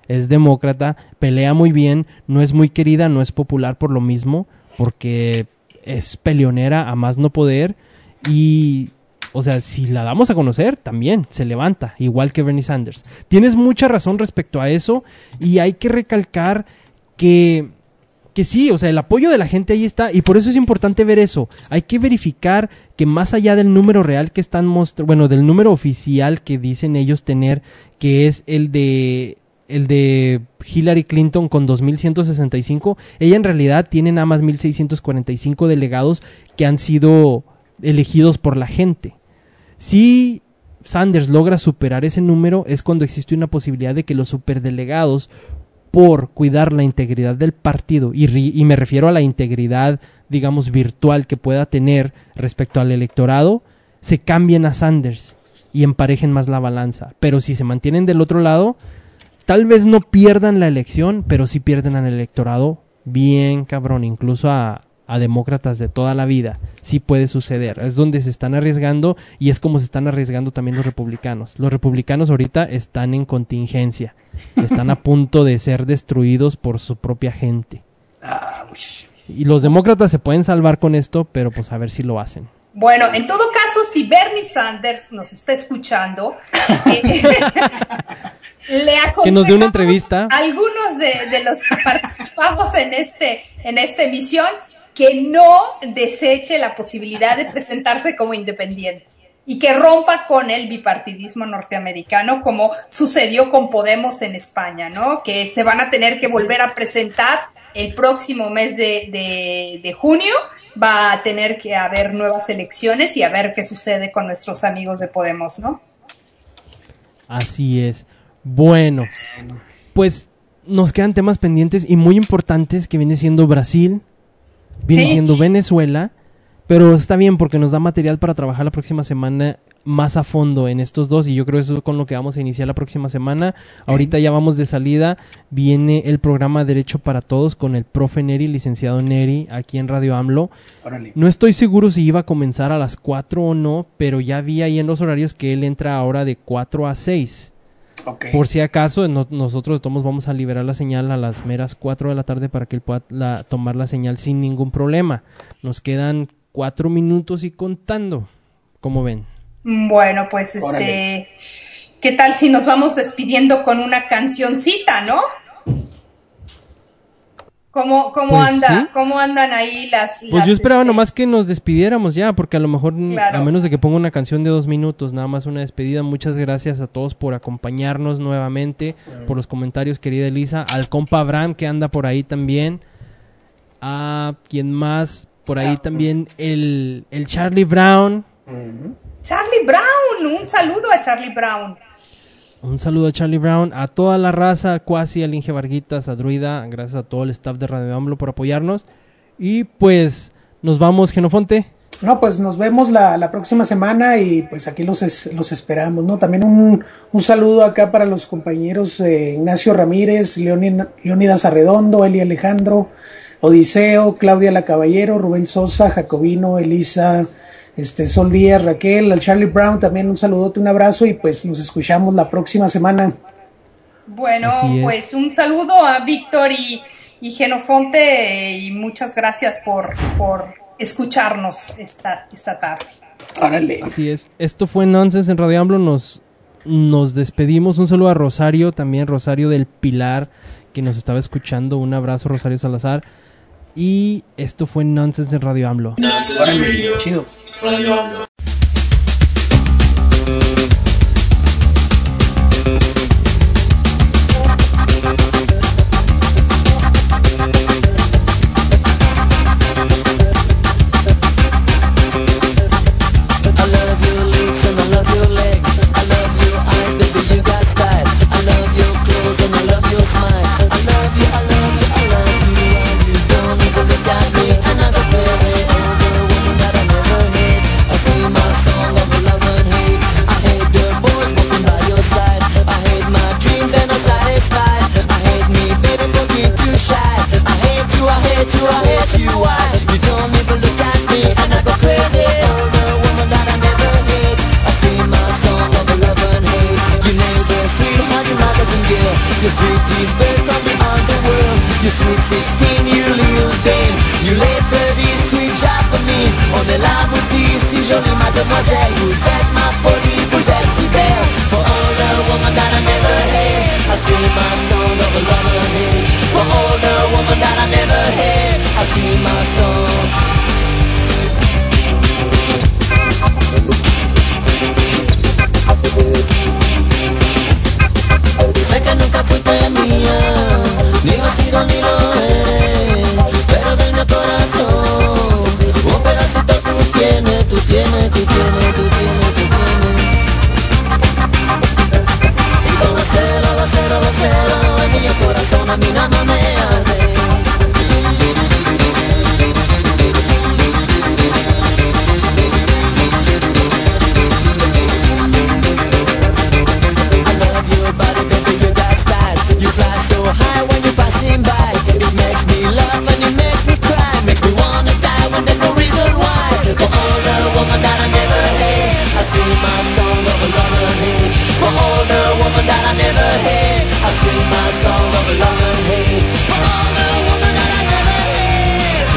Speaker 2: es demócrata, pelea muy bien, no es muy querida, no es popular por lo mismo, porque es peleonera a más no poder y, o sea, si la damos a conocer, también se levanta, igual que Bernie Sanders. Tienes mucha razón respecto a eso y hay que recalcar que, que sí, o sea, el apoyo de la gente ahí está y por eso es importante ver eso. Hay que verificar que más allá del número real que están mostrando, bueno, del número oficial que dicen ellos tener, que es el de el de Hillary Clinton con dos mil ciento sesenta y cinco, ella en realidad tiene nada más mil seiscientos cuarenta y cinco delegados que han sido elegidos por la gente. Si Sanders logra superar ese número, es cuando existe una posibilidad de que los superdelegados, por cuidar la integridad del partido, y, y me refiero a la integridad, digamos, virtual que pueda tener respecto al electorado, se cambien a Sanders y emparejen más la balanza. Pero si se mantienen del otro lado, tal vez no pierdan la elección, pero sí pierden al electorado bien cabrón, incluso a, a demócratas de toda la vida. Sí puede suceder, es donde se están arriesgando y es como se están arriesgando también los republicanos. Los republicanos ahorita están en contingencia, están a punto de ser destruidos por su propia gente. Y los demócratas se pueden salvar con esto, pero pues a ver si lo hacen.
Speaker 3: Bueno, en todo caso, si Bernie Sanders nos está escuchando, eh, le aconsejamos
Speaker 2: que nos dé una entrevista.
Speaker 3: A algunos de, de los que participamos en este en esta emisión que no deseche la posibilidad de presentarse como independiente y que rompa con el bipartidismo norteamericano, como sucedió con Podemos en España, ¿no? Que se van a tener que volver a presentar el próximo mes de, de, de junio. Va a tener que haber nuevas elecciones y a ver qué sucede con nuestros amigos de Podemos, ¿no?
Speaker 2: Así es. Bueno, pues nos quedan temas pendientes y muy importantes que viene siendo Brasil, viene sí. siendo Venezuela, pero está bien porque nos da material para trabajar la próxima semana más a fondo en estos dos y yo creo que eso es con lo que vamos a iniciar la próxima semana. Ahorita ya vamos de salida, viene el programa Derecho para Todos con el profe Neri, licenciado Neri, aquí en Radio AMLO. Órale. No estoy seguro si iba a comenzar a las cuatro o no, pero ya vi ahí en los horarios que él entra ahora de cuatro a seis. Okay. Por si acaso, no, nosotros de todos vamos a liberar la señal a las meras cuatro de la tarde para que él pueda la, tomar la señal sin ningún problema. Nos quedan cuatro minutos y contando. ¿Cómo ven?
Speaker 3: Bueno, pues este, ¿qué tal si nos vamos despidiendo con una cancioncita, no? ¿Cómo, cómo
Speaker 2: pues
Speaker 3: anda,
Speaker 2: sí.
Speaker 3: cómo andan ahí las?
Speaker 2: Pues
Speaker 3: las,
Speaker 2: yo esperaba
Speaker 3: este...
Speaker 2: nomás que nos despidiéramos ya, porque a lo mejor,
Speaker 3: claro.
Speaker 2: a menos de que ponga una canción de dos minutos, nada más una despedida. Muchas gracias a todos por acompañarnos nuevamente, mm. por los comentarios, querida Elisa, al compa Abraham que anda por ahí también, a quien más por ahí ah, también, el, el Charlie Brown.
Speaker 3: Mm-hmm. Charlie Brown, un saludo a Charlie Brown.
Speaker 2: Un saludo a Charlie Brown, a toda la raza, a Cuasi, a Inge Varguitas, a Druida, gracias a todo el staff de Radio AMLO por apoyarnos. Y pues nos vamos, Genofonte.
Speaker 4: No, pues nos vemos la, la próxima semana y pues aquí los, es, los esperamos, ¿no? También un, un saludo acá para los compañeros eh, Ignacio Ramírez, Leonid, Leonidas Arredondo, Eli Alejandro, Odiseo, Claudia La Caballero, Rubén Sosa, Jacobino, Elisa... Este, Sol Díaz, Raquel, al Charlie Brown también un saludote, un abrazo y pues nos escuchamos la próxima semana.
Speaker 3: Bueno, pues un saludo a Víctor y, y Genofonte y muchas gracias por, por escucharnos esta, esta tarde.
Speaker 4: Árale.
Speaker 2: Así es, esto fue Nonsense en Radio AMLO, nos, nos despedimos, un saludo a Rosario, también Rosario del Pilar que nos estaba escuchando, un abrazo Rosario Salazar. Y esto fue Nonsense en Radio AMLO.
Speaker 5: Órale, chido. Radio AMLO.
Speaker 10: I see jolie mademoiselle. Vous êtes ma folie, vous êtes si belle. For all the woman that I never had, I sing my song of a lover hate. For all the woman that I never had, I sing my song.